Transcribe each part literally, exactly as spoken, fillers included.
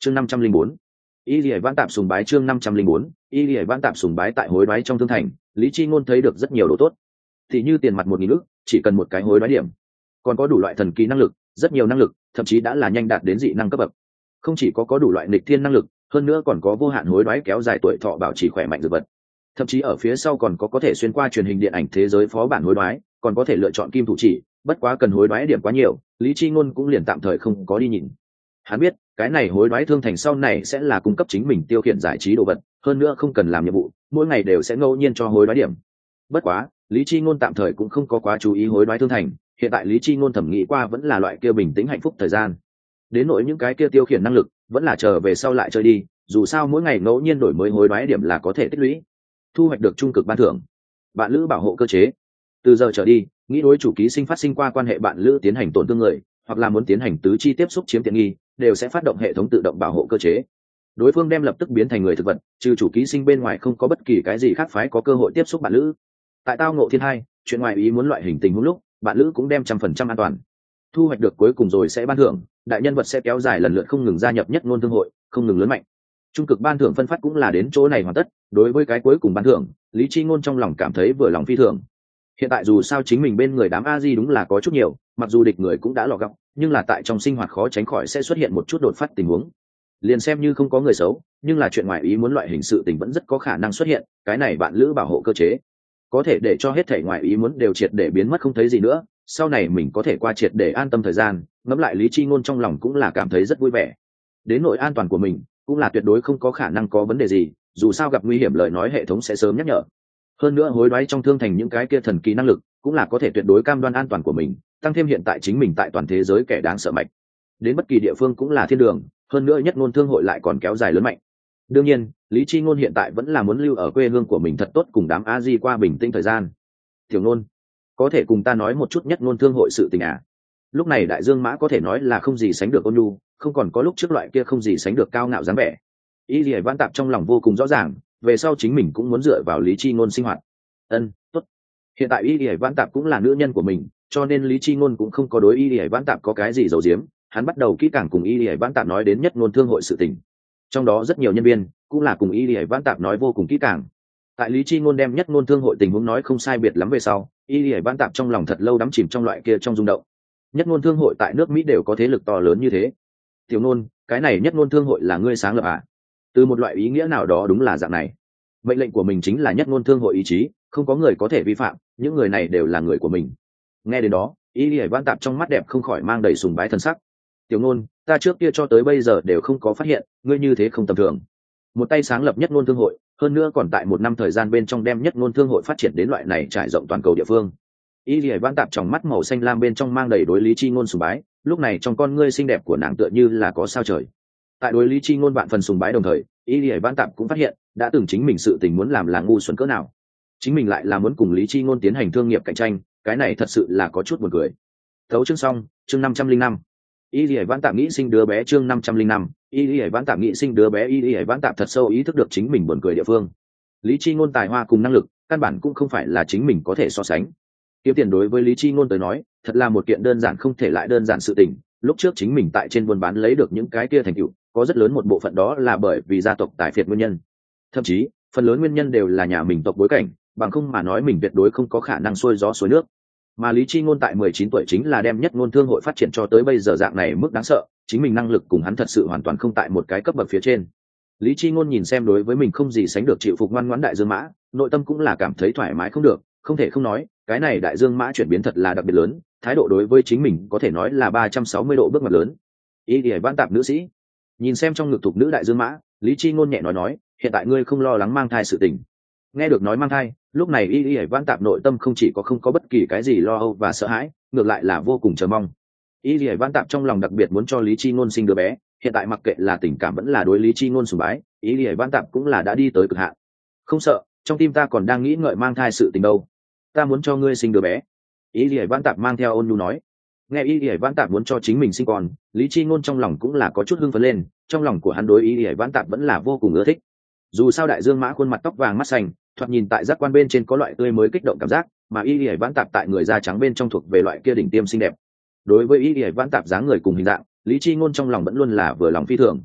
chương năm trăm linh bốn y lìa vãn tạp sùng bái chương năm trăm linh bốn y lìa vãn tạp sùng bái tại hối đoái trong thương thành. Lý Chi Ngôn thấy được rất nhiều đồ tốt, thì như tiền mặt một nghìn ức chỉ cần một cái hối đoái điểm, còn có đủ loại thần kỳ năng lực, rất nhiều năng lực, thậm chí đã là nhanh đạt đến dị năng cấp bậc. Không chỉ có có đủ loại nghịch thiên năng lực, hơn nữa còn có vô hạn hối đoái kéo dài tuổi thọ bảo trì khỏe mạnh dược vật. Thậm chí ở phía sau còn có có thể xuyên qua truyền hình điện ảnh thế giới phó bản hối đoái, còn có thể lựa chọn kim thủ chỉ, bất quá cần hối đoái điểm quá nhiều, Lý Chi Ngôn cũng liền tạm thời không có đi nhìn. Hắn biết, cái này hối đoái thương thành sau này sẽ là cung cấp chính mình tiêu khiển giải trí đồ vật, hơn nữa không cần làm nhiệm vụ, mỗi ngày đều sẽ ngẫu nhiên cho hối đoái điểm. Bất quá, Lý Chi Ngôn tạm thời cũng không có quá chú ý hối đoái thương thành, hiện tại Lý Chi Ngôn thẩm nghĩ qua vẫn là loại kia bình tĩnh hạnh phúc thời gian. Đến nỗi những cái kia tiêu khiển năng lực, vẫn là chờ về sau lại chơi đi, dù sao mỗi ngày ngẫu nhiên đổi mới hối đoái điểm là có thể tích lũy. Thu hoạch được trung cực ban thưởng. Bạn lữ bảo hộ cơ chế. Từ giờ trở đi, nghĩ đối chủ ký sinh phát sinh qua quan hệ bạn lữ tiến hành tổn thương người, hoặc là muốn tiến hành tứ chi tiếp xúc chiếm tiện nghi, đều sẽ phát động hệ thống tự động bảo hộ cơ chế. Đối phương đem lập tức biến thành người thực vật, trừ chủ ký sinh bên ngoài không có bất kỳ cái gì khác phái có cơ hội tiếp xúc bạn lữ. Tại tao ngộ thiên hai, chuyện ngoài ý muốn loại hình tình huống lúc, bạn lữ cũng đem trăm phần trăm an toàn. Thu hoạch được cuối cùng rồi sẽ ban thưởng, đại nhân vật sẽ kéo dài lần lượt không ngừng gia nhập nhất ngôn thương hội, không ngừng lớn mạnh. Trung cực ban thưởng phân phát cũng là đến chỗ này hoàn tất, đối với cái cuối cùng ban thưởng, Lý Chi Ngôn trong lòng cảm thấy vừa lòng phi thường. Hiện tại dù sao chính mình bên người đám a di đúng là có chút nhiều, mặc dù địch người cũng đã lọt góc, nhưng là tại trong sinh hoạt khó tránh khỏi sẽ xuất hiện một chút đột phát tình huống. Liền xem như không có người xấu, nhưng là chuyện ngoài ý muốn loại hình sự tình vẫn rất có khả năng xuất hiện, cái này bạn lữ bảo hộ cơ chế có thể để cho hết thảy ngoài ý muốn đều triệt để biến mất không thấy gì nữa, sau này mình có thể qua triệt để an tâm thời gian. Ngẫm lại Lý Chi Ngôn trong lòng cũng là cảm thấy rất vui vẻ. Đến nội an toàn của mình cũng là tuyệt đối không có khả năng có vấn đề gì, dù sao gặp nguy hiểm lời nói hệ thống sẽ sớm nhắc nhở. Hơn nữa hối đoái trong thương thành những cái kia thần kỳ năng lực cũng là có thể tuyệt đối cam đoan an toàn của mình, tăng thêm hiện tại chính mình tại toàn thế giới kẻ đáng sợ mạnh, đến bất kỳ địa phương cũng là thiên đường, hơn nữa nhất ngôn thương hội lại còn kéo dài lớn mạnh. Đương nhiên, Lý Chi Ngôn hiện tại vẫn là muốn lưu ở quê hương của mình thật tốt cùng đám a di qua bình tĩnh thời gian. Tiểu Ngôn, có thể cùng ta nói một chút nhất ngôn thương hội sự tình à? Lúc này Đại Dương Mã có thể nói là không gì sánh được ôn nhu, không còn có lúc trước loại kia không gì sánh được cao ngạo dáng vẻ. Y Lệ Vãn Tạp trong lòng vô cùng rõ ràng, về sau chính mình cũng muốn dựa vào Lý Chi Ngôn sinh hoạt. Ân, tốt. Hiện tại Y Lệ Vãn Tạp cũng là nữ nhân của mình, cho nên Lý Chi Ngôn cũng không có đối Y Lệ Vãn Tạp có cái gì giấu giếm, hắn bắt đầu kỹ càng cùng Y Lệ Vãn Tạp nói đến nhất ngôn thương hội sự tình. Trong đó rất nhiều nhân viên cũng là cùng Y Lệ Vãn Tạp nói vô cùng kỹ càng. Tại Lý Chi Ngôn đem nhất ngôn thương hội tình huống nói không sai biệt lắm về sau, Y Lệ Vãn Tạp trong lòng thật lâu đắm chìm trong loại kia trong rung động. Nhất ngôn thương hội tại nước Mỹ đều có thế lực to lớn như thế. Tiểu Ngôn, cái này nhất ngôn thương hội là ngươi sáng lập à? Từ một loại ý nghĩa nào đó đúng là dạng này. Mệnh lệnh của mình chính là nhất ngôn thương hội ý chí, không có người có thể vi phạm, những người này đều là người của mình. Nghe đến đó, Y Lệ Vãn Tạp trong mắt đẹp không khỏi mang đầy sùng bái thần sắc. Tiểu Ngôn, ta trước kia cho tới bây giờ đều không có phát hiện, ngươi như thế không tầm thường. Một tay sáng lập nhất ngôn thương hội, hơn nữa còn tại một năm thời gian bên trong đem nhất ngôn thương hội phát triển đến loại này trải rộng toàn cầu địa phương. Y Lệ Vãn Tạp trong mắt màu xanh lam bên trong mang đầy đối Lý Chi Ngôn sùng bái, lúc này trong con ngươi xinh đẹp của nàng tựa như là có sao trời. Tại đối Lý Chi Ngôn bạn phần sùng bái đồng thời, Y Lệ Vãn Tạp cũng phát hiện, đã từng chính mình sự tình muốn làm là ngu xuẩn cỡ nào. Chính mình lại là muốn cùng Lý Chi Ngôn tiến hành thương nghiệp cạnh tranh, cái này thật sự là có chút buồn cười. Thấu chương xong, chương năm trăm linh năm. Y Lệ Vãn Tạp nghĩ sinh đứa bé chương năm trăm linh năm. Y Lệ Vãn Tạp nghĩ sinh đứa bé Y Lệ Vãn Tạp thật sâu ý thức được chính mình buồn cười địa phương. Lý Chi Ngôn tài hoa cùng năng lực, căn bản cũng không phải là chính mình có thể so sánh. Kiếm tiền đối với Lý Chi Ngôn tới nói, thật là một kiện đơn giản không thể lại đơn giản sự tình. Lúc trước chính mình tại trên buôn bán lấy được những cái kia thành tựu, có rất lớn một bộ phận đó là bởi vì gia tộc tài phiệt nguyên nhân. Thậm chí, phần lớn nguyên nhân đều là nhà mình tộc bối cảnh, bằng không mà nói mình tuyệt đối không có khả năng xuôi gió xuôi nước. Mà Lý Chi Ngôn tại mười chín tuổi chính là đem nhất ngôn thương hội phát triển cho tới bây giờ dạng này mức đáng sợ, chính mình năng lực cùng hắn thật sự hoàn toàn không tại một cái cấp bậc phía trên. Lý Chi Ngôn nhìn xem đối với mình không gì sánh được chịu phục ngoan ngoãn Đại Dương Mã, nội tâm cũng là cảm thấy thoải mái không được, không thể không nói, cái này Đại Dương Mã chuyển biến thật là đặc biệt lớn, thái độ đối với chính mình có thể nói là ba trăm sáu mươi độ bước ngoặt lớn. Y Lệ Vãn Tạp nữ sĩ, nhìn xem trong ngực thuộc nữ Đại Dương Mã, Lý Chi Ngôn nhẹ nói nói, hiện tại ngươi không lo lắng mang thai sự tình. Nghe được nói mang thai, lúc này Y Lệ Vãn Tạp nội tâm không chỉ có không có bất kỳ cái gì lo âu và sợ hãi, ngược lại là vô cùng chờ mong. Y Lệ Vãn Tạp trong lòng đặc biệt muốn cho Lý Chi Ngôn sinh đứa bé, hiện tại mặc kệ là tình cảm vẫn là đối Lý Chi Ngôn sùng bái, Y Lệ Vãn Tạp cũng là đã đi tới cực hạn. Không sợ, trong tim ta còn đang nghĩ ngợi mang thai sự tình đâu. Ta muốn cho ngươi sinh đứa bé. Y Lệ Vãn Tạp mang theo ôn nhu nói. Nghe Y Lệ Vãn Tạp muốn cho chính mình sinh con, Lý Chi Ngôn trong lòng cũng là có chút hưng phấn lên, trong lòng của hắn đối Y Lệ Vãn Tạp vẫn là vô cùng ưa thích. Dù sao Đại Dương Mã khuôn mặt tóc vàng mắt xanh, thoạt nhìn tại giác quan bên trên có loại tươi mới kích động cảm giác, mà Y Lệ Vãn Tạp tại người da trắng bên trong thuộc về loại kia đỉnh tiêm xinh đẹp. Đối với Y Lệ Vãn Tạp dáng người cùng hình dạng, Lý Chi Ngôn trong lòng vẫn luôn là vừa lòng phi thường.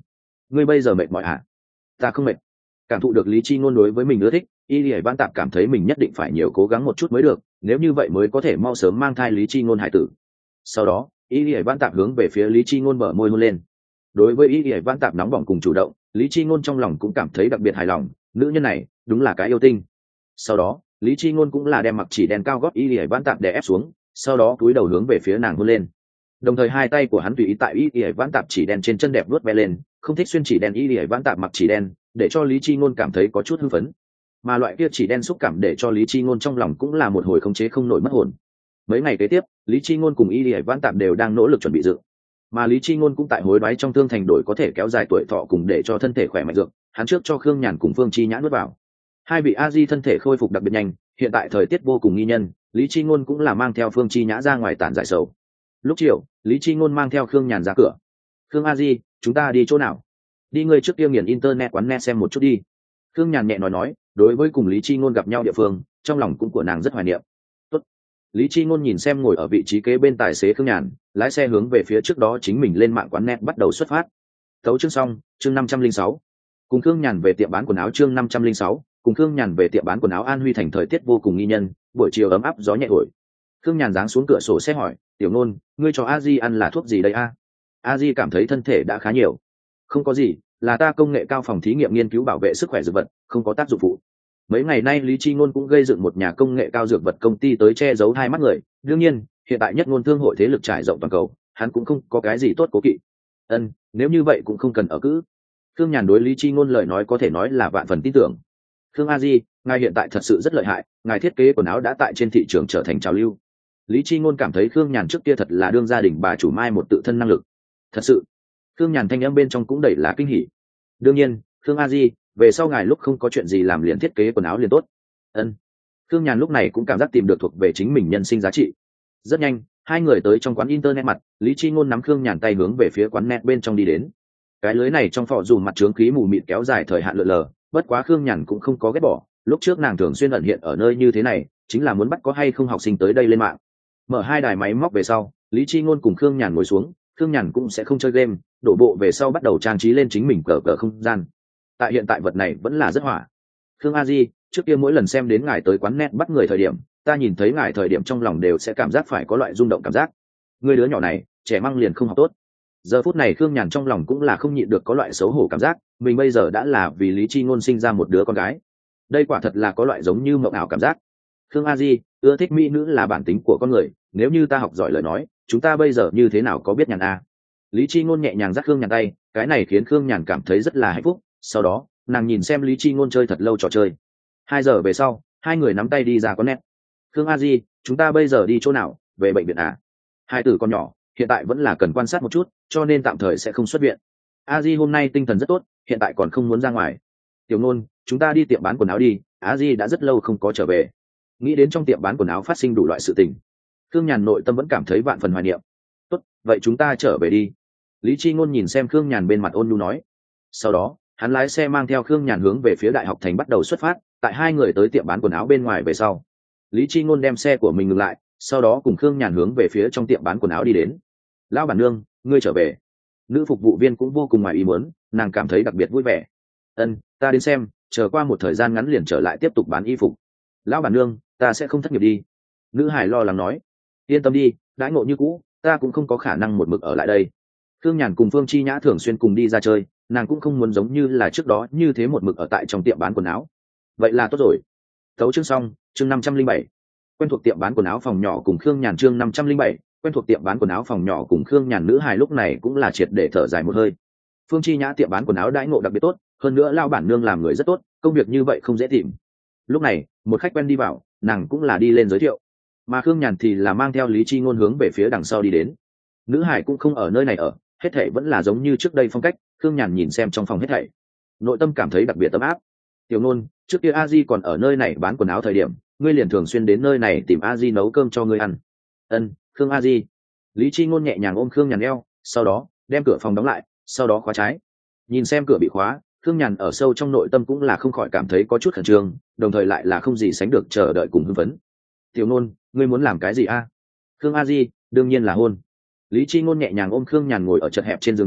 ngươi bây giờ mệt mỏi à? Ta không mệt. Cảm thụ được lý chi ngôn đối với mình ưa thích, y lìa văn tạp cảm thấy mình nhất định phải nhiều cố gắng một chút mới được, nếu như vậy mới có thể mau sớm mang thai lý chi ngôn hải tử. Sau đó y lìa văn tạp hướng về phía lý chi ngôn mở môi hôn lên. Đối với y lìa văn tạp nóng bỏng cùng chủ động, lý chi ngôn trong lòng cũng cảm thấy đặc biệt hài lòng, nữ nhân này đúng là cái yêu tinh. Sau đó lý chi ngôn cũng là đem mặc chỉ đen cao gót y lìa văn tạp đè ép xuống, sau đó cúi đầu hướng về phía nàng hôn lên. Đồng thời hai tay của hắn tùy ý tại y lìa văn tạp chỉ đen trên chân đẹp vuốt ve lên, không thích xuyên chỉ đen y lìa văn tạp mặc chỉ đen, để cho lý chi ngôn cảm thấy có chút hưng phấn, mà loại kia chỉ đen xúc cảm để cho lý chi ngôn trong lòng cũng là một hồi khống chế không nổi mất hồn. Mấy ngày kế tiếp lý chi ngôn cùng y lìa văn tạp đều đang nỗ lực chuẩn bị dự, mà lý chi ngôn cũng tại hối đoái trong thương thành đổi có thể kéo dài tuổi thọ cùng để cho thân thể khỏe mạnh dược, hắn trước cho khương nhàn cùng phương chi nhã nuốt vào. Hai vị a di thân thể khôi phục đặc biệt nhanh, hiện tại thời tiết vô cùng nghi nhân, lý chi ngôn cũng là mang theo phương chi nhã ra ngoài tản giải sầu. Lúc chiều lý chi ngôn mang theo khương nhàn ra cửa. Khương a di, chúng ta đi chỗ nào? Đi ngươi trước kia nghiền internet quán net xem một chút đi. Khương nhàn nhẹ nói nói, đối với cùng lý chi ngôn gặp nhau địa phương, trong lòng cũng của nàng rất hoài niệm. Tốt. Lý chi ngôn nhìn xem ngồi ở vị trí kế bên tài xế Khương nhàn, lái xe hướng về phía trước đó chính mình lên mạng quán net bắt đầu xuất phát. Tấu chương xong, chương năm trăm linh sáu. Cùng Khương nhàn về tiệm bán quần áo chương năm trăm linh sáu, cùng Khương nhàn về tiệm bán quần áo An Huy thành thời tiết vô cùng nghi nhân, buổi chiều ấm áp gió nhẹ thổi. Khương nhàn giáng xuống cửa sổ xe hỏi, tiểu nôn, ngươi cho a di ăn là thuốc gì đây a? A di cảm thấy thân thể đã khá nhiều. Không có gì, là ta công nghệ cao phòng thí nghiệm nghiên cứu bảo vệ sức khỏe dược vật, không có tác dụng phụ. Mấy ngày nay lý chi ngôn cũng gây dựng một nhà công nghệ cao dược vật công ty tới che giấu hai mắt người, đương nhiên hiện tại nhất ngôn thương hội thế lực trải rộng toàn cầu, hắn cũng không có cái gì tốt cố kỵ. Ân, nếu như vậy cũng không cần ở cữ. Khương nhàn đối lý chi ngôn lời nói có thể nói là vạn phần tin tưởng. Khương a di, ngài hiện tại thật sự rất lợi hại, ngài thiết kế quần áo đã tại trên thị trường trở thành trào lưu. Lý chi ngôn cảm thấy Khương nhàn trước kia thật là đương gia đình bà chủ mai một tự thân năng lực. Thật sự. Khương nhàn thanh âm bên trong cũng đầy là kinh hỉ. Đương nhiên Khương a di, về sau ngài lúc không có chuyện gì làm liền thiết kế quần áo liền tốt. Ân. Khương nhàn lúc này cũng cảm giác tìm được thuộc về chính mình nhân sinh giá trị. Rất nhanh hai người tới trong quán internet mặt, lý chi ngôn nắm Khương nhàn tay hướng về phía quán net bên trong đi đến. Cái lưới này trong phỏ dùm mặt trướng khí mù mịt kéo dài thời hạn lượn lờ, bất quá Khương nhàn cũng không có ghét bỏ, lúc trước nàng thường xuyên ẩn hiện ở nơi như thế này chính là muốn bắt có hay không học sinh tới đây lên mạng. Mở hai đài máy móc về sau, lý chi ngôn cùng Khương nhàn ngồi xuống, Khương nhàn cũng sẽ không chơi game, đổ bộ về sau bắt đầu trang trí lên chính mình cờ cờ không gian. Tại hiện tại vật này vẫn là rất hỏa. Khương a di, trước kia mỗi lần xem đến ngài tới quán net bắt người thời điểm, ta nhìn thấy ngài thời điểm trong lòng đều sẽ cảm giác phải có loại rung động cảm giác. Người đứa nhỏ này trẻ măng liền không học tốt. Giờ phút này Khương nhàn trong lòng cũng là không nhịn được có loại xấu hổ cảm giác, mình bây giờ đã là vì lý chi ngôn sinh ra một đứa con gái. Đây quả thật là có loại giống như mộng ảo cảm giác. Khương a di, ưa thích mỹ nữ là bản tính của con người, nếu như ta học giỏi lời nói, chúng ta bây giờ như thế nào có biết nhàn a? Lý chi ngôn nhẹ nhàng dắt Khương nhàn tay, cái này khiến Khương nhàn cảm thấy rất là hạnh phúc. Sau đó nàng nhìn xem lý chi ngôn chơi thật lâu trò chơi. Hai giờ về sau hai người nắm tay đi ra quán net. Khương a di, chúng ta bây giờ đi chỗ nào? Về bệnh viện à? Hai tử con nhỏ hiện tại vẫn là cần quan sát một chút, cho nên tạm thời sẽ không xuất viện. A di hôm nay tinh thần rất tốt, hiện tại còn không muốn ra ngoài. Tiểu Nôn, chúng ta đi tiệm bán quần áo đi, A di đã rất lâu không có trở về. Nghĩ đến trong tiệm bán quần áo phát sinh đủ loại sự tình, Khương nhàn nội tâm vẫn cảm thấy vạn phần hoài niệm. Tốt, vậy chúng ta trở về đi. Lý chi ngôn nhìn xem Khương nhàn bên mặt ôn nhu nói. Sau đó hắn lái xe mang theo Khương nhàn hướng về phía đại học thành bắt đầu xuất phát. Tại hai người tới tiệm bán quần áo bên ngoài về sau, Lý chi ngôn đem xe của mình ngừng lại, sau đó cùng Khương nhàn hướng về phía trong tiệm bán quần áo đi đến. Lão bản nương, ngươi trở về. Nữ phục vụ viên cũng vô cùng ngoài ý muốn, nàng cảm thấy đặc biệt vui vẻ. Ân, ta đến xem, chờ qua một thời gian ngắn liền trở lại tiếp tục bán y phục. Lão bản nương, ta sẽ không thất nghiệp đi. Nữ hải lo lắng nói. Yên tâm đi, đãi ngộ như cũ, ta cũng không có khả năng một mực ở lại đây. Khương nhàn cùng Phương Chi Nhã thường xuyên cùng đi ra chơi, nàng cũng không muốn giống như là trước đó như thế một mực ở tại trong tiệm bán quần áo. Vậy là tốt rồi. Thấu chương xong, chương năm trăm linh bảy. Quen thuộc tiệm bán quần áo phòng nhỏ cùng Khương nhàn chương năm trăm linh bảy. Quen thuộc tiệm bán quần áo phòng nhỏ cùng Khương nhàn nữ hài lúc này cũng là triệt để thở dài một hơi. Phương Chi Nhã tiệm bán quần áo đãi ngộ đặc biệt tốt, hơn nữa lao bản nương làm người rất tốt, công việc như vậy không dễ tìm. Lúc này một khách quen đi vào, nàng cũng là đi lên giới thiệu, mà Khương nhàn thì là mang theo Lý chi ngôn hướng về phía đằng sau đi đến. Nữ hải cũng không ở nơi này ở, hết thảy vẫn là giống như trước đây phong cách. Khương nhàn nhìn xem trong phòng hết thảy, nội tâm cảm thấy đặc biệt ấm áp. Tiểu Nôn, trước kia a di còn ở nơi này bán quần áo thời điểm, ngươi liền thường xuyên đến nơi này tìm a di nấu cơm cho ngươi ăn. Ân, Khương a di. Lý chi ngôn nhẹ nhàng ôm Khương nhàn eo, sau đó đem cửa phòng đóng lại, sau đó khóa trái. Nhìn xem cửa bị khóa, Khương nhàn ở sâu trong nội tâm cũng là không khỏi cảm thấy có chút khẩn trương, đồng thời lại là không gì sánh được chờ đợi cùng hưng phấn. Tiểu Nôn, ngươi muốn làm cái gì a? Khương a di, đương nhiên là hôn. Lý chi ngôn nhẹ nhàng ôm Khương nhàn ngồi ở chật hẹp trên giường nhỏ,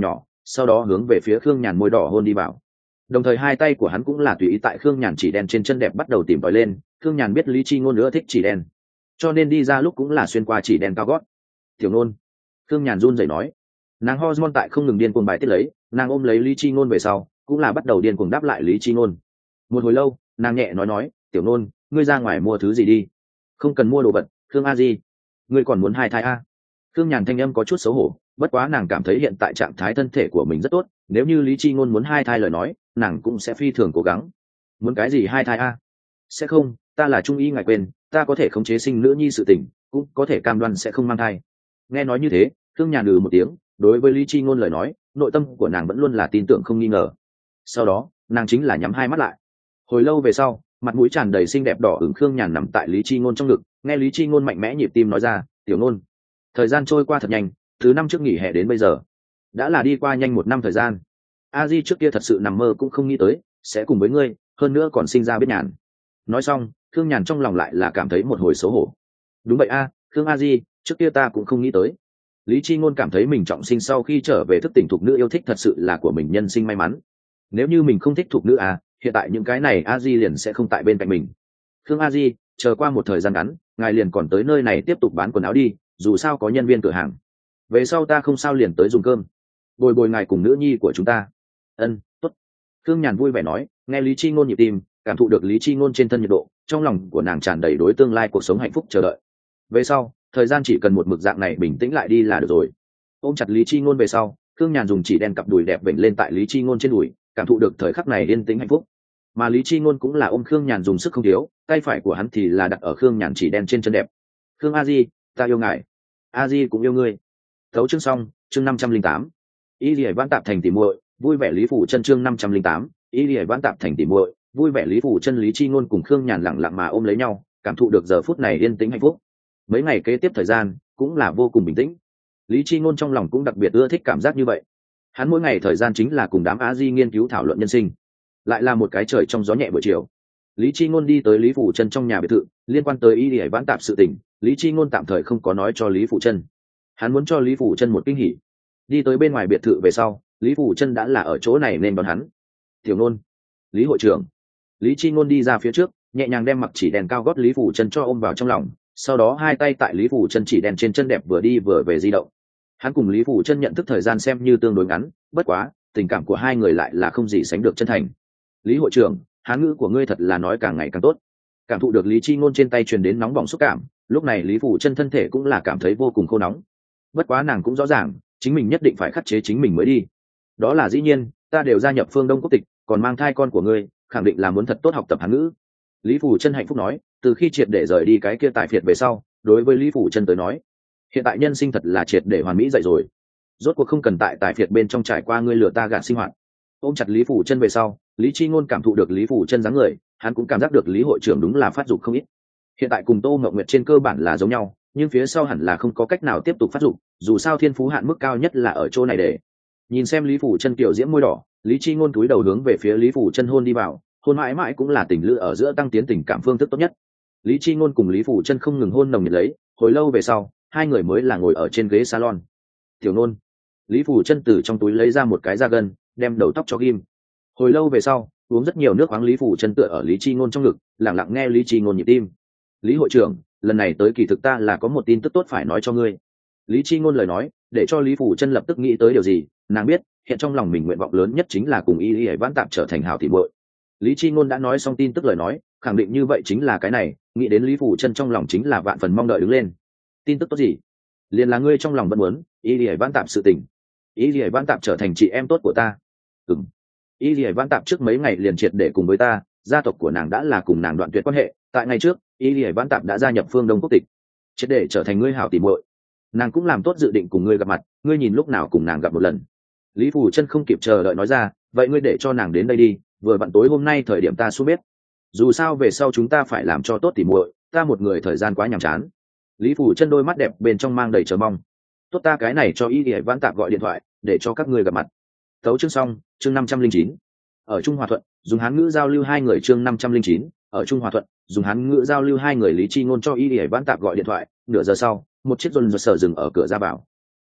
sau đó hướng về phía khương nhàn môi đỏ hôn đi vào. Đồng thời hai tay của hắn cũng là tùy ý tại khương nhàn chỉ đen trên chân đẹp bắt đầu tìm tòi lên. Khương nhàn biết lý chi ngôn nữa thích chỉ đen, cho nên đi ra lúc cũng là xuyên qua chỉ đen cao gót. Tiểu nôn, khương nhàn run rẩy nói. Nàng hormone tại không ngừng điên cuồng bài tiết lấy, nàng ôm lấy lý chi ngôn về sau cũng là bắt đầu điên cuồng đáp lại lý chi ngôn. Một hồi lâu nàng nhẹ nói nói, tiểu nôn, ngươi ra ngoài mua thứ gì đi. Không cần mua đồ vật, khương a di, ngươi còn muốn hai thai a? Khương nhàn thanh âm có chút xấu hổ, bất quá nàng cảm thấy hiện tại trạng thái thân thể của mình rất tốt, nếu như lý chi ngôn muốn hai thai lời nói nàng cũng sẽ phi thường cố gắng. Muốn cái gì hai thai a? Sẽ không, ta là trung y ngài quên, ta có thể khống chế sinh nữ nhi sự tình, cũng có thể cam đoan sẽ không mang thai. Nghe nói như thế Khương nhàn ừ một tiếng, đối với lý chi ngôn lời nói nội tâm của nàng vẫn luôn là tin tưởng không nghi ngờ. Sau đó nàng chính là nhắm hai mắt lại. Hồi lâu về sau, mặt mũi tràn đầy xinh đẹp đỏ ửng Khương nhàn nằm tại lý chi ngôn trong ngực, nghe lý chi ngôn mạnh mẽ nhịp tim nói ra, tiểu ngôn, thời gian trôi qua thật nhanh, từ năm trước nghỉ hè đến bây giờ đã là đi qua nhanh một năm thời gian. A Di trước kia thật sự nằm mơ cũng không nghĩ tới sẽ cùng với ngươi, hơn nữa còn sinh ra biết nhàn. Nói xong Khương nhàn trong lòng lại là cảm thấy một hồi xấu hổ. Đúng vậy a, Khương A Di, trước kia ta cũng không nghĩ tới. Lý chi ngôn cảm thấy mình trọng sinh sau khi trở về thức tỉnh thục nữ yêu thích thật sự là của mình nhân sinh may mắn. Nếu như mình không thích thục nữ à, hiện tại những cái này A Di liền sẽ không tại bên cạnh mình. Khương A Di, chờ qua một thời gian ngắn ngài liền còn tới nơi này tiếp tục bán quần áo đi, dù sao có nhân viên cửa hàng. Về sau ta không sao liền tới dùng cơm, bồi bồi ngài cùng nữ nhi của chúng ta. Ân, tốt. Khương nhàn vui vẻ nói, nghe lý chi ngôn nhịp tim, cảm thụ được lý chi ngôn trên thân nhiệt độ, trong lòng của nàng tràn đầy đối tương lai cuộc sống hạnh phúc chờ đợi. Về sau thời gian chỉ cần một mực dạng này bình tĩnh lại đi là được rồi. Ôm chặt lý chi ngôn về sau, Khương nhàn dùng chỉ đen cặp đùi đẹp vểnh lên tại lý chi ngôn trên đùi, cảm thụ được thời khắc này yên tĩnh hạnh phúc. Mà lý chi ngôn cũng là ôm Khương nhàn dùng sức không thiếu, tay phải của hắn thì là đặt ở Khương nhàn chỉ đen trên chân đẹp. Khương A Di, ta yêu ngài. A Di cũng yêu ngươi. Thấu chương xong, chương năm trăm linh tám. Y Lệ Vãn Tạp thành tỉ muội, vui vẻ Lý Phủ Chân chương năm trăm linh tám. Y Lệ Vãn Tạp thành tỉ muội, vui vẻ Lý Phủ Chân Lý chi ngôn cùng Khương nhàn lặng lặng mà ôm lấy nhau, cảm thụ được giờ phút này yên tĩnh hạnh phúc. Mấy ngày kế tiếp thời gian cũng là vô cùng bình tĩnh. Lý chi ngôn trong lòng cũng đặc biệt ưa thích cảm giác như vậy. Hắn mỗi ngày thời gian chính là cùng đám Á Di nghiên cứu thảo luận nhân sinh. Lại là một cái trời trong gió nhẹ buổi chiều, Lý chi ngôn đi tới Lý Phủ Chân trong nhà biệt thự, liên quan tới Y Lệ Vãn Tạp sự tình, Lý chi ngôn tạm thời không có nói cho Lý Phủ Chân. Hắn muốn cho Lý Phủ Chân một kinh hỉ. Đi tới bên ngoài biệt thự về sau, Lý Phủ Chân đã là ở chỗ này nên đón hắn. Tiểu Nôn, Lý hội trưởng. Lý chi ngôn đi ra phía trước, nhẹ nhàng đem mặc chỉ đèn cao gót Lý Phủ Chân cho ôm vào trong lòng, sau đó hai tay tại Lý Phủ Chân chỉ đèn trên chân đẹp vừa đi vừa về di động. Hắn cùng Lý Phủ Chân nhận thức thời gian xem như tương đối ngắn, bất quá tình cảm của hai người lại là không gì sánh được chân thành. Lý hội trưởng, hán ngữ của ngươi thật là nói càng ngày càng tốt. Cảm thụ được Lý chi ngôn trên tay truyền đến nóng bỏng xúc cảm, lúc này Lý Phủ Chân thân thể cũng là cảm thấy vô cùng khô nóng. Bất quá nàng cũng rõ ràng chính mình nhất định phải khắc chế chính mình mới đi. Đó là dĩ nhiên, ta đều gia nhập phương Đông quốc tịch, còn mang thai con của ngươi, khẳng định là muốn thật tốt học tập hán ngữ. Lý Phủ Chân hạnh phúc nói, từ khi triệt để rời đi cái kia tài phiệt về sau, đối với Lý Phủ Chân tới nói, hiện tại nhân sinh thật là triệt để hoàn mỹ dậy rồi. Rốt cuộc không cần tại tài phiệt bên trong trải qua ngươi lừa ta gạt sinh hoạt. Ôm chặt Lý Phủ Chân về sau, Lý chi ngôn cảm thụ được Lý Phủ Chân dáng người, hắn cũng cảm giác được Lý hội trưởng đúng là phát dục không ít. Hiện tại cùng Tô Ngọc Nguyệt trên cơ bản là giống nhau, nhưng phía sau hẳn là không có cách nào tiếp tục phát dục, dù sao thiên phú hạn mức cao nhất là ở chỗ này để. Nhìn xem Lý Phủ Chân kiểu diễm môi đỏ, Lý chi ngôn cúi đầu hướng về phía Lý Phủ Chân hôn đi vào, hôn mãi mãi cũng là tình lữ ở giữa tăng tiến tình cảm phương thức tốt nhất. Lý chi ngôn cùng Lý Phủ Chân không ngừng hôn nồng nhiệt lấy, hồi lâu về sau, hai người mới là ngồi ở trên ghế salon. Tiểu Nôn, Lý Phủ Chân từ trong túi lấy ra một cái da gân, đem đầu tóc cho ghim. Hồi lâu về sau, uống rất nhiều nước khoáng Lý Phủ Chân tựa ở Lý chi ngôn trong ngực, lặng lặng nghe Lý chi ngôn nhịp tim. Lý hội trưởng, lần này tới kỳ thực ta là có một tin tức tốt phải nói cho ngươi. Lý chi ngôn lời nói để cho Lý Phủ Chân lập tức nghĩ tới điều gì. Nàng biết hiện trong lòng mình nguyện vọng lớn nhất chính là cùng Y Lệ Vãn Tạp trở thành hảo tỷ muội. Lý chi ngôn đã nói xong tin tức lời nói, khẳng định như vậy chính là cái này, nghĩ đến Lý Phủ Chân trong lòng chính là vạn phần mong đợi đứng lên. Tin tức tốt gì? Liền là ngươi trong lòng vẫn muốn Y Lệ Vãn Tạp sự tình. Y Lệ Vãn Tạp trở thành chị em tốt của ta. Ừm. Y Lệ Vãn Tạp trước mấy ngày liền triệt để cùng với ta, gia tộc của nàng đã là cùng nàng đoạn tuyệt quan hệ, tại ngày trước Y Lệ Vãn Tạp đã gia nhập phương Đông quốc tịch, triệt để trở thành ngươi hảo tỷ muội. Nàng cũng làm tốt dự định cùng ngươi gặp mặt, ngươi nhìn lúc nào cùng nàng gặp một lần. Lý Phủ Chân không kịp chờ đợi nói ra, vậy ngươi để cho nàng đến đây đi, vừa vặn tối hôm nay thời điểm ta xuống bếp. Dù sao về sau chúng ta phải làm cho tốt tỷ muội, ta một người thời gian quá nhàm chán. Lý Phủ Chân đôi mắt đẹp bên trong mang đầy chờ mong. Tốt, ta cái này cho Y Lệ Vãn Tạp gọi điện thoại để cho các ngươi gặp mặt. Tấu chương xong, chương năm trăm linh chín. Ở Trung Hòa Thuận, dùng hán ngữ giao lưu hai người chương năm trăm linh chín, ở Trung Hòa Thuận, dùng hán ngữ giao lưu hai người Lý chi ngôn cho Y Lệ Vãn Tạp gọi điện thoại, nửa giờ sau, một chiếc Rolls Royce dừng ở cửa ra vào.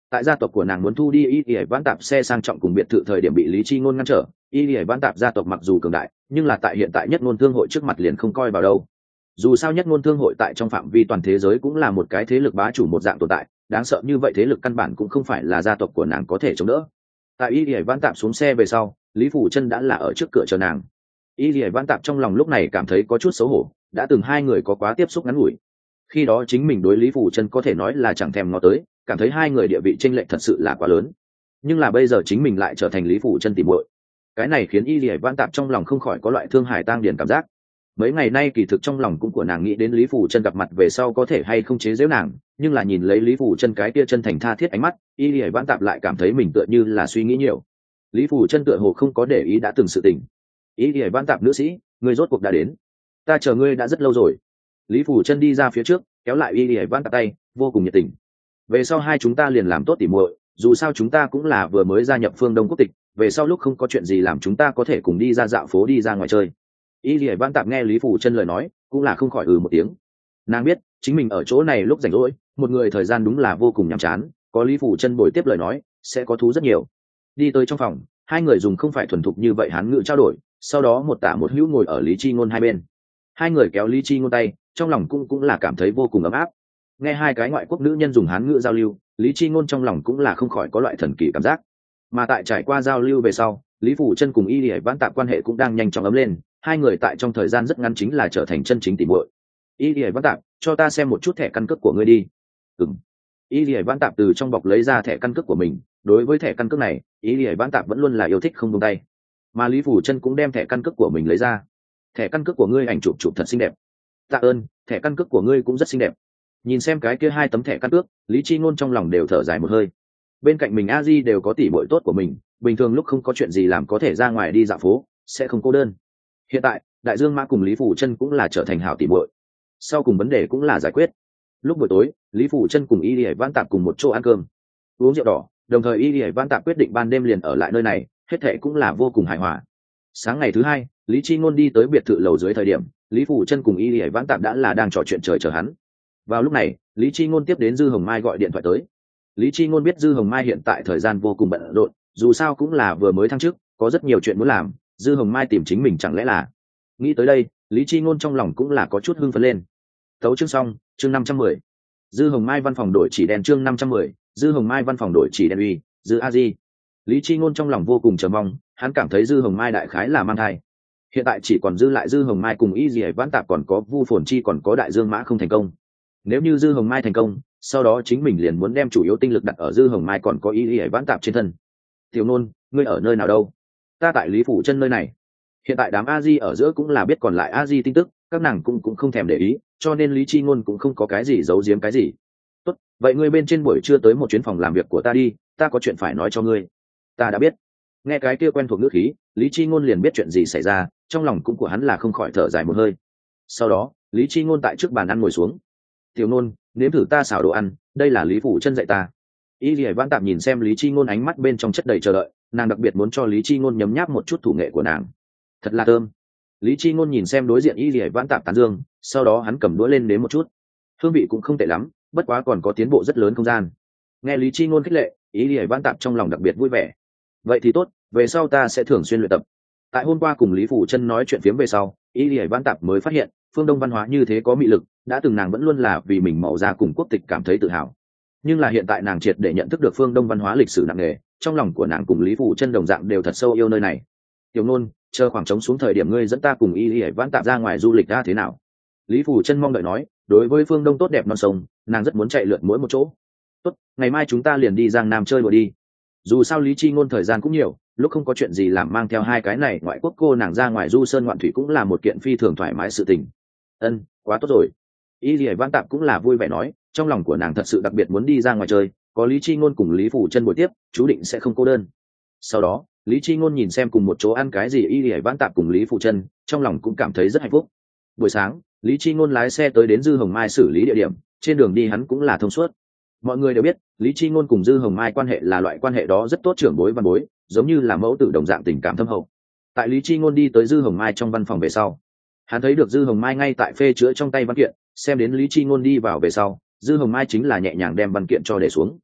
tại gia tộc của nàng muốn thu đi y ỉa vãn tạp xe sang trọng cùng biệt thự thời điểm bị lý chi ngôn ngăn trở. Y ỉa vãn tạp gia tộc mặc dù cường đại nhưng là tại hiện tại nhất ngôn thương hội trước mặt liền không coi vào đâu. Dù sao nhất ngôn thương hội tại trong phạm vi toàn thế giới cũng là một cái thế lực bá chủ một dạng tồn tại, đáng sợ như vậy thế lực căn bản cũng không phải là gia tộc của nàng có thể chống đỡ. Tại y ỉa vãn tạp xuống xe về sau, Lý Phủ Chân đã là ở trước cửa chờ nàng. Y ỉa vãn tạp trong lòng lúc này cảm thấy có chút xấu hổ, đã từng hai người có quá tiếp xúc ngắn ngủi. Khi đó chính mình đối Lý Phủ Chân có thể nói là chẳng thèm ngó tới, cảm thấy hai người địa vị chênh lệch thật sự là quá lớn. Nhưng là bây giờ chính mình lại trở thành Lý Phủ Chân tỉ muội, cái này khiến y lìa vãn tạp trong lòng không khỏi có loại thương hại tang điển cảm giác. Mấy ngày nay kỳ thực trong lòng cũng của nàng nghĩ đến Lý Phủ Chân gặp mặt về sau có thể hay không chế giễu nàng, nhưng là nhìn lấy Lý Phủ Chân cái kia chân thành tha thiết ánh mắt, y lìa vãn tạp lại cảm thấy mình tựa như là suy nghĩ nhiều. Lý Phủ Chân tựa hồ không có để ý đã từng sự tình. Y lìa vãn tạp nữ sĩ, người rốt cuộc đã đến, ta chờ ngươi đã rất lâu rồi. Lý Phủ Chân đi ra phía trước kéo lại y lìa vãn tạp tay, vô cùng nhiệt tình. Về sau hai chúng ta liền làm tốt tỉ muội, dù sao chúng ta cũng là vừa mới gia nhập phương Đông quốc tịch, về sau lúc không có chuyện gì làm chúng ta có thể cùng đi ra dạo phố đi ra ngoài chơi. Y lìa vãn tạp nghe Lý Phủ Chân lời nói cũng là không khỏi ừ một tiếng. Nàng biết chính mình ở chỗ này lúc rảnh rỗi một người thời gian đúng là vô cùng nhàm chán, có Lý Phủ Chân bồi tiếp lời nói sẽ có thú rất nhiều. Đi tới trong phòng, hai người dùng không phải thuần thục như vậy hán ngữ trao đổi, sau đó một tả một hữu ngồi ở Lý Chi Ngôn hai bên. Hai người kéo Lý Chi Ngôn tay, trong lòng cũng cũng là cảm thấy vô cùng ấm áp. Nghe hai cái ngoại quốc nữ nhân dùng hán ngữ giao lưu, Lý Chi Ngôn trong lòng cũng là không khỏi có loại thần kỳ cảm giác. Mà tại trải qua giao lưu về sau, Lý Phủ Chân cùng y lìa vãn tạp quan hệ cũng đang nhanh chóng ấm lên, hai người tại trong thời gian rất ngắn chính là trở thành chân chính tỉ muội. Y lìa vãn tạp, cho ta xem một chút thẻ căn cước của ngươi đi. Ừm. Y lìa vãn tạp từ trong bọc lấy ra thẻ căn cước của mình, đối với thẻ căn cước này, y lìa vãn tạp vẫn luôn là yêu thích không buông tay. Mà Lý Phủ Chân cũng đem thẻ căn cước của mình lấy ra. Thẻ căn cước của ngươi ảnh chụp chụp thật xinh đẹp. Tạ ơn, thẻ căn cước của ngươi cũng rất xinh đẹp. Nhìn xem cái kia hai tấm thẻ căn cước, Lý Chi Ngôn trong lòng đều thở dài một hơi. Bên cạnh mình a di đều có tỷ muội tốt của mình, bình thường lúc không có chuyện gì làm có thể ra ngoài đi dạo phố, sẽ không cô đơn. Hiện tại Đại Dương Mã cùng Lý Phủ Chân cũng là trở thành hảo tỷ muội, sau cùng vấn đề cũng là giải quyết. Lúc buổi tối, Lý Phủ Chân cùng y lìa vãn tạp cùng một chỗ ăn cơm uống rượu đỏ, đồng thời y lìa vãn tạp quyết định ban đêm liền ở lại nơi này, hết thệ cũng là vô cùng hài hòa. Sáng ngày thứ hai, Lý Chi Ngôn đi tới biệt thự lầu dưới thời điểm, Lý Phủ Chân cùng y lìa vãn tạp đã là đang trò chuyện trời chờ hắn. Vào lúc này, Lý Chi Ngôn tiếp đến Dư Hồng Mai gọi điện thoại tới. Lý Chi Ngôn biết Dư Hồng Mai hiện tại thời gian vô cùng bận rộn, dù sao cũng là vừa mới thăng chức, có rất nhiều chuyện muốn làm, Dư Hồng Mai tìm chính mình chẳng lẽ là. Nghĩ tới đây, Lý Chi Ngôn trong lòng cũng là có chút hưng phấn lên. Tấu chương xong, chương năm trăm mười. Dư Hồng Mai văn phòng đổi chỉ đèn chương năm trăm mười, Dư Hồng Mai văn phòng đổi chỉ đèn uy, Dư A Di. Lý Chi Ngôn trong lòng vô cùng chờ mong, hắn cảm thấy Dư Hồng Mai đại khái là mang thai. Hiện tại chỉ còn dư lại Dư Hồng Mai cùng Y Dì Vãn Tạp còn có Vu Phồn Chi còn có Đại Dương Mã không thành công. Nếu như Dư Hồng Mai thành công, sau đó chính mình liền muốn đem chủ yếu tinh lực đặt ở Dư Hồng Mai còn có Y Dì Vãn Tạp trên thân. Tiểu Nôn, ngươi ở nơi nào đâu? Ta tại Lý Phủ Chân nơi này. Hiện tại đám A Di ở giữa cũng là biết còn lại A Di tin tức, các nàng cũng cũng không thèm để ý, cho nên Lý Chi Ngôn cũng không có cái gì giấu giếm cái gì. Tốt, vậy ngươi bên trên buổi trưa tới một chuyến phòng làm việc của ta đi, ta có chuyện phải nói cho ngươi. Ta đã biết. Nghe cái kia quen thuộc ngữ khí, Lý Chi Ngôn liền biết chuyện gì xảy ra, trong lòng cũng của hắn là không khỏi thở dài một hơi. Sau đó, Lý Chi Ngôn tại trước bàn ăn ngồi xuống. Tiểu Nôn, nếm thử ta xào đồ ăn, đây là Lý Phủ Chân dạy ta. Y Lìa Vãn Tạp nhìn xem Lý Chi Ngôn ánh mắt bên trong chất đầy chờ đợi, nàng đặc biệt muốn cho Lý Chi Ngôn nhấm nháp một chút thủ nghệ của nàng. Thật là thơm. Lý Chi Ngôn nhìn xem đối diện Y Lìa Vãn Tạp tán dương, sau đó hắn cầm đũa lên nếm một chút. Hương vị cũng không tệ lắm, bất quá còn có tiến bộ rất lớn không gian. Nghe Lý Chi Ngôn khích lệ, Y Lìa Vãn Tạp trong lòng đặc biệt vui vẻ. Vậy thì tốt, về sau ta sẽ thường xuyên luyện tập. Tại hôm qua cùng Lý Phủ Chân nói chuyện phiếm về sau, Y Lìa Vãn Tạp mới phát hiện, phương Đông văn hóa như thế có mị lực, đã từng nàng vẫn luôn là vì mình màu da cùng quốc tịch cảm thấy tự hào. Nhưng là hiện tại nàng triệt để nhận thức được phương Đông văn hóa lịch sử nặng nề, trong lòng của nàng cùng Lý Phủ Chân đồng dạng đều thật sâu yêu nơi này. Tiểu Nôn, chờ khoảng trống xuống thời điểm ngươi dẫn ta cùng Y Lìa Vãn Tạp ra ngoài du lịch ra thế nào? Lý Phủ Chân mong đợi nói, đối với phương Đông tốt đẹp non sông, nàng rất muốn chạy lượn mỗi một chỗ. Tốt, ngày mai chúng ta liền đi Giang Nam chơi đùa đi. Dù sao Lý Chi Ngôn thời gian cũng nhiều, lúc không có chuyện gì làm mang theo hai cái này ngoại quốc cô nàng ra ngoài du sơn ngoạn thủy cũng là một kiện phi thường thoải mái sự tình. Ân, quá tốt rồi. Y Lìa Vãn Tạp cũng là vui vẻ nói, trong lòng của nàng thật sự đặc biệt muốn đi ra ngoài chơi, có Lý Chi Ngôn cùng Lý Phủ Chân buổi tiếp, chú định sẽ không cô đơn. Sau đó, Lý Chi Ngôn nhìn xem cùng một chỗ ăn cái gì Y Lìa Vãn Tạp cùng Lý Phủ Chân, trong lòng cũng cảm thấy rất hạnh phúc. Buổi sáng, Lý Chi Ngôn lái xe tới đến Dư Hồng Mai xử lý địa điểm, trên đường đi hắn cũng là thông suốt. Mọi người đều biết, Lý Chi Ngôn cùng Dư Hồng Mai quan hệ là loại quan hệ đó rất tốt trưởng bối văn bối, giống như là mẫu tử đồng dạng tình cảm thâm hậu. Tại Lý Chi Ngôn đi tới Dư Hồng Mai trong văn phòng về sau, hắn thấy được Dư Hồng Mai ngay tại phê chữa trong tay văn kiện, xem đến Lý Chi Ngôn đi vào về sau, Dư Hồng Mai chính là nhẹ nhàng đem văn kiện cho để xuống.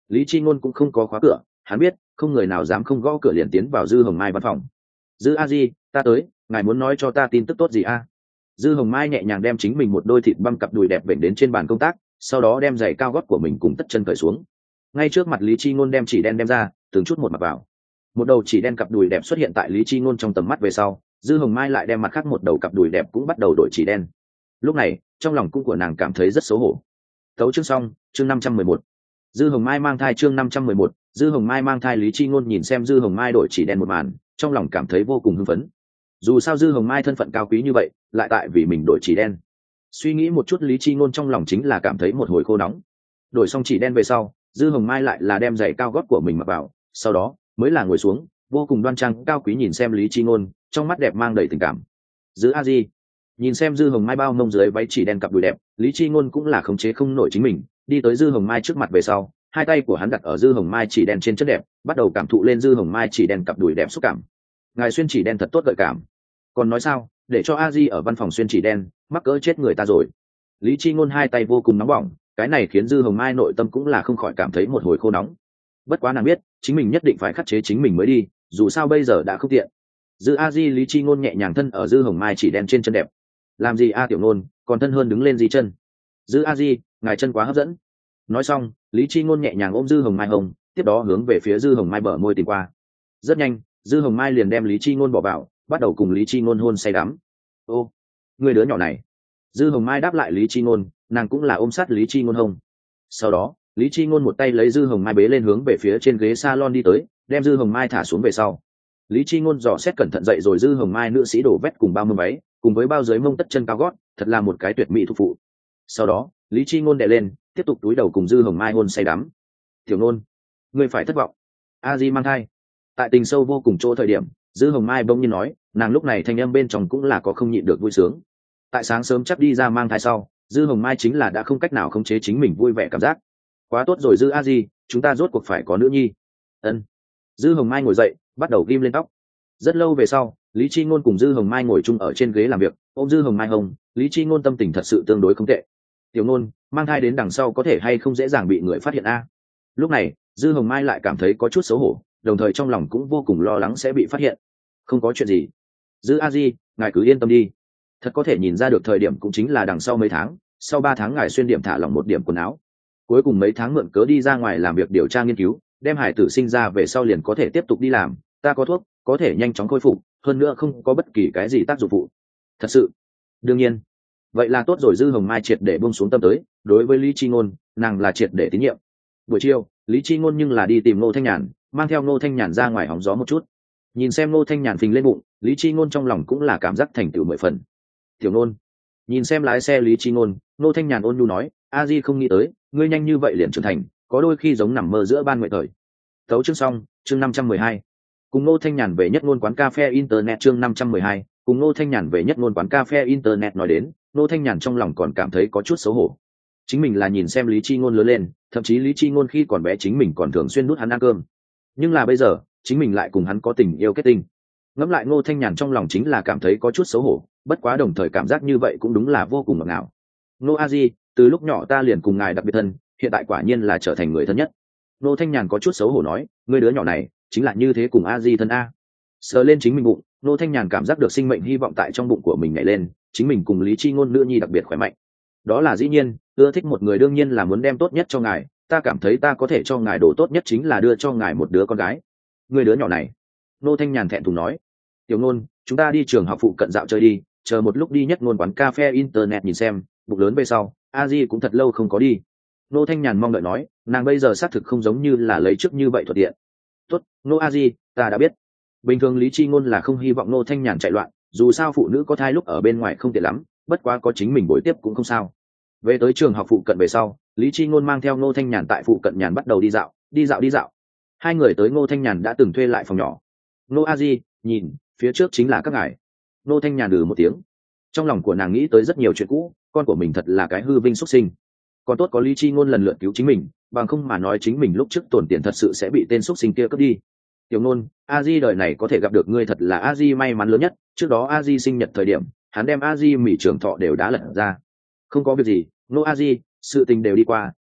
Lý Chi Ngôn cũng không có khóa cửa, hắn biết không người nào dám không gõ cửa liền tiến vào Dư Hồng Mai văn phòng. Dư a di, ta tới, ngài muốn nói cho ta tin tức tốt gì a? Dư Hồng Mai nhẹ nhàng đem chính mình một đôi thịt băm cặp đùi đẹp vểnh đến trên bàn công tác, sau đó đem giày cao gót của mình cùng tất chân cởi xuống. Ngay trước mặt Lý Chi Ngôn đem chỉ đen đem ra, từng chút một mặc vào. Một đầu chỉ đen cặp đùi đẹp xuất hiện tại Lý Chi Ngôn trong tầm mắt về sau, Dư Hồng Mai lại đem mặt khác một đầu cặp đùi đẹp cũng bắt đầu đổi chỉ đen. Lúc này, trong lòng cung của nàng cảm thấy rất xấu hổ. Tấu chương xong, chương năm trăm mười một. Dư Hồng Mai mang thai chương năm trăm mười một, Dư Hồng Mai mang thai Lý Chi Ngôn nhìn xem Dư Hồng Mai đổi chỉ đen một màn, trong lòng cảm thấy vô cùng hưng phấn. Dù sao Dư Hồng Mai thân phận cao quý như vậy, lại tại vì mình đổi chỉ đen. Suy nghĩ một chút Lý Chi Ngôn trong lòng chính là cảm thấy một hồi khô nóng. Đổi xong chỉ đen về sau, Dư Hồng Mai lại là đem giày cao gót của mình mặc vào, sau đó mới là ngồi xuống, vô cùng đoan trang cao quý nhìn xem Lý Chi Ngôn, trong mắt đẹp mang đầy tình cảm. Dư a di, nhìn xem Dư Hồng Mai bao mông dưới váy chỉ đen cặp đùi đẹp, Lý Chi Ngôn cũng là khống chế không nổi chính mình, đi tới Dư Hồng Mai trước mặt về sau, hai tay của hắn đặt ở Dư Hồng Mai chỉ đen trên chất đẹp, bắt đầu cảm thụ lên Dư Hồng Mai chỉ đen cặp đùi đẹp xúc cảm. Ngài xuyên chỉ đen thật tốt gợi cảm. Còn nói sao, để cho a di ở văn phòng xuyên chỉ đen, mắc cỡ chết người ta rồi. Lý Chi Ngôn hai tay vô cùng nóng bỏng, cái này khiến Dư Hồng Mai nội tâm cũng là không khỏi cảm thấy một hồi khô nóng. Bất quá nàng biết, chính mình nhất định phải khắc chế chính mình mới đi, dù sao bây giờ đã không tiện. Dư a di, Lý Chi Ngôn nhẹ nhàng thân ở Dư Hồng Mai chỉ đen trên chân đẹp. Làm gì a tiểu Ngôn, còn thân hơn đứng lên gì chân. Dư a di, ngài chân quá hấp dẫn. Nói xong, Lý Chi Ngôn nhẹ nhàng ôm Dư Hồng Mai hồng, tiếp đó hướng về phía Dư Hồng Mai bờ môi tìm qua. Rất nhanh, Dư Hồng Mai liền đem Lý Chi Ngôn bỏ vào, bắt đầu cùng Lý Chi Ngôn hôn say đắm. Ô, người đứa nhỏ này. Dư Hồng Mai đáp lại Lý Chi Ngôn, nàng cũng là ôm sát Lý Chi Ngôn hông. Sau đó, Lý Chi Ngôn một tay lấy Dư Hồng Mai bế lên hướng về phía trên ghế salon đi tới, đem Dư Hồng Mai thả xuống về sau. Lý Chi Ngôn dò xét cẩn thận dậy rồi Dư Hồng Mai nữ sĩ đổ vét cùng bao mông váy, cùng với bao dưới mông tất chân cao gót, thật là một cái tuyệt mỹ thuộc phụ. Sau đó, Lý Chi Ngôn đè lên, tiếp tục túi đầu cùng Dư Hồng Mai hôn say đắm. Tiểu Ngôn, ngươi phải thất vọng. A Di mang thai. Tại tình sâu vô cùng chỗ thời điểm, Dư Hồng Mai bỗng nhiên nói, nàng lúc này thanh âm bên trong cũng là có không nhịn được vui sướng. Tại sáng sớm chắc đi ra mang thai sau, Dư Hồng Mai chính là đã không cách nào khống chế chính mình vui vẻ cảm giác. Quá tốt rồi Dư a di, chúng ta rốt cuộc phải có nữ nhi. Ân. Dư Hồng Mai ngồi dậy, bắt đầu ghim lên tóc. Rất lâu về sau, Lý Chi Ngôn cùng Dư Hồng Mai ngồi chung ở trên ghế làm việc, ôm Dư Hồng Mai hồng, Lý Chi Ngôn tâm tình thật sự tương đối không tệ. Tiểu Ngôn, mang thai đến đằng sau có thể hay không dễ dàng bị người phát hiện a? Lúc này, Dư Hồng Mai lại cảm thấy có chút xấu hổ, đồng thời trong lòng cũng vô cùng lo lắng sẽ bị phát hiện. Không có chuyện gì. Dư a di, ngài cứ yên tâm đi. Thật có thể nhìn ra được thời điểm cũng chính là đằng sau mấy tháng, sau ba tháng ngài xuyên điểm thả lỏng một điểm quần áo. Cuối cùng mấy tháng mượn cớ đi ra ngoài làm việc điều tra nghiên cứu, đem hải tử sinh ra về sau liền có thể tiếp tục đi làm, ta có thuốc, có thể nhanh chóng khôi phục, hơn nữa không có bất kỳ cái gì tác dụng phụ. Thật sự? Đương nhiên. Vậy là tốt rồi. Dư Hồng Mai triệt để buông xuống tâm tới, đối với Lý Chi Ngôn, nàng là triệt để tín nhiệm. Buổi chiều, Lý Chi Ngôn nhưng là đi tìm Ngô Thanh Nhàn, mang theo Ngô Thanh Nhàn ra ngoài hóng gió một chút. Nhìn xem Ngô Thanh Nhàn phình lên bụng, Lý Chi Ngôn trong lòng cũng là cảm giác thành tựu mười phần. Tiểu Ngôn, nhìn xem lái xe Lý Chi Ngôn, Ngô Thanh Nhàn ôn nhu nói, a di không nghĩ tới, ngươi nhanh như vậy liền trưởng thành, có đôi khi giống nằm mơ giữa ban nguyệt thời. Tấu chương xong, chương năm trăm mười hai. Cùng Ngô Thanh Nhàn về nhất ngôn quán cà phê internet chương năm trăm mười hai, cùng Ngô Thanh Nhàn về nhất ngôn quán cà phê internet nói đến, Ngô Thanh Nhàn trong lòng còn cảm thấy có chút xấu hổ. Chính mình là nhìn xem Lý Chi Ngôn lớn lên, thậm chí Lý Chi Ngôn khi còn bé chính mình còn thường xuyên nuốt hắn ăn cơm. Nhưng là bây giờ, chính mình lại cùng hắn có tình yêu kết tinh. Ngẫm lại Ngô Thanh Nhàn trong lòng chính là cảm thấy có chút xấu hổ, bất quá đồng thời cảm giác như vậy cũng đúng là vô cùng ngọt ngào. Ngô a di, từ lúc nhỏ ta liền cùng ngài đặc biệt thân, hiện tại quả nhiên là trở thành người thân nhất. Ngô Thanh Nhàn có chút xấu hổ nói, ngươi đứa nhỏ này chính là như thế cùng a di thân a. Sờ lên chính mình bụng, Ngô Thanh Nhàn cảm giác được sinh mệnh hy vọng tại trong bụng của mình nhảy lên, chính mình cùng Lý Chi Ngôn nữ nhi đặc biệt khỏe mạnh. Đó là dĩ nhiên, ưa thích một người đương nhiên là muốn đem tốt nhất cho ngài, ta cảm thấy ta có thể cho ngài đồ tốt nhất chính là đưa cho ngài một đứa con gái. Người đứa nhỏ này. Ngô Thanh Nhàn thẹn thùng nói, tiểu Ngôn, chúng ta đi trường học phụ cận dạo chơi đi, chờ một lúc đi nhất ngôn quán cà phê internet nhìn xem, bụng lớn về sau, a di cũng thật lâu không có đi. Ngô Thanh Nhàn mong đợi nói, nàng bây giờ xác thực không giống như là lấy trước như vậy thuận tiện. Tốt, Ngô a di, ta đã biết. Bình thường Lý Chi Ngôn là không hy vọng Ngô Thanh Nhàn chạy loạn, dù sao phụ nữ có thai lúc ở bên ngoài không tiện lắm, bất quá có chính mình bồi tiếp cũng không sao. Về tới trường học phụ cận về sau, Lý Chi Ngôn mang theo Ngô Thanh Nhàn tại phụ cận nhàn bắt đầu đi dạo, đi dạo đi dạo. Hai người tới Ngô Thanh Nhàn đã từng thuê lại phòng nhỏ. Ngô a di, nhìn, phía trước chính là các ngài. Ngô Thanh Nhàn ừ một tiếng. Trong lòng của nàng nghĩ tới rất nhiều chuyện cũ, con của mình thật là cái hư vinh xuất sinh. Còn tốt có Lý Chi Ngôn lần lượt cứu chính mình, bằng không mà nói chính mình lúc trước tổn tiền thật sự sẽ bị tên xuất sinh kia cướp đi. Tiểu Ngôn, a di đời này có thể gặp được ngươi thật là a di may mắn lớn nhất, trước đó a di sinh nhật thời điểm, hắn đem a di mỉ trường thọ đều đã lật ra. Không có việc gì, Ngô a di, sự tình đều đi qua,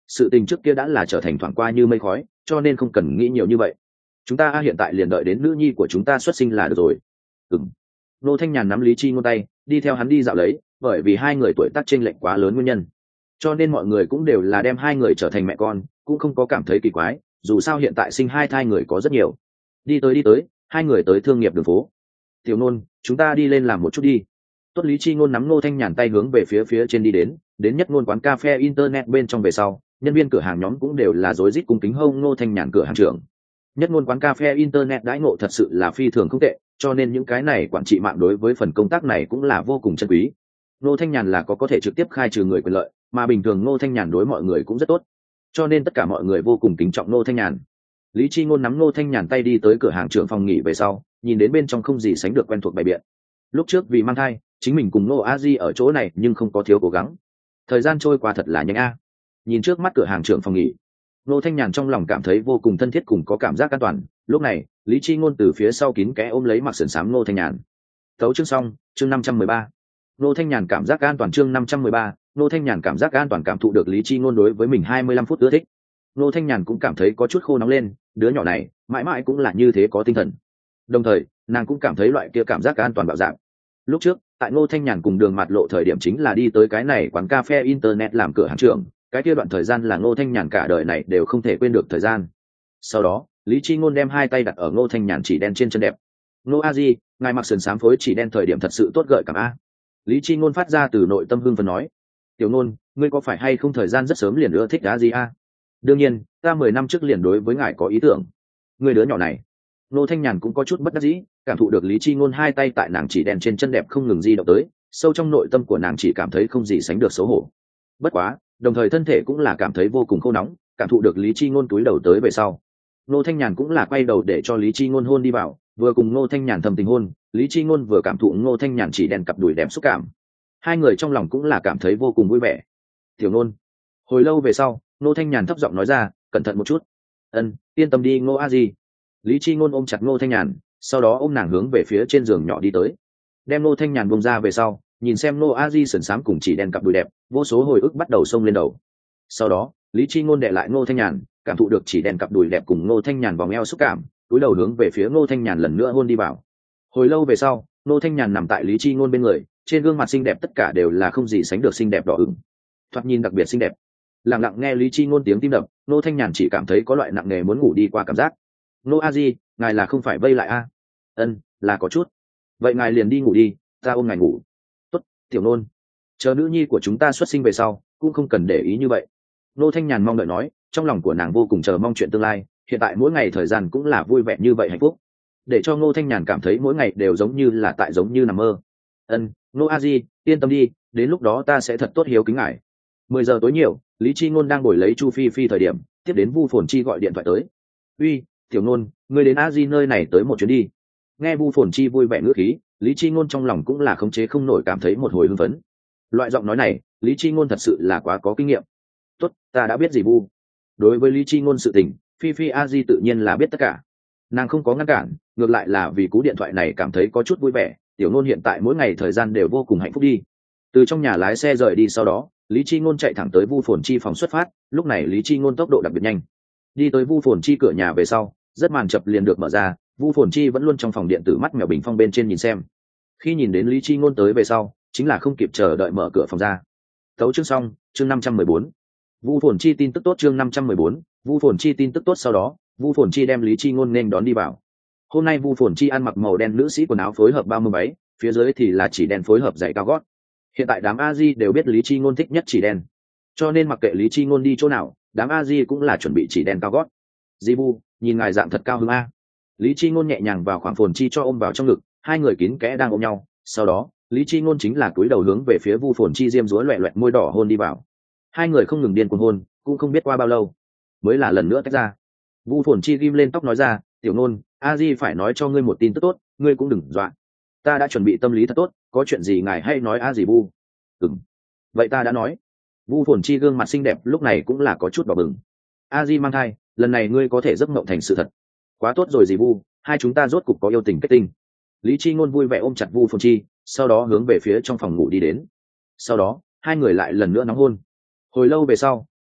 sự tình trước kia đã là trở thành thoảng qua như mây khói, cho nên không cần nghĩ nhiều như vậy. Chúng ta a hiện tại liền đợi đến nữ nhi của chúng ta xuất sinh là được rồi. Ừm. Ngô Thanh Nhàn nắm Lý Chi Ngôn tay, đi theo hắn đi dạo lấy, bởi vì hai người tuổi tác chênh lệch quá lớn nguyên nhân, cho nên mọi người cũng đều là đem hai người trở thành mẹ con, cũng không có cảm thấy kỳ quái, dù sao hiện tại sinh hai thai người có rất nhiều. Đi tới đi tới, hai người tới thương nghiệp đường phố. Tiểu Nôn, chúng ta đi lên làm một chút đi. Tốt. Lý Chi Ngôn nắm Ngô Thanh Nhàn tay hướng về phía phía trên đi đến, đến nhất ngôn quán cà phê internet bên trong về sau, nhân viên cửa hàng nhóm cũng đều là rối rít cung kính hông Ngô Thanh Nhàn cửa hàng trưởng. Nhất ngôn quán cà phê internet đãi ngộ thật sự là phi thường không tệ, cho nên những cái này quản trị mạng đối với phần công tác này cũng là vô cùng chân quý. Ngô Thanh Nhàn là có có thể trực tiếp khai trừ người quyền lợi, mà bình thường Ngô Thanh Nhàn đối mọi người cũng rất tốt, cho nên tất cả mọi người vô cùng kính trọng Ngô Thanh Nhàn. Lý Chi Ngôn nắm Ngô Thanh Nhàn tay đi tới cửa hàng trưởng phòng nghỉ về sau, nhìn đến bên trong không gì sánh được quen thuộc bày biện. Lúc trước vì mang thai, chính mình cùng Ngô A Di ở chỗ này nhưng không có thiếu cố gắng. Thời gian trôi qua thật là nhanh a. Nhìn trước mắt cửa hàng trưởng phòng nghỉ, Ngô Thanh Nhàn trong lòng cảm thấy vô cùng thân thiết cùng có cảm giác an toàn. Lúc này, Lý Chi Ngôn từ phía sau kín kẽ ôm lấy mặc sườn xám Ngô Thanh Nhàn. Tấu chương xong, chương năm trăm mười ba. Ngô Thanh Nhàn cảm giác an toàn chương năm trăm mười ba. Ngô Thanh Nhàn cảm giác an toàn cảm thụ được Lý Chi Ngôn đối với mình hai mươi lăm phút ưa thích. Ngô Thanh Nhàn cũng cảm thấy có chút khô nóng lên, đứa nhỏ này mãi mãi cũng là như thế có tinh thần. Đồng thời, nàng cũng cảm thấy loại kia cảm giác an toàn bạo dạng. Lúc trước, tại Ngô Thanh Nhàn cùng Đường Mạt Lộ thời điểm chính là đi tới cái này quán cà phê internet làm cửa hàng trưởng, cái kia đoạn thời gian là Ngô Thanh Nhàn cả đời này đều không thể quên được thời gian. Sau đó, Lý Chi Ngôn đem hai tay đặt ở Ngô Thanh Nhàn chỉ đen trên chân đẹp. Ngô A Di, ngài mặc sườn xám phối chỉ đen thời điểm thật sự tốt gợi cảm a. Lý Chi Ngôn phát ra từ nội tâm hưng phấn nói. Tiểu Ngôn, ngươi có phải hay không thời gian rất sớm liền ưa thích A Di a? Đương nhiên, ta mười năm trước liền đối với ngài có ý tưởng. Người đứa nhỏ này. Ngô Thanh Nhàn cũng có chút bất đắc dĩ, cảm thụ được Lý Chi Ngôn hai tay tại nàng chỉ đen trên chân đẹp không ngừng di động tới, sâu trong nội tâm của nàng chỉ cảm thấy không gì sánh được xấu hổ. Bất quá, đồng thời thân thể cũng là cảm thấy vô cùng khô nóng, cảm thụ được Lý Chi Ngôn túi đầu tới về sau, Ngô Thanh Nhàn cũng là quay đầu để cho Lý Chi Ngôn hôn đi vào, vừa cùng Ngô Thanh Nhàn thầm tình hôn, Lý Chi Ngôn vừa cảm thụ Ngô Thanh Nhàn chỉ đen cặp đùi đẹp xúc cảm. Hai người trong lòng cũng là cảm thấy vô cùng vui vẻ. Tiểu Ngôn. Hồi lâu về sau, Ngô Thanh Nhàn thấp giọng nói ra, cẩn thận một chút. Ân, yên tâm đi Ngô A Di. Lý Chi Ngôn ôm chặt Ngô Thanh Nhàn, sau đó ôm nàng hướng về phía trên giường nhỏ đi tới. Đem Ngô Thanh Nhàn buông ra về sau, nhìn xem Ngô A Di sườn xám cùng chỉ đen cặp đùi đẹp, vô số hồi ức bắt đầu xông lên đầu. Sau đó, Lý Chi Ngôn đè lại Ngô Thanh Nhàn, cảm thụ được chỉ đen cặp đùi đẹp cùng Ngô Thanh Nhàn vòng eo xúc cảm, cúi đầu hướng về phía Ngô Thanh Nhàn lần nữa hôn đi vào. Hồi lâu về sau, Ngô Thanh Nhàn nằm tại Lý Chi Ngôn bên người, trên gương mặt xinh đẹp tất cả đều là không gì sánh được xinh đẹp đỏ ửng, thoạt nhìn đặc biệt xinh đẹp. Lặng lặng nghe Lý Chi Ngôn tiếng tim đập, Ngô Thanh Nhàn chỉ cảm thấy có loại nặng nề muốn ngủ đi qua cảm giác. Ngô A Di, ngài là không phải vây lại a? Ân, là có chút. Vậy ngài liền đi ngủ đi, ta ôm ngài ngủ. Tốt, Tiểu Nôn. Chờ nữ nhi của chúng ta xuất sinh về sau, cũng không cần để ý như vậy. Ngô Thanh Nhàn mong đợi nói, trong lòng của nàng vô cùng chờ mong chuyện tương lai, hiện tại mỗi ngày thời gian cũng là vui vẻ như vậy hạnh phúc, để cho Ngô Thanh Nhàn cảm thấy mỗi ngày đều giống như là tại giống như nằm mơ. Ân, Ngô A Di, yên tâm đi, đến lúc đó ta sẽ thật tốt hiếu kính ngài. Mười giờ tối nhiều, Lý Chi Ngôn đang ngồi lấy Chu Phi Phi thời điểm, tiếp đến Vu Phồn Chi gọi điện thoại tới. Uy, Tiểu Ngôn, ngươi đến A Di nơi này tới một chuyến đi. Nghe Vu Phồn Chi vui vẻ ngữ khí, Lý Chi Ngôn trong lòng cũng là khống chế không nổi cảm thấy một hồi hưng phấn. Loại giọng nói này, Lý Chi Ngôn thật sự là quá có kinh nghiệm. Tốt, ta đã biết gì Vu. Đối với Lý Chi Ngôn sự tình, Phi Phi A Di tự nhiên là biết tất cả. Nàng không có ngăn cản, ngược lại là vì cú điện thoại này cảm thấy có chút vui vẻ. Tiểu Ngôn hiện tại mỗi ngày thời gian đều vô cùng hạnh phúc đi. Từ trong nhà lái xe rời đi sau đó, Lý Chi Ngôn chạy thẳng tới Vu Phồn Chi phòng xuất phát. Lúc này Lý Chi Ngôn tốc độ đặc biệt nhanh. Đi tới Vu Phồn Chi cửa nhà về sau, rất màn chập liền được mở ra. Vu Phồn Chi vẫn luôn trong phòng điện tử mắt mèo bình phong bên trên nhìn xem. Khi nhìn đến Lý Chi Ngôn tới về sau, chính là không kịp chờ đợi mở cửa phòng ra. Tấu chương xong, chương năm trăm mười bốn. Vu Phồn Chi tin tức tốt chương năm trăm mười bốn. Vu Phồn Chi tin tức tốt sau đó, Vu Phồn Chi đem Lý Chi Ngôn nên đón đi vào. Hôm nay Vu Phồn Chi ăn mặc màu đen nữ sĩ quần áo phối hợp bao mươi váy, phía dưới thì là chỉ đen phối hợp giày cao gót. Hiện tại đám A Di đều biết Lý Chi Ngôn thích nhất chỉ đen, cho nên mặc kệ Lý Chi Ngôn đi chỗ nào, đám A Di cũng là chuẩn bị chỉ đen cao gót. Di Bu, nhìn ngài dạng thật cao hứng a. Lý Chi Ngôn nhẹ nhàng vào khoảng Phồn Chi cho ôm vào trong ngực, hai người kín kẽ đang ôm nhau. Sau đó, Lý Chi Ngôn chính là cúi đầu hướng về phía Vu Phồn Chi diêm dúa loẹt loẹt môi đỏ hôn đi vào. Hai người không ngừng điên cuồng hôn, cũng không biết qua bao lâu mới là lần nữa tách ra. Vu Phồn Chi ghim lên tóc nói ra, Tiểu Nôn, A Di phải nói cho ngươi một tin tức tốt, ngươi cũng đừng dọa. Ta đã chuẩn bị tâm lý thật tốt, có chuyện gì ngài hay nói A Di Bu. Ừm, vậy ta đã nói. Vu Phồn Chi gương mặt xinh đẹp lúc này cũng là có chút đỏ bừng. A Di mang thai, lần này ngươi có thể giấc mộng thành sự thật. Quá tốt rồi dì Bu, hai chúng ta rốt cục có yêu tình kết tinh. Lý Chi Ngôn vui vẻ ôm chặt Vu Phồn Chi, sau đó hướng về phía trong phòng ngủ đi đến. Sau đó, hai người lại lần nữa nóng hôn. Hồi lâu về sau,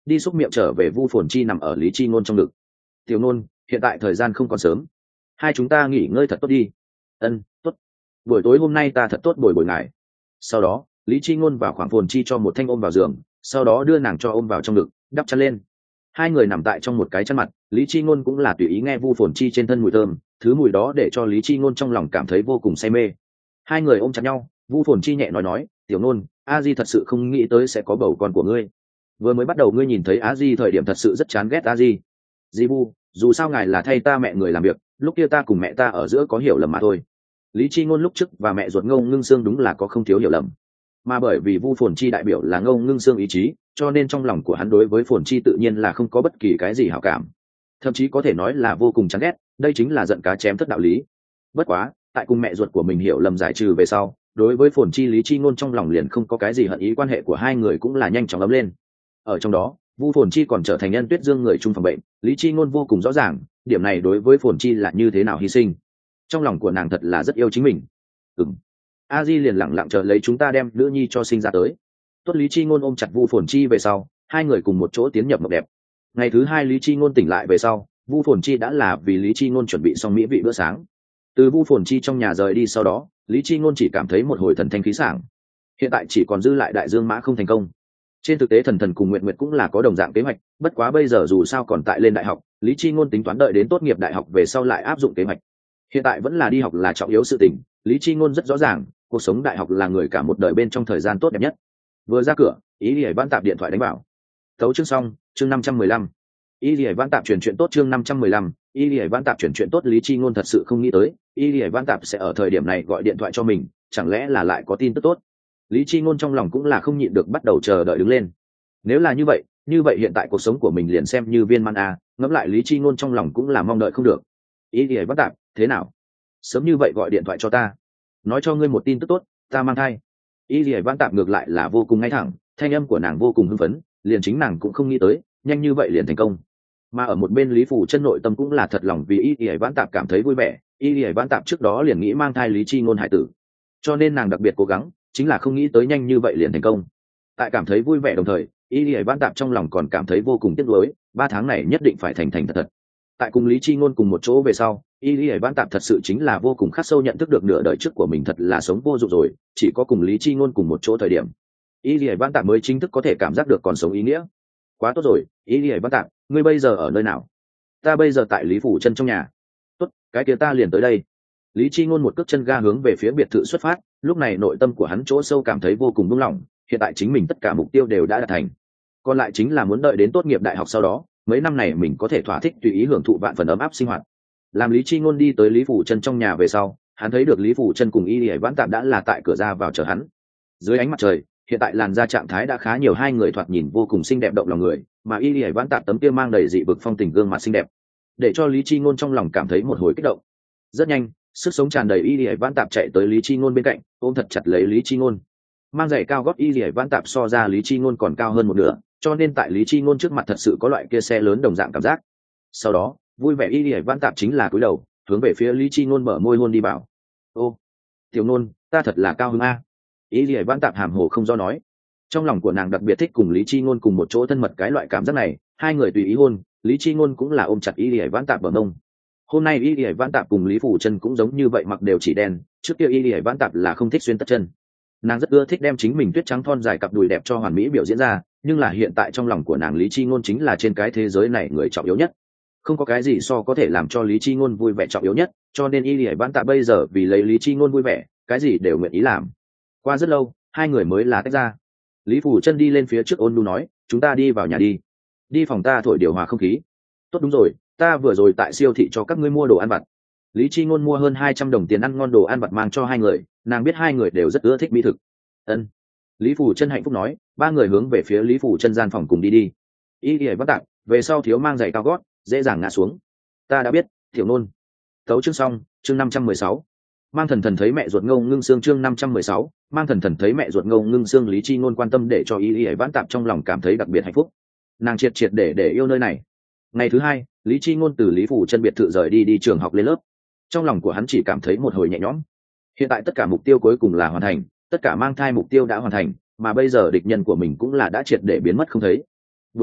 đi xúc miệng trở về vu phồn chi nằm ở lý chi ngôn trong ngực. Tiểu Nôn, hiện tại thời gian không còn sớm, hai chúng ta nghỉ ngơi thật tốt đi. Ân, tốt. Buổi tối hôm nay ta thật tốt bồi bồi ngài. Sau đó lý chi ngôn vào khoảng phồn chi cho một thanh ôm vào giường, sau đó đưa nàng cho ôm vào trong ngực, đắp chăn lên. Hai người nằm tại trong một cái chăn mặt, lý chi ngôn cũng là tùy ý nghe vu phồn chi trên thân mùi thơm, thứ mùi đó để cho lý chi ngôn trong lòng cảm thấy vô cùng say mê. Hai người ôm chặt nhau, vu phồn chi nhẹ nói nói, tiểu Nôn, a di thật sự không nghĩ tới sẽ có bầu con của ngươi. Vừa mới bắt đầu ngươi nhìn thấy a di thời điểm thật sự rất chán ghét a di. Di vu, dù sao ngài là thay ta mẹ người làm việc, lúc kia ta cùng mẹ ta ở giữa có hiểu lầm mà thôi. Lý chi ngôn lúc trước và mẹ ruột Ngô Ngưng Sương đúng là có không thiếu hiểu lầm, mà bởi vì vu phồn chi đại biểu là Ngô Ngưng Sương ý chí, cho nên trong lòng của hắn đối với phồn chi tự nhiên là không có bất kỳ cái gì hảo cảm, thậm chí có thể nói là vô cùng chán ghét. Đây chính là giận cá chém thất đạo lý. Bất quá tại cùng mẹ ruột của mình hiểu lầm giải trừ về sau, đối với phồn chi lý chi ngôn trong lòng liền không có cái gì hận ý, quan hệ của hai người cũng là nhanh chóng ấm lên. Ở trong đó vu phồn chi còn trở thành nhân tuyết dương người chung phòng bệnh, lý chi ngôn vô cùng rõ ràng điểm này đối với phồn chi là như thế nào hy sinh. Trong lòng của nàng thật là rất yêu chính mình. Ừm, a di liền lặng lặng chờ lấy chúng ta đem nữ nhi cho sinh ra tới. Tốt. Lý chi ngôn ôm chặt vu phồn chi về sau, hai người cùng một chỗ tiến nhập mộng đẹp. Ngày thứ hai lý chi ngôn tỉnh lại về sau, vu phồn chi đã là vì lý chi ngôn chuẩn bị xong mỹ vị bữa sáng. Từ vu phồn chi trong nhà rời đi sau đó, lý chi ngôn chỉ cảm thấy một hồi thần thanh khí sảng. Hiện tại chỉ còn dư lại đại dương mã không thành công. Trên thực tế thần thần cùng nguyện nguyện cũng là có đồng dạng kế hoạch, bất quá bây giờ dù sao còn tại lên đại học, lý chi ngôn tính toán đợi đến tốt nghiệp đại học về sau lại áp dụng kế hoạch. Hiện tại vẫn là đi học là trọng yếu sự tình, lý chi ngôn rất rõ ràng cuộc sống đại học là người cả một đời bên trong thời gian tốt đẹp nhất. Vừa ra cửa, ý lìa ban tạp điện thoại đánh vào. Tấu chương xong, chương năm trăm mười lăm. Ý lìa ban tạp chuyển chuyện tốt, chương năm trăm mười lăm. Ý lìa ban tạp chuyển chuyện tốt. Lý chi ngôn thật sự không nghĩ tới ý lìa ban tạp sẽ ở thời điểm này gọi điện thoại cho mình, chẳng lẽ là lại có tin tức tốt. Lý chi ngôn trong lòng cũng là không nhịn được bắt đầu chờ đợi đứng lên. Nếu là như vậy, như vậy hiện tại cuộc sống của mình liền xem như viên mãn a. Ngẫm lại lý chi ngôn trong lòng cũng là mong đợi không được. Ý lìa ban tạp, thế nào? Sớm như vậy gọi điện thoại cho ta, nói cho ngươi một tin tức tốt, ta mang thai. Y lìa văn tạp ngược lại là vô cùng ngay thẳng, thanh âm của nàng vô cùng hưng phấn, liền chính nàng cũng không nghĩ tới nhanh như vậy liền thành công. Mà ở một bên lý phủ chân nội tâm cũng là thật lòng vì y lìa văn tạp cảm thấy vui vẻ. Y lìa văn tạp trước đó liền nghĩ mang thai lý chi ngôn hải tử, cho nên nàng đặc biệt cố gắng, chính là không nghĩ tới nhanh như vậy liền thành công. Tại cảm thấy vui vẻ đồng thời, y lìa văn tạp trong lòng còn cảm thấy vô cùng tiếc nuối, ba tháng này nhất định phải thành thành thật thật. Tại cùng lý chi ngôn cùng một chỗ về sau, y lý văn tạp thật sự chính là vô cùng khắc sâu nhận thức được nửa đời trước của mình thật là sống vô dụng rồi, chỉ có cùng lý chi ngôn cùng một chỗ thời điểm y lý văn tạp mới chính thức có thể cảm giác được còn sống ý nghĩa. Quá tốt rồi, y lý văn tạp, ngươi bây giờ ở nơi nào? Ta bây giờ tại lý phủ chân trong nhà. Tốt, cái kia ta liền tới đây. Lý chi ngôn một cước chân ga hướng về phía biệt thự xuất phát, lúc này nội tâm của hắn chỗ sâu cảm thấy vô cùng buông lỏng, hiện tại chính mình tất cả mục tiêu đều đã đạt thành, còn lại chính là muốn đợi đến tốt nghiệp đại học sau đó, mấy năm này mình có thể thỏa thích tùy ý hưởng thụ vạn phần ấm áp sinh hoạt. Làm lý chi ngôn đi tới lý phủ chân trong nhà về sau, hắn thấy được lý phủ chân cùng y lìa vãn tạm đã là tại cửa ra vào chờ hắn. Dưới ánh mặt trời, hiện tại làn da trạng thái đã khá nhiều, hai người thoạt nhìn vô cùng xinh đẹp động lòng người, mà y lìa vãn tạm tấm kia mang đầy dị vực phong tình gương mặt xinh đẹp, để cho lý chi ngôn trong lòng cảm thấy một hồi kích động. Rất nhanh, sức sống tràn đầy y lìa vãn tạm chạy tới lý chi ngôn bên cạnh, ôm thật chặt lấy lý chi ngôn. Mang giày cao gót y lìa vãn tạm so ra lý chi ngôn còn cao hơn một nửa, cho nên tại lý chi ngôn trước mặt thật sự có loại kia xe lớn đồng dạng cảm giác. Sau đó vui vẻ y lìa văn tạp chính là cúi đầu hướng về phía lý chi ngôn mở môi hôn đi bảo. Ô tiểu ngôn, ta thật là cao hứng a. Y lìa văn tạp hàm hồ không do nói, trong lòng của nàng đặc biệt thích cùng lý chi ngôn cùng một chỗ thân mật cái loại cảm giác này. Hai người tùy ý hôn, lý chi ngôn cũng là ôm chặt y lìa văn tạp bờ mông. Hôm nay y lìa văn tạp cùng lý phủ chân cũng giống như vậy, mặc đều chỉ đen, trước kia y lìa văn tạp là không thích xuyên tất chân, nàng rất ưa thích đem chính mình tuyết trắng thon dài cặp đùi đẹp cho hoàn mỹ biểu diễn ra, nhưng là hiện tại trong lòng của nàng lý chi ngôn chính là trên cái thế giới này người trọng yếu nhất, không có cái gì so có thể làm cho lý chi ngôn vui vẻ trọng yếu nhất, cho nên y lìa văn tạ bây giờ vì lấy lý chi ngôn vui vẻ, cái gì đều nguyện ý làm. Qua rất lâu, hai người mới là tách ra. Lý phủ chân đi lên phía trước ôn nhu nói, chúng ta đi vào nhà đi, đi phòng ta thổi điều hòa không khí. Tốt, đúng rồi, ta vừa rồi tại siêu thị cho các ngươi mua đồ ăn vặt. Lý chi ngôn mua hơn hai trăm đồng tiền ăn ngon đồ ăn vặt mang cho hai người, nàng biết hai người đều rất ưa thích mỹ thực. Ân. Lý phủ chân hạnh phúc nói. Ba người hướng về phía lý phủ chân gian phòng cùng đi đi. Y lìa bắt tạm về sau thiếu mang giày cao gót, dễ dàng ngã xuống. Ta đã biết, tiểu nôn. Tấu chương xong, chương năm trăm mười sáu. Mang thần thần thấy mẹ ruột Ngô Ngưng Sương, chương năm trăm mười sáu. Mang thần thần thấy mẹ ruột Ngô Ngưng Sương. Lý chi ngôn quan tâm để cho y lìa vãn tạm trong lòng cảm thấy đặc biệt hạnh phúc, nàng triệt triệt để để yêu nơi này. Ngày thứ hai, lý chi ngôn từ lý phủ chân biệt thự rời đi đi trường học lên lớp, trong lòng của hắn chỉ cảm thấy một hồi nhẹ nhõm. Hiện tại tất cả mục tiêu cuối cùng là hoàn thành, tất cả mang thai mục tiêu đã hoàn thành, mà bây giờ địch nhân của mình cũng là đã triệt để biến mất không thấy. Buổi trưa,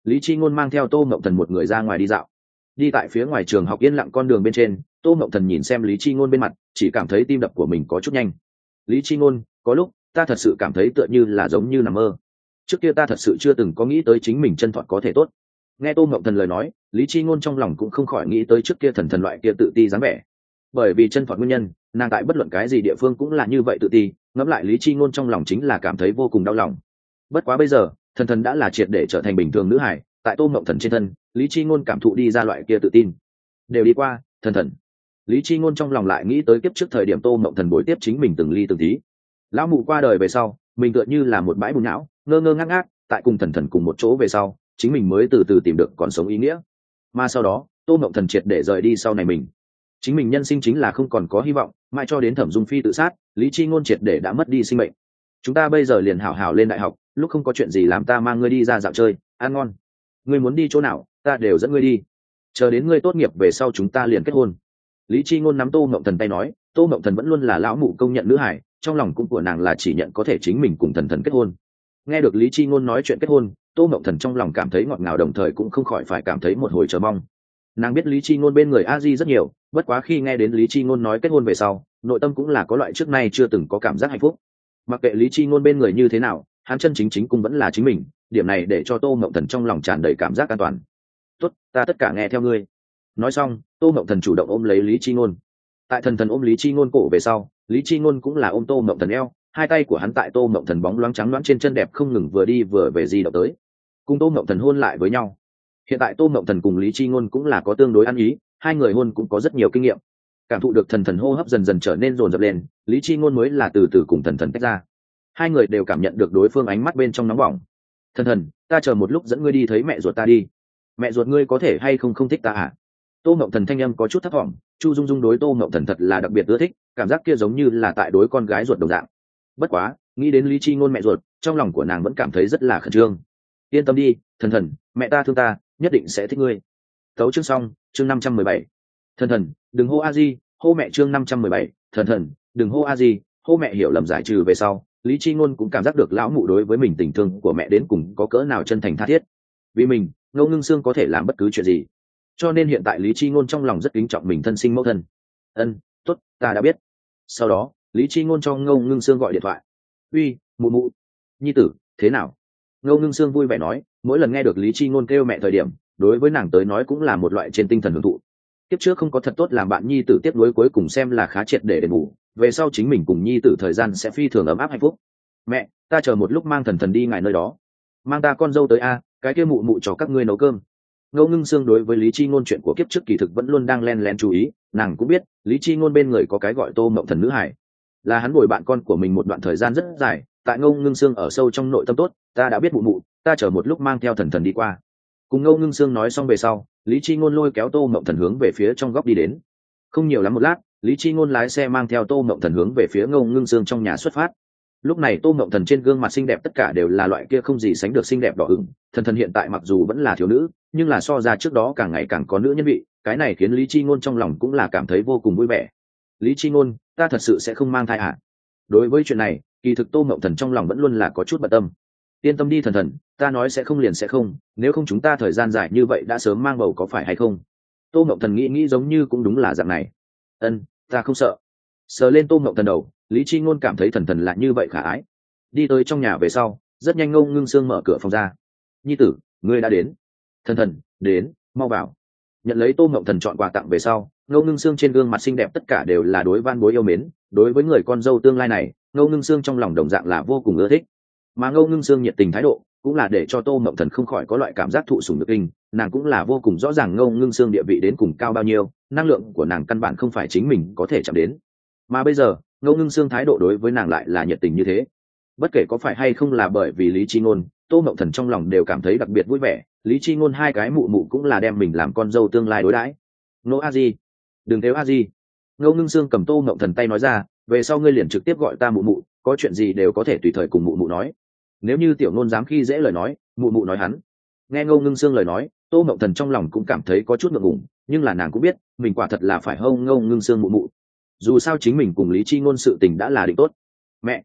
Lý Chi Ngôn mang theo Tô Mộng Thần một người ra ngoài đi dạo. Đi tại phía ngoài trường học yên lặng con đường bên trên, Tô Mộng Thần nhìn xem Lý Chi Ngôn bên mặt, chỉ cảm thấy tim đập của mình có chút nhanh. Lý Chi Ngôn, có lúc ta thật sự cảm thấy tựa như là giống như nằm mơ. Trước kia ta thật sự chưa từng có nghĩ tới chính mình chân thuận có thể tốt. Nghe Tô Mộng Thần lời nói, Lý Chi Ngôn trong lòng cũng không khỏi nghĩ tới trước kia thần thần loại kia tự ti dáng vẻ. Bởi vì chân thuận nguyên nhân, nàng tại bất luận cái gì địa phương cũng là như vậy tự ti, ngẫm lại Lý Chi Ngôn trong lòng chính là cảm thấy vô cùng đau lòng. Bất quá bây giờ, thần thần đã là triệt để trở thành bình thường nữ hải, tại Tô Mộng Thần trên thân, Lý Chi Ngôn cảm thụ đi ra loại kia tự tin. Đều đi qua, thần thần. Lý Chi Ngôn trong lòng lại nghĩ tới kiếp trước thời điểm Tô Mộng Thần bồi tiếp chính mình từng ly từng tí. Lão mụ qua đời về sau, mình tựa như là một bãi bùn não, ngơ ngơ ngác ngác, tại cùng thần thần cùng một chỗ về sau, chính mình mới từ từ tìm được còn sống ý nghĩa. Mà sau đó, Tô Mộng Thần triệt để rời đi sau này mình, chính mình nhân sinh chính là không còn có hy vọng, mãi cho đến Thẩm Dung Phi tự sát, Lý Chi Ngôn triệt để đã mất đi sinh mệnh. Chúng ta bây giờ liền hảo hảo lên đại học, lúc không có chuyện gì làm ta mang ngươi đi ra dạo chơi, ăn ngon. Ngươi muốn đi chỗ nào, ta đều dẫn ngươi đi. Chờ đến ngươi tốt nghiệp về sau chúng ta liền kết hôn. Lý Chi Ngôn nắm Tô Mộng Thần tay nói, Tô Mộng Thần vẫn luôn là lão mụ công nhận nữ hải, trong lòng cũng của nàng là chỉ nhận có thể chính mình cùng thần thần kết hôn. Nghe được Lý Chi Ngôn nói chuyện kết hôn, Tô Mộng Thần trong lòng cảm thấy ngọt ngào, đồng thời cũng không khỏi phải cảm thấy một hồi chờ mong. Nàng biết Lý Chi Ngôn bên người A Di rất nhiều, bất quá khi nghe đến Lý Chi Ngôn nói kết hôn về sau, nội tâm cũng là có loại trước nay chưa từng có cảm giác hạnh phúc. Mặc kệ Lý Chi Ngôn bên người như thế nào, hắn chân chính chính cũng vẫn là chính mình, điểm này để cho Tô Mộng Thần trong lòng tràn đầy cảm giác an toàn. Tốt, ta tất cả nghe theo ngươi. Nói xong, Tô Mộng Thần chủ động ôm lấy Lý Chi Ngôn. Tại thần thần ôm Lý Chi Ngôn cổ về sau, Lý Chi Ngôn cũng là ôm Tô Mộng Thần eo, hai tay của hắn tại Tô Mộng Thần bóng loáng trắng loáng trên chân đẹp không ngừng vừa đi vừa về di động tới, cùng Tô Mộng Thần hôn lại với nhau. Hiện tại Tô Mộng Thần cùng Lý Chi Ngôn cũng là có tương đối ăn ý, hai người hôn cũng có rất nhiều kinh nghiệm. Cảm thụ được thần thần hô hấp dần dần trở nên dồn dập lên, Lý Chi Ngôn mới là từ từ cùng thần thần tách ra. Hai người đều cảm nhận được đối phương ánh mắt bên trong nóng bỏng. Thần thần, ta chờ một lúc dẫn ngươi đi thấy mẹ ruột ta đi. Mẹ ruột ngươi có thể hay không không thích ta à? Tô Mộng Thần thanh âm có chút thấp thỏm, Chu Dung Dung đối Tô Mộng Thần thật là đặc biệt ưa thích, cảm giác kia giống như là tại đối con gái ruột đồng dạng. Bất quá, nghĩ đến Lý Chi Ngôn mẹ ruột, trong lòng của nàng vẫn cảm thấy rất là khẩn trương. Yên tâm đi, thần thần, mẹ ta thương ta, nhất định sẽ thích ngươi. Tấu chương xong, chương năm trăm mười bảy. Thần thần, đừng hô a di, hô mẹ, chương năm trăm mười bảy. Thần thần, đừng hô a di, hô mẹ. Hiểu lầm giải trừ về sau, Lý Chi Ngôn cũng cảm giác được lão mụ đối với mình tình thương của mẹ đến cùng có cỡ nào chân thành tha thiết. Vì mình, Ngô Ngưng Sương có thể làm bất cứ chuyện gì, cho nên hiện tại Lý Chi Ngôn trong lòng rất kính trọng mình thân sinh mẫu thân. Ân, tốt, ta đã biết. Sau đó, Lý Chi Ngôn cho Ngô Ngưng Sương gọi điện thoại. Uy, mụ mụ, nhi tử, thế nào? Ngô Ngưng Sương vui vẻ nói, mỗi lần nghe được Lý Chi Ngôn kêu mẹ thời điểm, đối với nàng tới nói cũng là một loại trên tinh thần hưởng thụ. Tiếp trước không có thật tốt làm bạn nhi tử tiếp nối cuối cùng xem là khá triệt để đền bù, về sau chính mình cùng nhi tử thời gian sẽ phi thường ấm áp hạnh phúc. Mẹ, ta chờ một lúc mang thần thần đi ngài nơi đó. Mang ta con dâu tới a, cái kia mụ mụ cho các ngươi nấu cơm. Ngô Ngưng Sương đối với Lý Chi Ngôn chuyện của kiếp trước kỳ thực vẫn luôn đang len lén chú ý, nàng cũng biết Lý Chi Ngôn bên người có cái gọi Tô Mộng Thần nữ hải, là hắn bồi bạn con của mình một đoạn thời gian rất dài. Tại Ngô Ngưng Sương ở sâu trong nội tâm tốt, ta đã biết mụ mụ, ta chờ một lúc mang theo thần thần đi qua. Cùng Ngô Ngưng Sương nói xong về sau, Lý Chi Ngôn lôi kéo Tô Mộng Thần hướng về phía trong góc đi đến. Không nhiều lắm một lát, Lý Chi Ngôn lái xe mang theo Tô Mộng Thần hướng về phía Ngô Ngưng Sương trong nhà xuất phát. Lúc này Tô Mộng Thần trên gương mặt xinh đẹp tất cả đều là loại kia không gì sánh được xinh đẹp đỏ ửng, thần thần hiện tại mặc dù vẫn là thiếu nữ, nhưng là so ra trước đó càng ngày càng có nữ nhân vị, cái này khiến Lý Chi Ngôn trong lòng cũng là cảm thấy vô cùng vui vẻ. Lý Chi Ngôn, ta thật sự sẽ không mang thai à? Đối với chuyện này, kỳ thực Tô Mộng Thần trong lòng vẫn luôn là có chút bận tâm. Yên tâm đi thần thần, ta nói sẽ không liền sẽ không, nếu không chúng ta thời gian dài như vậy đã sớm mang bầu có phải hay không? Tô Mộng Thần nghĩ nghĩ giống như cũng đúng là dạng này. Ân, ta không sợ. Sờ lên Tô Mộng Thần đầu, Lý Chi Ngôn cảm thấy thần thần là như vậy khả ái. Đi tới trong nhà về sau, rất nhanh Ngô Ngưng Sương mở cửa phòng ra. Nhi tử, ngươi đã đến. Thần thần, đến, mau vào. Nhận lấy Tô Mộng Thần chọn quà tặng về sau, Ngô Ngưng Sương trên gương mặt xinh đẹp tất cả đều là đối van bối yêu mến, đối với người con dâu tương lai này, Ngô Ngưng Sương trong lòng đồng dạng là vô cùng ưa thích. Mà Ngô Ngưng Sương nhiệt tình thái độ, cũng là để cho Tô Mộng Thần không khỏi có loại cảm giác thụ sủng nhược kinh, nàng cũng là vô cùng rõ ràng Ngô Ngưng Sương địa vị đến cùng cao bao nhiêu, năng lượng của nàng căn bản không phải chính mình có thể chạm đến. Mà bây giờ, Ngô Ngưng Sương thái độ đối với nàng lại là nhiệt tình như thế. Bất kể có phải hay không là bởi vì Lý Chi Ngôn, Tô Mộng Thần trong lòng đều cảm thấy đặc biệt vui vẻ, Lý Chi Ngôn hai cái mụ mụ cũng là đem mình làm con dâu tương lai đối đãi. Ngô a di, đừng theo a di. Ngô Ngưng Sương cầm Tô Mộng Thần tay nói ra, về sau ngươi liền trực tiếp gọi ta mụ mụ, có chuyện gì đều có thể tùy thời cùng mụ mụ nói. Nếu như tiểu Nôn dám khi dễ lời nói, mụ mụ nói hắn. Nghe Ngô Ngưng Sương lời nói, Tô Mộng Thần trong lòng cũng cảm thấy có chút ngượng ngùng, nhưng là nàng cũng biết, mình quả thật là phải hông Ngô Ngưng Sương mụ mụ. Dù sao chính mình cùng Lý Chi Ngôn sự tình đã là định tốt. Mẹ,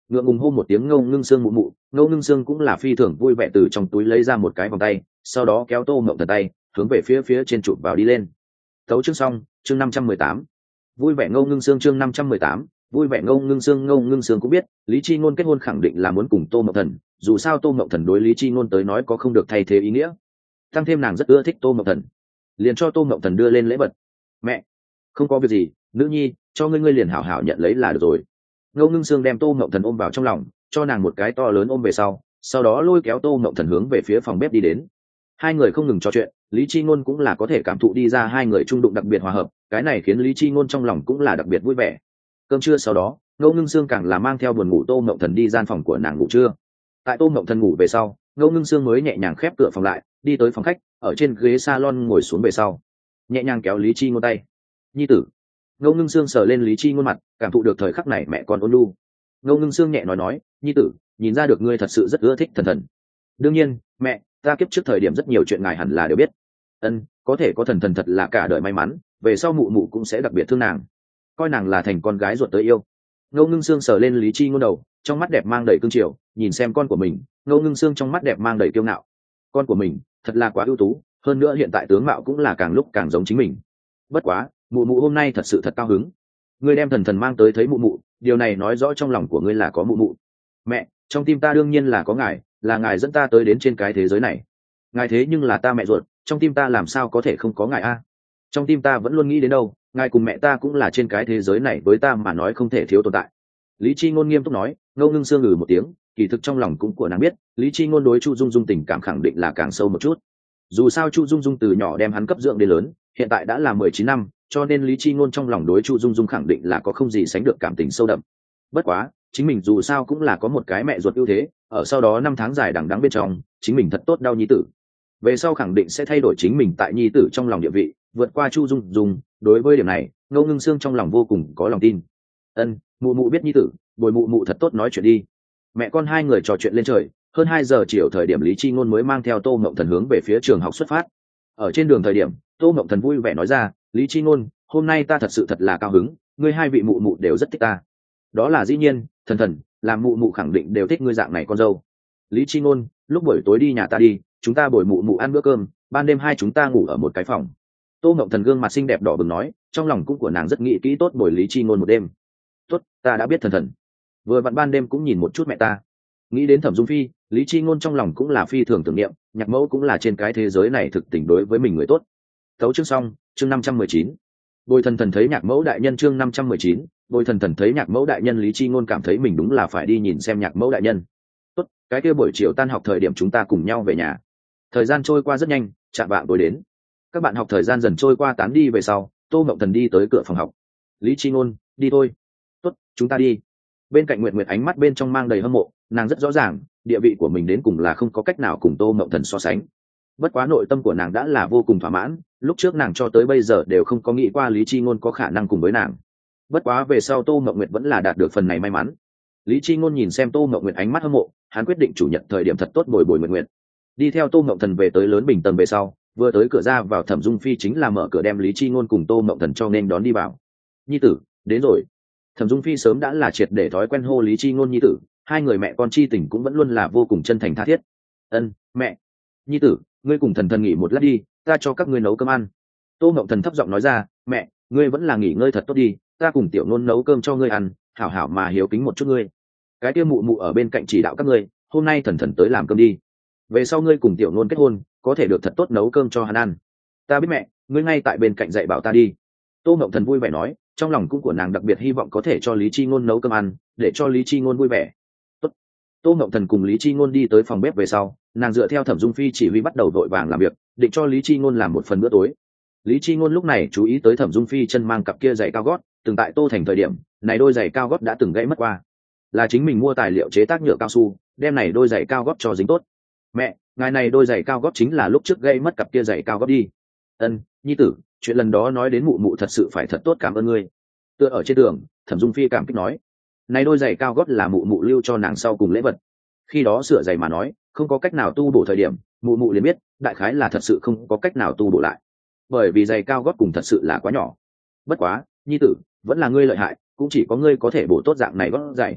ngượng ngùng hô một tiếng ngô ngưng xương mụ mụ. Ngô ngưng xương cũng là phi thường vui vẻ từ trong túi lấy ra một cái vòng tay, sau đó kéo Tô Mộng Thần tay hướng về phía phía trên chụp vào đi lên. Tấu chương xong. Chương năm trăm mười tám. Vui vẻ Ngô ngưng xương. Chương năm trăm mười tám. Vui vẻ Ngô ngưng xương. Ngô ngưng xương cũng biết Lý Chi Ngôn kết hôn khẳng định là muốn cùng Tô Mộng Thần, dù sao Tô Mộng Thần đối Lý Chi Ngôn tới nói có không được thay thế ý nghĩa, tăng thêm nàng rất ưa thích Tô Mộng Thần, liền cho Tô Mộng Thần đưa lên lễ vật. Mẹ, không có việc gì, nữ nhi, cho ngươi ngươi liền hảo hảo nhận lấy là được rồi. Ngô ngưng xương đem Tô Mộng Thần ôm vào trong lòng, cho nàng một cái to lớn ôm về sau, sau đó lôi kéo Tô Mộng Thần hướng về phía phòng bếp đi đến. Hai người không ngừng trò chuyện, Lý Chi Ngôn cũng là có thể cảm thụ đi ra hai người trung đụng đặc biệt hòa hợp, cái này khiến Lý Chi Ngôn trong lòng cũng là đặc biệt vui vẻ. Cơm trưa sau đó, Ngô ngưng xương càng là mang theo buồn ngủ Tô Mộng Thần đi gian phòng của nàng ngủ trưa. Tại Tô Mộng Thần ngủ về sau, Ngô ngưng xương mới nhẹ nhàng khép cửa phòng lại, đi tới phòng khách, ở trên ghế salon ngồi xuống về sau, nhẹ nhàng kéo Lý Chi Ngôn tay. Nhi tử. Ngô ngưng xương sờ lên Lý Chi Ngôn mặt, cảm thụ được thời khắc này mẹ con ôn nhu. Ngô ngưng xương nhẹ nói nói, nhi tử, nhìn ra được ngươi thật sự rất ưa thích thần thần. Đương nhiên, mẹ, ta kiếp trước thời điểm rất nhiều chuyện ngài hẳn là đều biết. Ân, có thể có thần thần thật là cả đời may mắn, về sau mụ mụ cũng sẽ đặc biệt thương nàng, coi nàng là thành con gái ruột tới yêu. Ngô ngưng xương sờ lên Lý Chi Ngôn đầu, trong mắt đẹp mang đầy cương triều, nhìn xem con của mình, Ngô ngưng xương trong mắt đẹp mang đầy kiêu ngạo. Con của mình thật là quá ưu tú, hơn nữa hiện tại tướng mạo cũng là càng lúc càng giống chính mình. Bất quá, mụ mụ hôm nay thật sự thật cao hứng, ngươi đem thần thần mang tới thấy mụ mụ, điều này nói rõ trong lòng của ngươi là có mụ mụ. Mẹ, trong tim ta đương nhiên là có ngài, là ngài dẫn ta tới đến trên cái thế giới này. Ngài thế nhưng là ta mẹ ruột, trong tim ta làm sao có thể không có ngài a? Trong tim ta vẫn luôn nghĩ đến đâu, ngài cùng mẹ ta cũng là trên cái thế giới này với ta mà nói không thể thiếu tồn tại. Lý Chi Ngôn nghiêm túc nói. Ngô ngưng xương ngừ một tiếng, kỳ thực trong lòng cũng của nàng biết, Lý Chi Ngôn đối Chu Dung Dung tình cảm khẳng định là càng sâu một chút. Dù sao Chu Dung Dung từ nhỏ đem hắn cấp dưỡng đến lớn, hiện tại đã là mười chín năm, cho nên Lý Chi Ngôn trong lòng đối Chu Dung Dung khẳng định là có không gì sánh được cảm tình sâu đậm. Bất quá, chính mình dù sao cũng là có một cái mẹ ruột ưu thế, ở sau đó năm tháng dài đằng đẵng bên trong, chính mình thật tốt đau nhi tử. Về sau khẳng định sẽ thay đổi chính mình tại nhi tử trong lòng địa vị, vượt qua Chu Dung Dung, đối với điểm này, Ngô ngưng xương trong lòng vô cùng có lòng tin. Ân, mụ mụ biết nhi tử, bồi mụ mụ thật tốt nói chuyện đi. Mẹ con hai người trò chuyện lên trời, hơn hai giờ chiều thời điểm Lý Chi Ngôn mới mang theo Tô Mộng Thần hướng về phía trường học xuất phát. Ở trên đường thời điểm, Tô Mộng Thần vui vẻ nói ra, Lý Chi Ngôn, hôm nay ta thật sự thật là cao hứng, ngươi hai vị mụ mụ đều rất thích ta. Đó là dĩ nhiên, thần thần, làm mụ mụ khẳng định đều thích ngươi dạng này con dâu. Lý Chi Ngôn, lúc buổi tối đi nhà ta đi, chúng ta bồi mụ mụ ăn bữa cơm, ban đêm hai chúng ta ngủ ở một cái phòng. Tô Mộng Thần gương mặt xinh đẹp đỏ bừng nói, trong lòng cũng của nàng rất nghĩ kỹ tốt bồi Lý Chi Ngôn một đêm. Tốt, ta đã biết thần thần. Vừa vặn ban đêm cũng nhìn một chút mẹ ta. Nghĩ đến Thẩm Dung Phi, Lý Chi Ngôn trong lòng cũng là phi thường tưởng niệm, nhạc mẫu cũng là trên cái thế giới này thực tình đối với mình người tốt. Tấu chương xong. Chương năm trăm mười chín. Bồi thần thần thấy nhạc mẫu đại nhân. Chương năm trăm mười chín. Bồi thần thần thấy nhạc mẫu đại nhân. Lý Chi Ngôn cảm thấy mình đúng là phải đi nhìn xem nhạc mẫu đại nhân. Tốt, cái kia buổi chiều tan học thời điểm chúng ta cùng nhau về nhà. Thời gian trôi qua rất nhanh, chạm vạng tối đến. Các bạn học thời gian dần trôi qua tán đi về sau, Tô Mộng Thần đi tới cửa phòng học. Lý Chi Ngôn, đi thôi. Tốt, chúng ta đi. Bên cạnh Nguyệt Nguyệt ánh mắt bên trong mang đầy hâm mộ, nàng rất rõ ràng, địa vị của mình đến cùng là không có cách nào cùng Tô Mộng Thần so sánh. Bất quá nội tâm của nàng đã là vô cùng thỏa mãn, lúc trước nàng cho tới bây giờ đều không có nghĩ qua Lý Chi Ngôn có khả năng cùng với nàng. Bất quá về sau Tô Mộng Nguyệt vẫn là đạt được phần này may mắn. Lý Chi Ngôn nhìn xem Tô Mộng Nguyệt ánh mắt hâm mộ, hắn quyết định chủ nhật thời điểm thật tốt bồi bồi Nguyệt Nguyệt. Đi theo Tô Mộng Thần về tới lớn Bình tầng về sau, vừa tới cửa ra vào Thẩm Dung Phi chính là mở cửa đem Lý Chi Ngôn cùng Tô Mộng Thần cho nên đón đi vào. Nhi tử, đến rồi. Thẩm Dung Phi sớm đã là triệt để thói quen hô Lý Chi Ngôn nhi tử, hai người mẹ con chi tình cũng vẫn luôn là vô cùng chân thành tha thiết. Ân, mẹ. Nhi tử, ngươi cùng thần thần nghỉ một lát đi, ta cho các ngươi nấu cơm ăn. Tô Mộng Thần thấp giọng nói ra, mẹ, ngươi vẫn là nghỉ ngơi thật tốt đi, ta cùng Tiểu Nôn nấu cơm cho ngươi ăn, hảo hảo mà hiếu kính một chút ngươi. Cái kia mụ mụ ở bên cạnh chỉ đạo các ngươi, hôm nay thần thần tới làm cơm đi. Về sau ngươi cùng Tiểu Nôn kết hôn, có thể được thật tốt nấu cơm cho hắn ăn. Ta biết mẹ, ngươi ngay tại bên cạnh dạy bảo ta đi. Tô Mộng Thần vui vẻ nói, trong lòng cũng của nàng đặc biệt hy vọng có thể cho Lý Chi Ngôn nấu cơm ăn, để cho Lý Chi Ngôn vui vẻ. Tốt. Tô Mộng Thần cùng Lý Chi Ngôn đi tới phòng bếp về sau, nàng dựa theo Thẩm Dung Phi chỉ huy bắt đầu vội vàng làm việc, định cho Lý Chi Ngôn làm một phần bữa tối. Lý Chi Ngôn lúc này chú ý tới Thẩm Dung Phi chân mang cặp kia giày cao gót, từng tại Tô Thành thời điểm, này đôi giày cao gót đã từng gãy mất qua. Là chính mình mua tài liệu chế tác nhựa cao su, đem này đôi giày cao gót cho dính tốt. Mẹ, ngài này đôi giày cao gót chính là lúc trước gãy mất cặp kia giày cao gót đi. Ân, nhi tử, chuyện lần đó nói đến mụ mụ thật sự phải thật tốt cảm ơn ngươi. Tựa ở trên đường, Thẩm Dung Phi cảm kích nói, này đôi giày cao gót là mụ mụ lưu cho nàng sau cùng lễ vật. Khi đó sửa giày mà nói, không có cách nào tu bổ thời điểm, mụ mụ liền biết, đại khái là thật sự không có cách nào tu bổ lại. Bởi vì giày cao gót cùng thật sự là quá nhỏ. Bất quá, nhi tử, vẫn là ngươi lợi hại, cũng chỉ có ngươi có thể bổ tốt dạng này gót giày.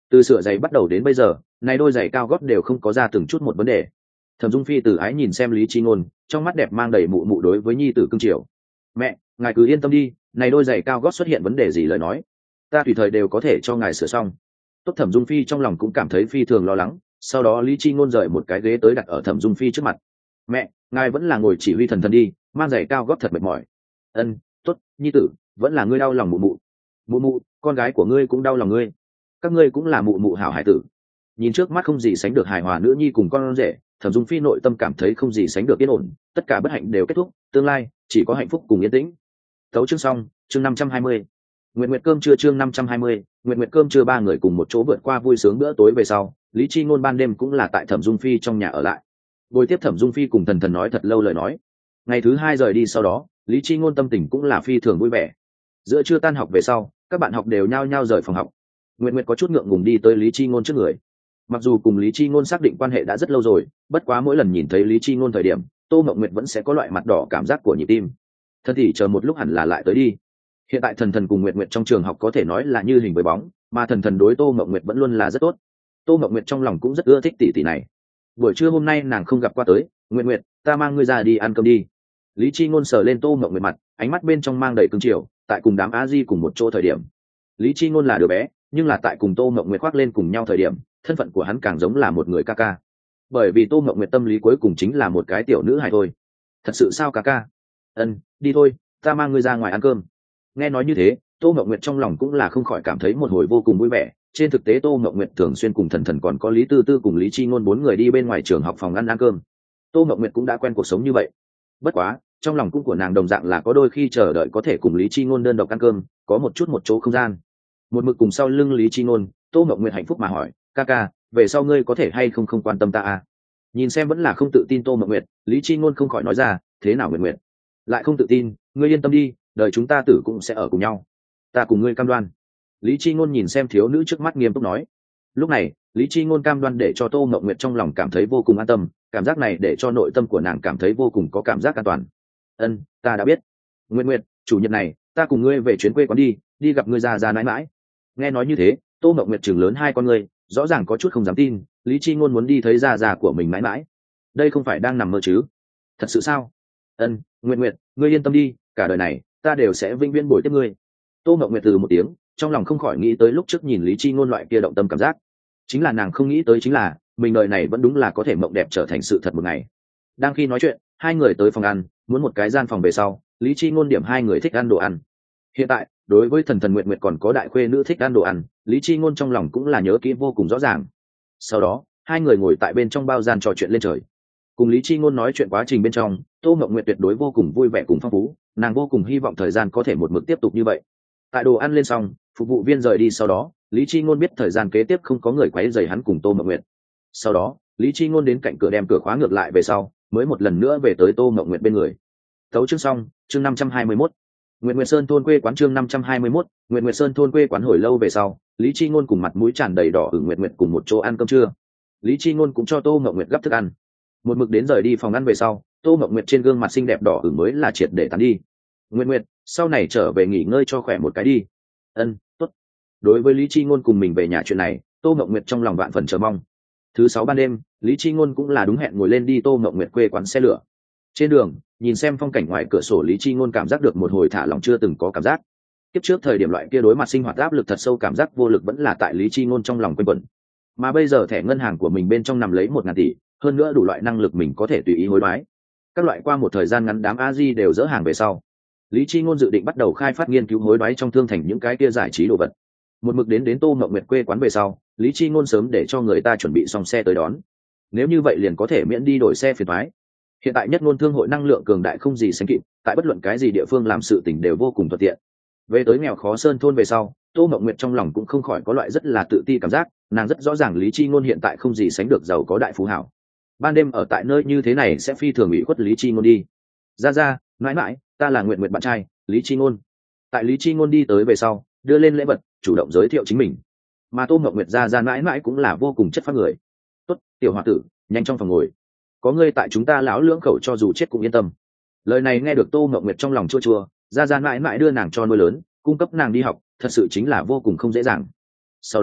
Từ sửa giày bắt đầu đến bây giờ, này đôi giày cao gót đều không có ra từng chút một vấn đề. Thẩm Dung Phi từ ái nhìn xem Lý Chi Ngôn, trong mắt đẹp mang đầy mụ mụ đối với nhi tử cưng chiều. Mẹ, ngài cứ yên tâm đi, này đôi giày cao gót xuất hiện vấn đề gì lời nói, ta tùy thời đều có thể cho ngài sửa xong. Tốt. Thẩm Dung Phi trong lòng cũng cảm thấy phi thường lo lắng. Sau đó Lý Chi Ngôn rời một cái ghế tới đặt ở Thẩm Dung Phi trước mặt. Mẹ, ngài vẫn là ngồi chỉ huy thần thần đi, mang giày cao gót thật mệt mỏi. Ân, tốt, nhi tử, vẫn là ngươi đau lòng mụ mụ. Mụ mụ, con gái của ngươi cũng đau lòng ngươi. Các ngươi cũng là mụ mụ hảo hải tử. Nhìn trước mắt không gì sánh được hài hòa nữ nhi cùng con rể, Thẩm Dung Phi nội tâm cảm thấy không gì sánh được yên ổn, tất cả bất hạnh đều kết thúc, tương lai chỉ có hạnh phúc cùng yên tĩnh. Tấu chương xong, chương năm trăm hai mươi. Nguyệt Nguyệt cơm trưa chương năm trăm hai mươi, Nguyệt Nguyệt cơm trưa ba người cùng một chỗ vượt qua vui sướng bữa tối về sau, Lý Chi Ngôn ban đêm cũng là tại Thẩm Dung Phi trong nhà ở lại. Buổi tiếp Thẩm Dung Phi cùng Thần Thần nói thật lâu lời nói. Ngày thứ hai rời đi sau đó, Lý Chi Ngôn tâm tình cũng là phi thường vui vẻ. Giữa trưa tan học về sau, các bạn học đều nhao nhao rời phòng học. Nguyệt Nguyệt có chút ngượng ngùng đi tới Lý Chi Ngôn trước người. Mặc dù cùng Lý Chi Ngôn xác định quan hệ đã rất lâu rồi, bất quá mỗi lần nhìn thấy Lý Chi Ngôn thời điểm, Tô Mộng Nguyệt vẫn sẽ có loại mặt đỏ cảm giác của nhịp tim. Thân thì chờ một lúc hẳn là lại tới đi. Hiện tại Thần Thần cùng Nguyệt Nguyệt trong trường học có thể nói là như hình với bóng, mà Thần Thần đối Tô Mộng Nguyệt vẫn luôn là rất tốt. Tô Mộng Nguyệt trong lòng cũng rất ưa thích tỷ tỷ này. Buổi trưa hôm nay nàng không gặp qua tới, Nguyệt Nguyệt, ta mang ngươi ra đi ăn cơm đi. Lý Chi Ngôn sờ lên Tô Mộng Nguyệt mặt, ánh mắt bên trong mang đầy cưng chiều. Tại cùng đám Á Di cùng một chỗ thời điểm, Lý Chi Ngôn là đứa bé, nhưng là tại cùng Tô Mộng Nguyệt khoác lên cùng nhau thời điểm, thân phận của hắn càng giống là một người ca ca. Bởi vì Tô Mộng Nguyệt tâm lý cuối cùng chính là một cái tiểu nữ hài thôi. Thật sự sao ca ca? Ân, đi thôi, ta mang ngươi ra ngoài ăn cơm. Nghe nói như thế, Tô Mộng Nguyệt trong lòng cũng là không khỏi cảm thấy một hồi vô cùng vui vẻ. Trên thực tế Tô Mộng Nguyệt thường xuyên cùng Thần Thần còn có Lý Tư Tư cùng Lý Chi Ngôn bốn người đi bên ngoài trường học phòng ăn ăn cơm. Tô Mộng Nguyệt cũng đã quen cuộc sống như vậy. Bất quá, trong lòng cũng của nàng đồng dạng là có đôi khi chờ đợi có thể cùng Lý Chi Ngôn đơn độc ăn cơm, có một chút một chỗ không gian. Một mực cùng sau lưng Lý Chi Ngôn, Tô Mộng Nguyệt hạnh phúc mà hỏi, ca ca, về sau ngươi có thể hay không không quan tâm ta à? Nhìn xem vẫn là không tự tin Tô Mộng Nguyệt, Lý Chi Ngôn không khỏi nói ra, thế nào Nguyệt Nguyệt? Lại không tự tin, ngươi yên tâm đi, đời chúng ta tử cũng sẽ ở cùng nhau. Ta cùng ngươi cam đoan. Lý Chi Ngôn nhìn xem thiếu nữ trước mắt nghiêm túc nói. Lúc này, Lý Chi Ngôn cam đoan để cho Tô Mộng Nguyệt trong lòng cảm thấy vô cùng an tâm, cảm giác này để cho nội tâm của nàng cảm thấy vô cùng có cảm giác an toàn. Ân, ta đã biết. Nguyệt Nguyệt, chủ nhật này, ta cùng ngươi về chuyến quê quán đi, đi gặp ngươi già già nãi mãi. Nghe nói như thế, Tô Mộng Nguyệt trừng lớn hai con ngươi, rõ ràng có chút không dám tin, Lý Chi Ngôn muốn đi thấy già già của mình mãi mãi. Đây không phải đang nằm mơ chứ? Thật sự sao? Ân, Nguyệt Nguyệt, ngươi yên tâm đi, cả đời này ta đều sẽ vĩnh viễn bồi tiếp ngươi. Tô Mộng Nguyệt từ một tiếng, trong lòng không khỏi nghĩ tới lúc trước nhìn Lý Chi Ngôn loại kia động tâm cảm giác. Chính là nàng không nghĩ tới chính là, mình đời này vẫn đúng là có thể mộng đẹp trở thành sự thật một ngày. Đang khi nói chuyện, hai người tới phòng ăn, muốn một cái gian phòng về sau, Lý Chi Ngôn điểm hai người thích ăn đồ ăn. Hiện tại, đối với Thần Thần Nguyệt Nguyệt còn có đại khuê nữ thích ăn đồ ăn, Lý Chi Ngôn trong lòng cũng là nhớ kỹ vô cùng rõ ràng. Sau đó, hai người ngồi tại bên trong bao gian trò chuyện lên trời. Cùng Lý Chi Ngôn nói chuyện quá trình bên trong, Tô Mộng Nguyệt tuyệt đối vô cùng vui vẻ cùng phong phú, nàng vô cùng hy vọng thời gian có thể một mực tiếp tục như vậy. Tại đồ ăn lên xong, phục vụ viên rời đi sau đó, Lý Chi Ngôn biết thời gian kế tiếp không có người quấy rầy hắn cùng Tô Mộng Nguyệt. Sau đó, Lý Chi Ngôn đến cạnh cửa đem cửa khóa ngược lại về sau, mới một lần nữa về tới Tô Mộng Nguyệt bên người. Tấu chương xong, chương năm trăm hai mươi mốt. Nguyệt Nguyệt Sơn thôn quê quán chương năm trăm hai mươi mốt, Nguyệt Nguyệt Sơn thôn quê quán hồi lâu về sau, Lý Chi Ngôn cùng mặt mũi tràn đầy đỏ ửng Nguyệt Nguyệt cùng một chỗ ăn cơm trưa. Lý Chi Ngôn cũng cho Tô Mộng Nguyệt gấp thức ăn. Một mực đến rời đi phòng ăn về sau, Tô Mộng Nguyệt trên gương mặt xinh đẹp đỏ ửng mới là triệt để tán đi. Nguyệt Nguyệt, sau này trở về nghỉ ngơi cho khỏe một cái đi. Ân, tốt. Đối với Lý Chi Ngôn cùng mình về nhà chuyện này, Tô Mộng Nguyệt trong lòng vạn phần chờ mong. Thứ sáu ban đêm, Lý Chi Ngôn cũng là đúng hẹn ngồi lên đi Tô Mộng Nguyệt quê quán xe lửa. Trên đường, nhìn xem phong cảnh ngoài cửa sổ, Lý Chi Ngôn cảm giác được một hồi thả lỏng chưa từng có cảm giác. Tiếp trước thời điểm loại kia đối mặt sinh hoạt áp lực thật sâu, cảm giác vô lực vẫn là tại Lý Chi Ngôn trong lòng quanh quẩn. Mà bây giờ thẻ ngân hàng của mình bên trong nằm lấy một ngàn tỷ, hơn nữa đủ loại năng lực mình có thể tùy ý hối đoái. Các loại qua một thời gian ngắn đám a di đều dỡ hàng về sau, Lý Chi Ngôn dự định bắt đầu khai phát nghiên cứu hối đoái trong thương thành những cái kia giải trí đồ vật. Một mực đến đến Tô Mộng Nguyệt quê quán về sau, Lý Chi Ngôn sớm để cho người ta chuẩn bị xong xe tới đón. Nếu như vậy liền có thể miễn đi đổi xe phiền toái. Hiện tại nhất ngôn thương hội năng lượng cường đại không gì sánh kịp, tại bất luận cái gì địa phương làm sự tình đều vô cùng thuận tiện. Về tới nghèo khó sơn thôn về sau, Tô Mộng Nguyệt trong lòng cũng không khỏi có loại rất là tự ti cảm giác, nàng rất rõ ràng Lý Chi Ngôn hiện tại không gì sánh được giàu có đại phú hảo. Ban đêm ở tại nơi như thế này sẽ phi thường ủy khuất Lý Chi Ngôn đi. Ra ra, mãi mãi, ta là Nguyệt Nguyệt bạn trai, Lý Chi Ngôn. Tại Lý Chi Ngôn đi tới về sau, đưa lên lễ vật, chủ động giới thiệu chính mình. Mà Tô Mộng Nguyệt ra ra mãi mãi cũng là vô cùng chất phác người. Tốt, tiểu hòa tử, nhanh trong phòng ngồi. Có ngươi tại chúng ta lão lưỡng khẩu cho dù chết cũng yên tâm. Lời này nghe được Tô Mộng Nguyệt trong lòng chua chua, ra ra mãi mãi đưa nàng cho nuôi lớn, cung cấp nàng đi học, thật sự chính là vô cùng không dễ dàng. Sau đó,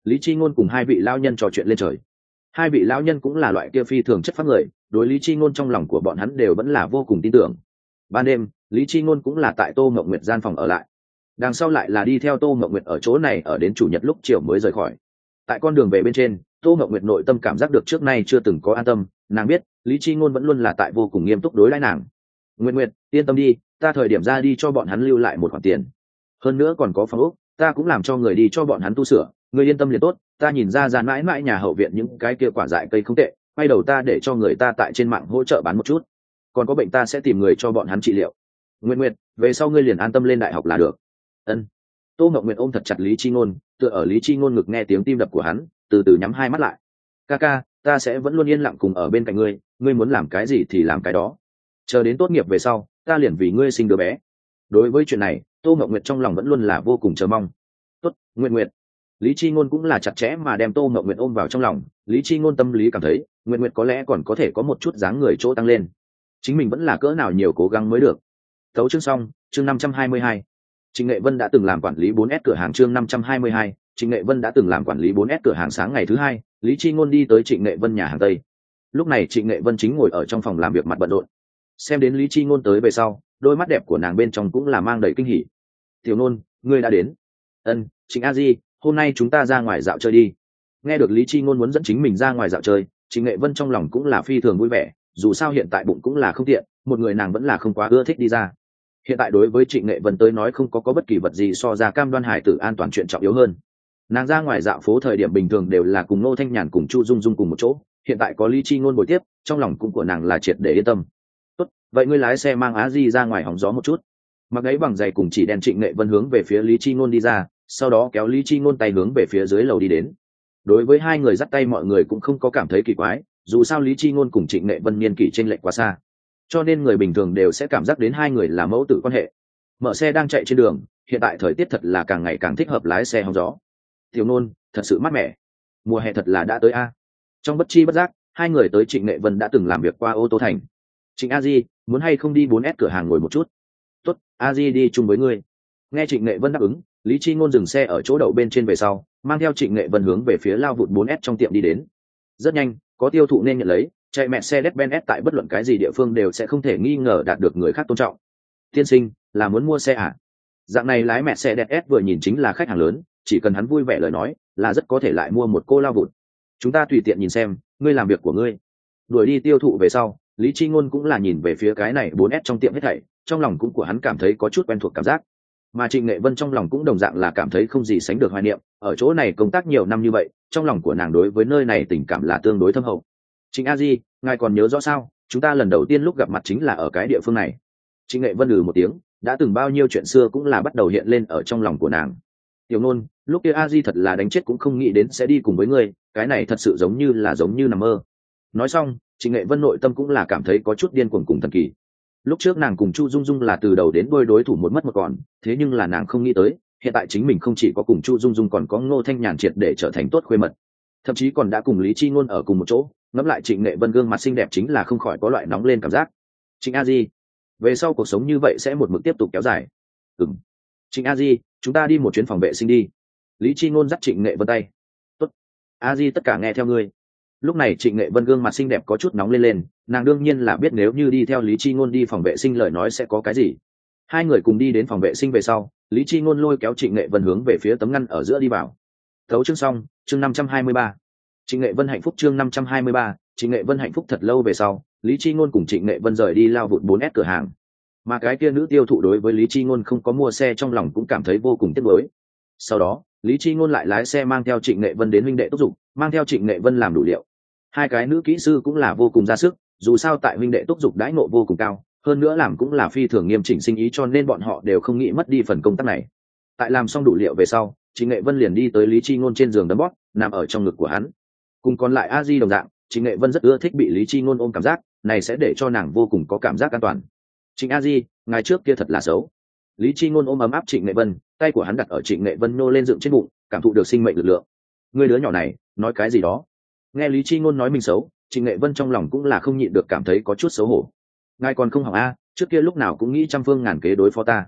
Lý Chi Ngôn cùng hai vị lão nhân trò chuyện lên trời. Hai vị lão nhân cũng là loại kia phi thường chất phác người, đối Lý Chi Ngôn trong lòng của bọn hắn đều vẫn là vô cùng tin tưởng. Ban đêm, Lý Chi Ngôn cũng là tại Tô Ngọc Nguyệt gian phòng ở lại. Đằng sau lại là đi theo Tô Ngọc Nguyệt ở chỗ này ở đến chủ nhật lúc chiều mới rời khỏi. Tại con đường về bên trên, Tô Ngọc Nguyệt nội tâm cảm giác được trước nay chưa từng có an tâm, nàng biết Lý Chi Ngôn vẫn luôn là tại vô cùng nghiêm túc đối đãi nàng. Nguyệt Nguyệt, yên tâm đi, ta thời điểm ra đi cho bọn hắn lưu lại một khoản tiền. Hơn nữa còn có phòng ốc, ta cũng làm cho người đi cho bọn hắn tu sửa, ngươi yên tâm liền tốt. Ta nhìn ra ra mãi mãi nhà hậu viện những cái kia quả dại cây không tệ, quay đầu ta để cho người ta tại trên mạng hỗ trợ bán một chút. Còn có bệnh ta sẽ tìm người cho bọn hắn trị liệu. Nguyệt Nguyệt, về sau ngươi liền an tâm lên đại học là được. Ân. Tô Ngọc Nguyệt ôm thật chặt Lý Chi Ngôn, tựa ở Lý Chi Ngôn ngực nghe tiếng tim đập của hắn, từ từ nhắm hai mắt lại. Ca ca, ta sẽ vẫn luôn yên lặng cùng ở bên cạnh ngươi, ngươi muốn làm cái gì thì làm cái đó. Chờ đến tốt nghiệp về sau, ta liền vì ngươi sinh đứa bé. Đối với chuyện này, Tô Ngọc Nguyệt trong lòng vẫn luôn là vô cùng chờ mong. Tốt, Nguyệt Nguyệt. Lý Chi Ngôn cũng là chặt chẽ mà đem Tô Ngọc Nguyệt ôm vào trong lòng, Lý Chi Ngôn tâm lý cảm thấy, Nguyệt Nguyệt có lẽ còn có thể có một chút dáng người chỗ tăng lên. Chính mình vẫn là cỡ nào nhiều cố gắng mới được. Tấu chương xong, chương năm trăm hai mươi hai. Trịnh Nghệ Vân đã từng làm quản lý bốn S cửa hàng chương năm trăm hai mươi hai, Trịnh Nghệ Vân đã từng làm quản lý bốn S cửa hàng sáng ngày thứ hai, Lý Chi Ngôn đi tới Trịnh Nghệ Vân nhà hàng Tây. Lúc này Trịnh Nghệ Vân chính ngồi ở trong phòng làm việc mặt bận rộn. Xem đến Lý Chi Ngôn tới về sau, đôi mắt đẹp của nàng bên trong cũng là mang đầy kinh hỉ. "Tiểu Nôn, ngươi đã đến." "Ân, Trịnh A Di, hôm nay chúng ta ra ngoài dạo chơi đi." Nghe được Lý Chi Ngôn muốn dẫn chính mình ra ngoài dạo chơi, Trịnh Nghệ Vân trong lòng cũng là phi thường vui vẻ, dù sao hiện tại bụng cũng là không tiện, một người nàng vẫn là không quá ưa thích đi ra. Hiện tại đối với Trịnh Nghệ Vân tới nói không có có bất kỳ vật gì so ra cam đoan hải tử an toàn chuyện trọng yếu hơn. Nàng ra ngoài dạo phố thời điểm bình thường đều là cùng Ngô Thanh Nhàn cùng Chu Dung Dung cùng một chỗ, hiện tại có Lý Chi Ngôn bồi tiếp, trong lòng cũng của nàng là triệt để yên tâm. "Tốt, vậy ngươi lái xe mang Á Di ra ngoài hóng gió một chút." Mặc ấy bằng giày cùng chỉ đèn Trịnh Nghệ Vân hướng về phía Lý Chi Ngôn đi ra, sau đó kéo Lý Chi Ngôn tay hướng về phía dưới lầu đi đến. Đối với hai người dắt tay mọi người cũng không có cảm thấy kỳ quái, dù sao Lý Chi Ngôn cùng Trịnh Nghệ Vân niên kỷ chênh lệch quá xa, cho nên người bình thường đều sẽ cảm giác đến hai người là mẫu tử quan hệ. Mở xe đang chạy trên đường, hiện tại thời tiết thật là càng ngày càng thích hợp lái xe hóng gió. "Tiểu Nôn, thật sự mát mẻ. Mùa hè thật là đã tới a." Trong bất chi bất giác, hai người tới Trịnh Nghệ Vân đã từng làm việc qua ô tô thành. "Trịnh A Di, muốn hay không đi bốn S cửa hàng ngồi một chút?" "Tốt, A Di đi chung với ngươi." Nghe Trịnh Nghệ Vân đáp ứng, Lý Chi Ngôn dừng xe ở chỗ đậu bên trên về sau, mang theo Trịnh Nghệ Vân hướng về phía lao vụt bốn S trong tiệm đi đến. Rất nhanh, có tiêu thụ nên nhận lấy, chạy mẹ xe Mercedes-Benz tại bất luận cái gì địa phương đều sẽ không thể nghi ngờ đạt được người khác tôn trọng. "Tiên sinh, là muốn mua xe à?" Dạng này lái mẹ xe Mercedes vừa nhìn chính là khách hàng lớn, chỉ cần hắn vui vẻ lời nói, là rất có thể lại mua một cô lao vụt. "Chúng ta tùy tiện nhìn xem, ngươi làm việc của ngươi." Đuổi đi tiêu thụ về sau, Lý Chi Ngôn cũng là nhìn về phía cái này bốn S trong tiệm hết thảy, trong lòng cũng của hắn cảm thấy có chút quen thuộc cảm giác. Mà Trịnh Nghệ Vân trong lòng cũng đồng dạng là cảm thấy không gì sánh được hoài niệm, ở chỗ này công tác nhiều năm như vậy, trong lòng của nàng đối với nơi này tình cảm là tương đối thâm hậu. "Trịnh A Di, ngài còn nhớ rõ sao, chúng ta lần đầu tiên lúc gặp mặt chính là ở cái địa phương này." Trịnh Nghệ Vân ừ một tiếng, đã từng bao nhiêu chuyện xưa cũng là bắt đầu hiện lên ở trong lòng của nàng. "Tiểu Nôn, lúc kia A Di thật là đánh chết cũng không nghĩ đến sẽ đi cùng với ngươi, cái này thật sự giống như là giống như nằm mơ." Nói xong, Trịnh Nghệ Vân nội tâm cũng là cảm thấy có chút điên cuồng cùng thần kỳ. Lúc trước nàng cùng Chu Dung Dung là từ đầu đến đuôi đối thủ một mất một còn, thế nhưng là nàng không nghĩ tới, hiện tại chính mình không chỉ có cùng Chu Dung Dung còn có Ngô Thanh Nhàn triệt để trở thành tốt khuê mật, thậm chí còn đã cùng Lý Chi Ngôn ở cùng một chỗ. Ngẫm lại Trịnh Nghệ Vân gương mặt xinh đẹp chính là không khỏi có loại nóng lên cảm giác. "Trịnh A Di, về sau cuộc sống như vậy sẽ một mực tiếp tục kéo dài." "Ừm." "Trịnh A Di, chúng ta đi một chuyến phòng vệ sinh đi." Lý Chi Ngôn dắt Trịnh Nghệ Vân tay. "Tốt, A Di tất cả nghe theo ngươi." Lúc này Trịnh Nghệ Vân gương mặt xinh đẹp có chút nóng lên lên, nàng đương nhiên là biết nếu như đi theo Lý Chi Ngôn đi phòng vệ sinh lời nói sẽ có cái gì. Hai người cùng đi đến phòng vệ sinh về sau, Lý Chi Ngôn lôi kéo Trịnh Nghệ Vân hướng về phía tấm ngăn ở giữa đi vào. Thấu chương xong, chương năm trăm hai mươi ba. Trịnh Nghệ Vân hạnh phúc chương năm trăm hai mươi ba, Trịnh Nghệ Vân hạnh phúc thật lâu về sau, Lý Chi Ngôn cùng Trịnh Nghệ Vân rời đi lao vụt bốn S cửa hàng. Mà cái kia nữ tiêu thụ đối với Lý Chi Ngôn không có mua xe trong lòng cũng cảm thấy vô cùng tiếc nuối. Sau đó, Lý Chi Ngôn lại lái xe mang theo Trịnh Nghệ Vân đến huynh đệ Túc Dục, mang theo Trịnh Nghệ Vân làm đủ liệu. Hai cái nữ kỹ sư cũng là vô cùng ra sức, dù sao tại huynh đệ Túc Dục đãi ngộ vô cùng cao, hơn nữa làm cũng là phi thường nghiêm chỉnh sinh ý cho nên bọn họ đều không nghĩ mất đi phần công tác này. Tại làm xong đủ liệu về sau, Trịnh Nghệ Vân liền đi tới Lý Chi Ngôn trên giường đấm bóp, nằm ở trong ngực của hắn. Cùng còn lại A Di đồng dạng, Trịnh Nghệ Vân rất ưa thích bị Lý Chi Ngôn ôm cảm giác, này sẽ để cho nàng vô cùng có cảm giác an toàn. "Trịnh A Di, ngày trước kia thật là xấu." Lý Chi Ngôn ôm ấm áp Trịnh Nghệ Vân, tay của hắn đặt ở Trịnh Nghệ Vân nô lên dựng trên bụng, cảm thụ được sinh mệnh lực lượng. "Ngươi đứa nhỏ này, nói cái gì đó?" Nghe Lý Chi Ngôn nói mình xấu, Trịnh Nghệ Vân trong lòng cũng là không nhịn được cảm thấy có chút xấu hổ. "Ngài còn không hỏng a, trước kia lúc nào cũng nghĩ trăm phương ngàn kế đối phó ta."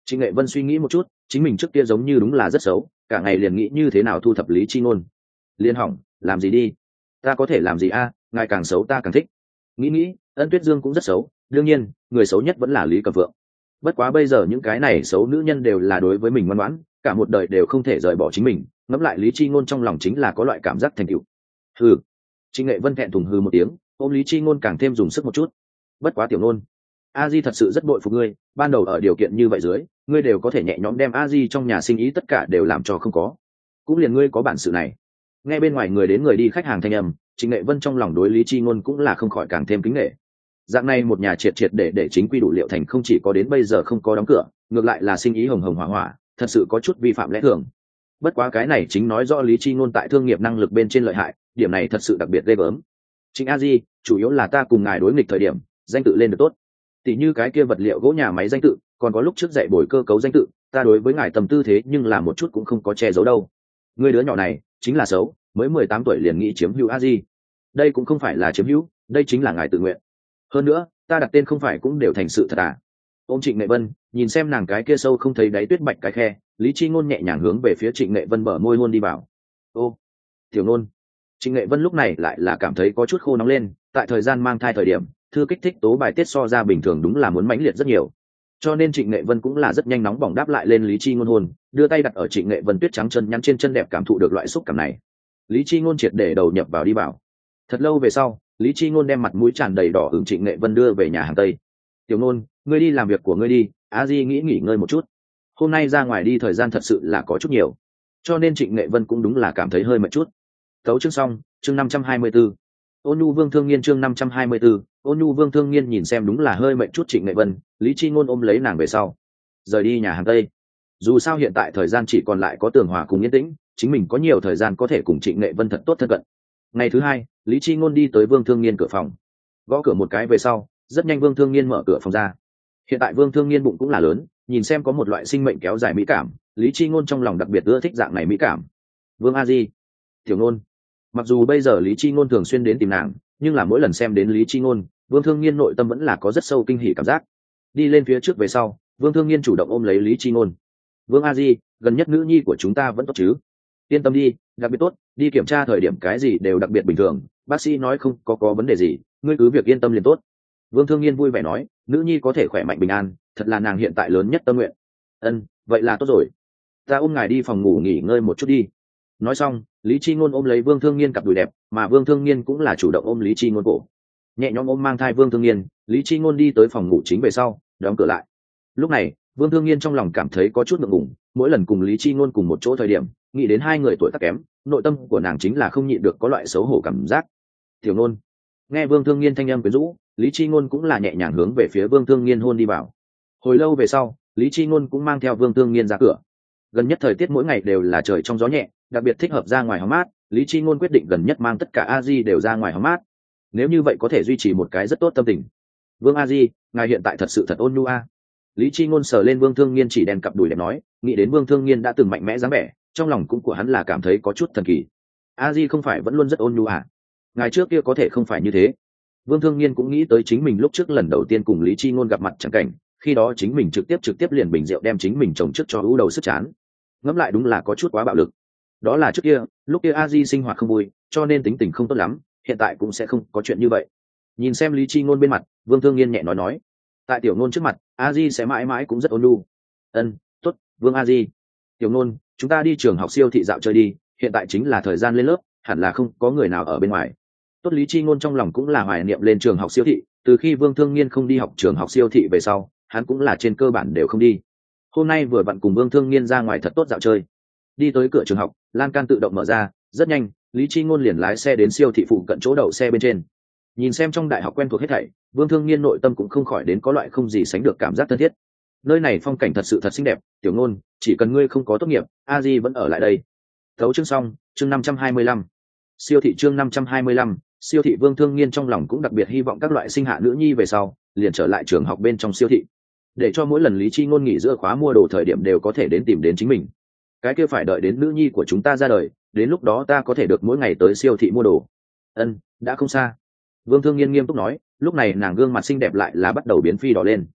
Trịnh Nghệ Vân suy nghĩ một chút, chính mình trước kia giống như đúng là rất xấu, cả ngày liền nghĩ như thế nào thu thập Lý Chi Ngôn. Liên hỏng, làm gì đi? Ta có thể làm gì a? Ngài càng xấu ta càng thích. Nghĩ nghĩ, Ân Tuyết Dương cũng rất xấu, đương nhiên, người xấu nhất vẫn là Lý Cẩm Phượng. Bất quá bây giờ những cái này xấu nữ nhân đều là đối với mình ngoan ngoãn, cả một đời đều không thể rời bỏ chính mình. Ngẫm lại Lý Chi Ngôn trong lòng chính là có loại cảm giác thành tựu. Hừ. Trịnh Nghệ Vân thẹn thùng hừ một tiếng, ôm Lý Chi Ngôn càng thêm dùng sức một chút. Bất quá tiểu Ngôn, A Di thật sự rất bội phục ngươi, ban đầu ở điều kiện như vậy dưới, ngươi đều có thể nhẹ nhõm đem A Di trong nhà sinh ý tất cả đều làm cho không có. Cũng liền ngươi có bản sự này. Nghe bên ngoài người đến người đi khách hàng thanh âm, Trịnh Nghệ Vân trong lòng đối Lý Chi Ngôn cũng là không khỏi càng thêm kính nể. Dạng này một nhà triệt triệt để để chính quy đủ liệu thành không chỉ có đến bây giờ không có đóng cửa, ngược lại là sinh ý hồng hồng hỏa hỏa, thật sự có chút vi phạm lẽ thường. Bất quá cái này chính nói rõ Lý Chi Ngôn tại thương nghiệp năng lực bên trên lợi hại, điểm này thật sự đặc biệt ghê gớm. Trịnh A Di, chủ yếu là ta cùng ngài đối nghịch thời điểm, danh tự lên được tốt. Tỷ như cái kia vật liệu gỗ nhà máy danh tự, còn có lúc trước dạy bồi cơ cấu danh tự, ta đối với ngài tầm tư thế nhưng là một chút cũng không có che giấu đâu. Người đứa nhỏ này chính là xấu, mới mười tám tuổi liền nghĩ chiếm hữu A Di. Đây cũng không phải là chiếm hữu, đây chính là ngài tự nguyện. Hơn nữa, ta đặt tên không phải cũng đều thành sự thật à? Ôm Trịnh Nghệ Vân, nhìn xem nàng cái kia sâu không thấy đáy tuyết bạch cái khe, Lý Chi Ngôn nhẹ nhàng hướng về phía Trịnh Nghệ Vân bờ môi hôn đi vào. Ô, tiểu Ngôn. Trịnh Nghệ Vân lúc này lại là cảm thấy có chút khô nóng lên, tại thời gian mang thai thời điểm, thư kích thích tố bài tiết so ra bình thường đúng là muốn mãnh liệt rất nhiều. Cho nên Trịnh Nghệ Vân cũng là rất nhanh nóng bỏng đáp lại lên Lý Chi Ngôn hôn, đưa tay đặt ở Trịnh Nghệ Vân tuyết trắng chân nhắn trên chân đẹp cảm thụ được loại xúc cảm này. Lý Chi Ngôn triệt để đầu nhập vào đi vào. Thật lâu về sau, Lý Chi Ngôn đem mặt mũi tràn đầy đỏ ửng Trịnh Nghệ Vân đưa về nhà hàng Tây. Tiểu Ngôn, ngươi đi làm việc của ngươi đi, A Di nghĩ nghỉ ngơi một chút. Hôm nay ra ngoài đi thời gian thật sự là có chút nhiều, cho nên Trịnh Nghệ Vân cũng đúng là cảm thấy hơi mệt chút. Tấu chương xong, chương năm trăm hai mươi 524. Ôn Nhu Vương Thương Nghiên chương năm trăm hai mươi 524. Ôn Nhu Vương Thương Nghiên nhìn xem đúng là hơi mệt chút Trịnh Nghệ Vân, Lý Chi Ngôn ôm lấy nàng về sau, rời đi nhà hàng Tây. Dù sao hiện tại thời gian chỉ còn lại có Tường Hòa cùng yên tĩnh, chính mình có nhiều thời gian có thể cùng Trịnh Nghệ Vân thật tốt thân cận. Ngày thứ hai, Lý Chi Ngôn đi tới Vương Thương Nghiên cửa phòng, gõ cửa một cái về sau, rất nhanh Vương Thương Nghiên mở cửa phòng ra. Hiện tại Vương Thương Nghiên bụng cũng là lớn, nhìn xem có một loại sinh mệnh kéo dài mỹ cảm, Lý Chi Ngôn trong lòng đặc biệt ưa thích dạng này mỹ cảm. Vương A Di, tiểu Ngôn. Mặc dù bây giờ Lý Chi Ngôn thường xuyên đến tìm nàng, nhưng là mỗi lần xem đến Lý Chi Ngôn, Vương Thương Nghiên nội tâm vẫn là có rất sâu kinh hỉ cảm giác. Đi lên phía trước về sau, Vương Thương Nghiên chủ động ôm lấy Lý Chi Ngôn. Vương A Di, gần nhất nữ nhi của chúng ta vẫn tốt chứ? Yên tâm đi, đặc biệt tốt, đi kiểm tra thời điểm cái gì đều đặc biệt bình thường, bác sĩ nói không có có vấn đề gì, ngươi cứ việc yên tâm liền tốt. Vương Thương Nghiên vui vẻ nói, nữ nhi có thể khỏe mạnh bình an, thật là nàng hiện tại lớn nhất tâm nguyện. Ân, vậy là tốt rồi. Ta ôm ngài đi phòng ngủ nghỉ ngơi một chút đi. Nói xong, Lý Chi Ngôn ôm lấy Vương Thương Nghiên cặp đùi đẹp, mà Vương Thương Nghiên cũng là chủ động ôm Lý Chi Ngôn cổ. Nhẹ nhõm ôm mang thai Vương Thương Nghiên, Lý Chi Ngôn đi tới phòng ngủ chính về sau, đóng cửa lại. Lúc này, Vương Thương Nghiên trong lòng cảm thấy có chút ngượng ngùng, mỗi lần cùng Lý Chi Ngôn cùng một chỗ thời điểm, nghĩ đến hai người tuổi tác kém, nội tâm của nàng chính là không nhịn được có loại xấu hổ cảm giác. Tiểu Ngôn. Nghe Vương Thương Nghiên thanh âm quyến rũ, Lý Chi Ngôn cũng là nhẹ nhàng hướng về phía Vương Thương Nghiên hôn đi vào. Hồi lâu về sau, Lý Chi Ngôn cũng mang theo Vương Thương Nghiên ra cửa. Gần nhất thời tiết mỗi ngày đều là trời trong gió nhẹ, đặc biệt thích hợp ra ngoài hóng mát, Lý Chi Ngôn quyết định gần nhất mang tất cả A Di đều ra ngoài hóng mát. Nếu như vậy có thể duy trì một cái rất tốt tâm tình. Vương A Di, ngài hiện tại thật sự thật ôn nhu a. Lý Chi Ngôn sờ lên Vương Thương Nghiên chỉ đèn cặp đùi đẹp nói, nghĩ đến Vương Thương Nghiên đã từng mạnh mẽ dáng vẻ, trong lòng cũng của hắn là cảm thấy có chút thần kỳ. A Di không phải vẫn luôn rất ôn nhu à? Ngài trước kia có thể không phải như thế. Vương Thương Nghiên cũng nghĩ tới chính mình lúc trước lần đầu tiên cùng Lý Chi Ngôn gặp mặt chẳng cảnh, khi đó chính mình trực tiếp trực tiếp liền bình rượu đem chính mình chồng trước cho ưu đầu sức chán. Ngẫm lại đúng là có chút quá bạo lực. Đó là trước kia, lúc kia A Di sinh hoạt không vui, cho nên tính tình không tốt lắm, hiện tại cũng sẽ không có chuyện như vậy. Nhìn xem Lý Chi Ngôn bên mặt, Vương Thương Nghiên nhẹ nói nói, tại Tiểu Ngôn trước mặt, A Di sẽ mãi mãi cũng rất ôn nhu. Ân, tốt, Vương A Di. Tiểu Ngôn, chúng ta đi trường học siêu thị dạo chơi đi, hiện tại chính là thời gian lên lớp, hẳn là không có người nào ở bên ngoài. Tốt, Lý Chi Ngôn trong lòng cũng là hoài niệm lên trường học siêu thị, từ khi Vương Thương Nghiên không đi học trường học siêu thị về sau, hắn cũng là trên cơ bản đều không đi. Hôm nay vừa vặn cùng Vương Thương Nghiên ra ngoài thật tốt dạo chơi. Đi tới cửa trường học, lan can tự động mở ra, rất nhanh, Lý Chi Ngôn liền lái xe đến siêu thị phụ cận chỗ đậu xe bên trên. Nhìn xem trong đại học quen thuộc hết thảy, Vương Thương Nghiên nội tâm cũng không khỏi đến có loại không gì sánh được cảm giác thân thiết. Nơi này phong cảnh thật sự thật xinh đẹp, Tiểu Ngôn, chỉ cần ngươi không có tốt nghiệp, A Di vẫn ở lại đây. Tấu chương xong, chương năm trăm hai mươi lăm. Siêu thị chương năm trăm hai mươi lăm, siêu thị. Vương Thương Nghiên trong lòng cũng đặc biệt hy vọng các loại sinh hạ nữ nhi về sau, liền trở lại trường học bên trong siêu thị, để cho mỗi lần Lý Chi Ngôn nghỉ giữa khóa mua đồ thời điểm đều có thể đến tìm đến chính mình. Cái kia phải đợi đến nữ nhi của chúng ta ra đời, đến lúc đó ta có thể được mỗi ngày tới siêu thị mua đồ. Ân, đã không xa. Vương Thương Nghiên nghiêm túc nói, lúc này nàng gương mặt xinh đẹp lại là bắt đầu biến phi đỏ lên.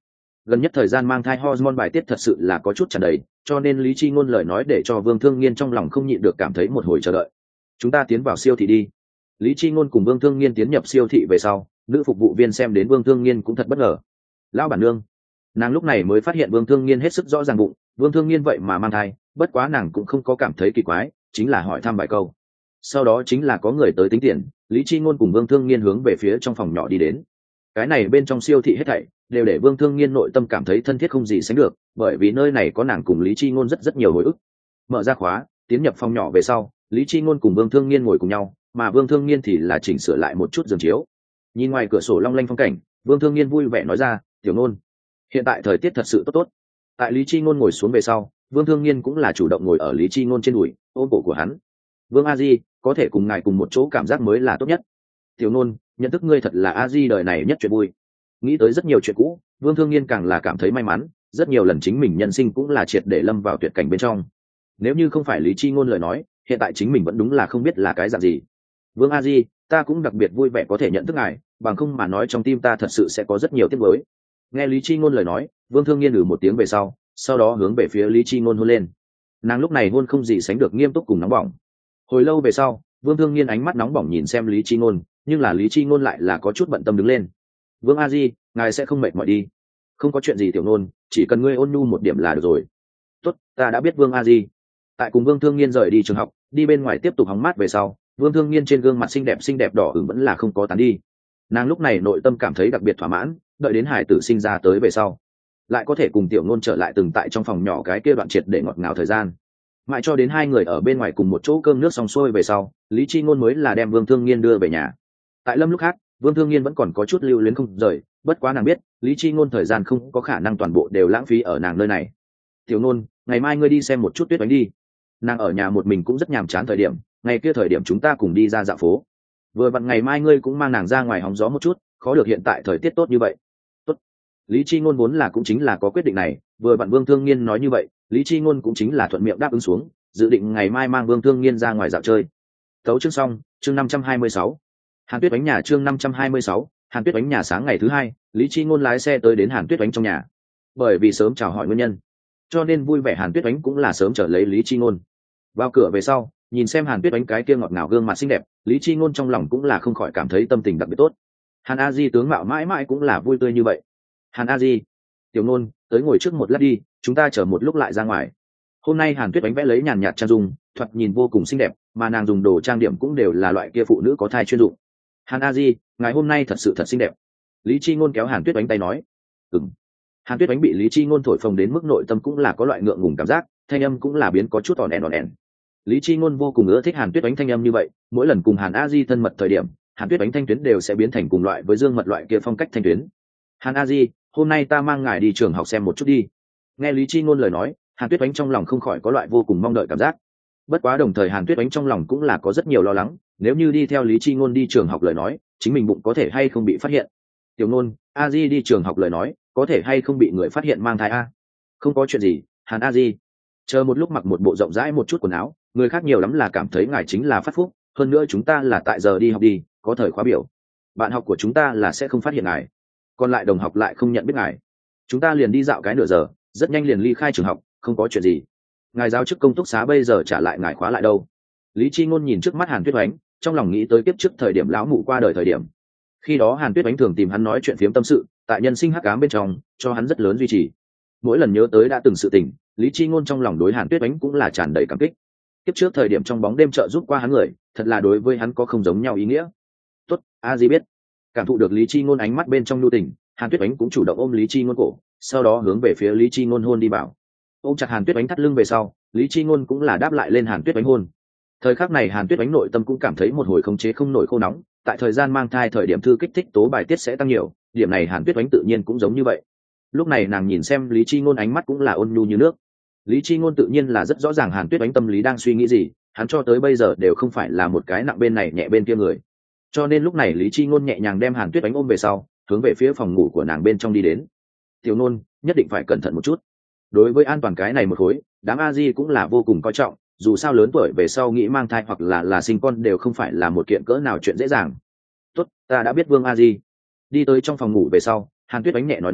gần nhất thời gian mang thai hormone bài tiết thật sự là có chút tràn đầy, cho nên Lý Chi Ngôn lời nói để cho Vương Thương Nghiên trong lòng không nhịn được cảm thấy một hồi chờ đợi. Chúng ta tiến vào siêu thị đi. Lý Chi Ngôn cùng Vương Thương Nghiên tiến nhập siêu thị về sau, nữ phục vụ viên xem đến Vương Thương Nghiên cũng thật bất ngờ. Lão bản nương, nàng lúc này mới phát hiện Vương Thương Nghiên hết sức rõ ràng bụng, Vương Thương Nghiên vậy mà mang thai, bất quá nàng cũng không có cảm thấy kỳ quái, chính là hỏi thăm vài câu. Sau đó chính là có người tới tính tiền, Lý Chi Ngôn cùng Vương Thương Nghiên hướng về phía trong phòng nhỏ đi đến. Cái này bên trong siêu thị hết thảy đều để Vương Thương Nghiên nội tâm cảm thấy thân thiết không gì sánh được, bởi vì nơi này có nàng cùng Lý Chi Ngôn rất rất nhiều hồi ức. Mở ra khóa, tiến nhập phòng nhỏ về sau, Lý Chi Ngôn cùng Vương Thương Nghiên ngồi cùng nhau, mà Vương Thương Nghiên thì là chỉnh sửa lại một chút giường chiếu. Nhìn ngoài cửa sổ long lanh phong cảnh, Vương Thương Nghiên vui vẻ nói ra, "Tiểu Ngôn, hiện tại thời tiết thật sự tốt tốt." Tại Lý Chi Ngôn ngồi xuống về sau, Vương Thương Nghiên cũng là chủ động ngồi ở Lý Chi Ngôn trên đùi, ôm cổ của hắn. "Vương A Di, có thể cùng ngài cùng một chỗ cảm giác mới là tốt nhất. Tiểu Ngôn, nhận thức ngươi thật là A Di đời này nhất chuyện vui." Nghĩ tới rất nhiều chuyện cũ, Vương Thương Nghiên càng là cảm thấy may mắn, rất nhiều lần chính mình nhân sinh cũng là triệt để lâm vào tuyệt cảnh bên trong. Nếu như không phải Lý Chi Ngôn lời nói, hiện tại chính mình vẫn đúng là không biết là cái dạng gì. "Vương A Di, ta cũng đặc biệt vui vẻ có thể nhận thức ngài, bằng không mà nói trong tim ta thật sự sẽ có rất nhiều tiếc nuối." Nghe Lý Chi Ngôn lời nói, Vương Thương Nghiên ừ một tiếng về sau, sau đó hướng về phía Lý Chi Ngôn hôn lên. Nàng lúc này hôn không gì sánh được nghiêm túc cùng nóng bỏng. Hồi lâu về sau, Vương Thương Nghiên ánh mắt nóng bỏng nhìn xem Lý Chi Ngôn, nhưng là Lý Chi Ngôn lại là có chút bận tâm đứng lên. "Vương A Di, ngài sẽ không mệt mỏi đi." "Không có chuyện gì Tiểu Nôn, chỉ cần ngươi ôn nhu một điểm là được rồi." "Tốt, ta đã biết Vương A Di." Tại cùng Vương Thương Nghiên rời đi trường học, đi bên ngoài tiếp tục hóng mát về sau, Vương Thương Nghiên trên gương mặt xinh đẹp xinh đẹp đỏ ửng vẫn là không có tán đi. Nàng lúc này nội tâm cảm thấy đặc biệt thỏa mãn, đợi đến hải tử sinh ra tới về sau, lại có thể cùng Tiểu Nôn trở lại từng tại trong phòng nhỏ cái kia đoạn triệt để ngọt ngào thời gian. Mãi cho đến hai người ở bên ngoài cùng một chỗ cơm nước xong xuôi về sau, Lý Chi Ngôn mới là đem Vương Thương Nghiên đưa về nhà. Tại Lâm lúc khác, Vương Thương Nghiên vẫn còn có chút lưu luyến không rời, bất quá nàng biết, Lý Chi Ngôn thời gian không có khả năng toàn bộ đều lãng phí ở nàng nơi này. "Tiểu Ngôn, ngày mai ngươi đi xem một chút Tuyết Oánh đi." Nàng ở nhà một mình cũng rất nhàm chán thời điểm, ngày kia thời điểm chúng ta cùng đi ra dạo phố. Vừa vặn ngày mai ngươi cũng mang nàng ra ngoài hóng gió một chút, khó được hiện tại thời tiết tốt như vậy. Tốt. Lý Chi Ngôn vốn là cũng chính là có quyết định này, vừa vặn Vương Thương Nghiên nói như vậy, Lý Chi Ngôn cũng chính là thuận miệng đáp ứng xuống, dự định ngày mai mang Vương Thương Nghiên ra ngoài dạo chơi. Tấu chương xong, chương năm trăm hai mươi sáu. Hàn Tuyết Oánh nhà chương năm trăm hai mươi sáu, Hàn Tuyết Oánh nhà sáng ngày thứ hai, Lý Chi Ngôn lái xe tới đến Hàn Tuyết Oánh trong nhà. Bởi vì sớm chào hỏi nguyên nhân, cho nên vui vẻ Hàn Tuyết Oánh cũng là sớm trở lấy Lý Chi Ngôn. Vào cửa về sau, nhìn xem Hàn Tuyết Oánh cái kia ngọt ngào gương mặt xinh đẹp, Lý Chi Ngôn trong lòng cũng là không khỏi cảm thấy tâm tình đặc biệt tốt. Hàn A Di tướng mạo mãi mãi cũng là vui tươi như vậy. "Hàn A Di, Tiểu Ngôn, tới ngồi trước một lát đi, chúng ta chờ một lúc lại ra ngoài." Hôm nay Hàn Tuyết Oánh vẽ lấy nhàn nhạt trang dung, thoạt nhìn vô cùng xinh đẹp, mà nàng dùng đồ trang điểm cũng đều là loại kia phụ nữ có thai chuyên dụng. "Hàn A Di, ngày hôm nay thật sự thật xinh đẹp." Lý Chi Ngôn kéo Hàn Tuyết Oánh tay nói. "Ừm." Hàn Tuyết Oánh bị Lý Chi Ngôn thổi phồng đến mức nội tâm cũng là có loại ngượng ngùng cảm giác, thanh âm cũng là biến có chút ỏn ẻn ỏn ẻn. Lý Chi Ngôn vô cùng ưa thích Hàn Tuyết Oánh thanh âm như vậy, mỗi lần cùng Hàn A Di thân mật thời điểm, Hàn Tuyết Oánh thanh tuyến đều sẽ biến thành cùng loại với Dương Mật loại kia phong cách thanh tuyến. "Hàn A Di, hôm nay ta mang ngài đi trường học xem một chút đi." Nghe Lý Chi Ngôn lời nói, Hàn Tuyết Oánh trong lòng không khỏi có loại vô cùng mong đợi cảm giác. Bất quá đồng thời Hàn Tuyết Oánh trong lòng cũng là có rất nhiều lo lắng, nếu như đi theo Lý Chi Ngôn đi trường học lời nói, chính mình bụng có thể hay không bị phát hiện. "Tiểu Ngôn, A Di đi trường học lời nói, có thể hay không bị người phát hiện mang thai a?" "Không có chuyện gì, Hàn A Di." Chờ một lúc mặc một bộ rộng rãi một chút quần áo, người khác nhiều lắm là cảm thấy ngài chính là phát phúc, hơn nữa chúng ta là tại giờ đi học đi, có thời khóa biểu. Bạn học của chúng ta là sẽ không phát hiện ngài, còn lại đồng học lại không nhận biết ngài. Chúng ta liền đi dạo cái nửa giờ, rất nhanh liền ly khai trường học, không có chuyện gì. Ngài giáo chức công túc xá bây giờ trả lại ngài khóa lại đâu?" Lý Chi Ngôn nhìn trước mắt Hàn Tuyết Oánh, trong lòng nghĩ tới kiếp trước thời điểm lão mụ qua đời thời điểm. Khi đó Hàn Tuyết Oánh thường tìm hắn nói chuyện phiếm tâm sự, tại nhân sinh hắc ám bên trong, cho hắn rất lớn duy trì. Mỗi lần nhớ tới đã từng sự tình, Lý Chi Ngôn trong lòng đối Hàn Tuyết Oánh cũng là tràn đầy cảm kích. Kiếp trước thời điểm trong bóng đêm trợ giúp qua hắn người, thật là đối với hắn có không giống nhau ý nghĩa. "Tốt, A Di biết." Cảm thụ được Lý Chi Ngôn ánh mắt bên trong nhu tình, Hàn Tuyết Oánh cũng chủ động ôm Lý Chi Ngôn cổ, sau đó hướng về phía Lý Chi Ngôn hôn đi vào. Ôm chặt Hàn Tuyết Oánh thắt lưng về sau, Lý Chi Ngôn cũng là đáp lại lên Hàn Tuyết Oánh hôn. Thời khắc này Hàn Tuyết Oánh nội tâm cũng cảm thấy một hồi khống chế không nổi khô nóng, tại thời gian mang thai thời điểm thư kích thích tố bài tiết sẽ tăng nhiều, điểm này Hàn Tuyết Oánh tự nhiên cũng giống như vậy. Lúc này nàng nhìn xem Lý Chi Ngôn ánh mắt cũng là ôn nhu như nước. Lý Chi Ngôn tự nhiên là rất rõ ràng Hàn Tuyết Oánh tâm lý đang suy nghĩ gì, hắn cho tới bây giờ đều không phải là một cái nặng bên này nhẹ bên kia người. Cho nên lúc này Lý Chi Ngôn nhẹ nhàng đem Hàn Tuyết Oánh ôm về sau, hướng về phía phòng ngủ của nàng bên trong đi đến. "Tiểu Ngôn, nhất định phải cẩn thận một chút." Đối với an toàn cái này một khối, đám A Di cũng là vô cùng coi trọng, dù sao lớn tuổi về sau nghĩ mang thai hoặc là là sinh con đều không phải là một kiện cỡ nào chuyện dễ dàng. "Tốt, ta đã biết Vương A Di." Đi tới trong phòng ngủ về sau, Hàn Tuyết Oánh nhẹ nói nói,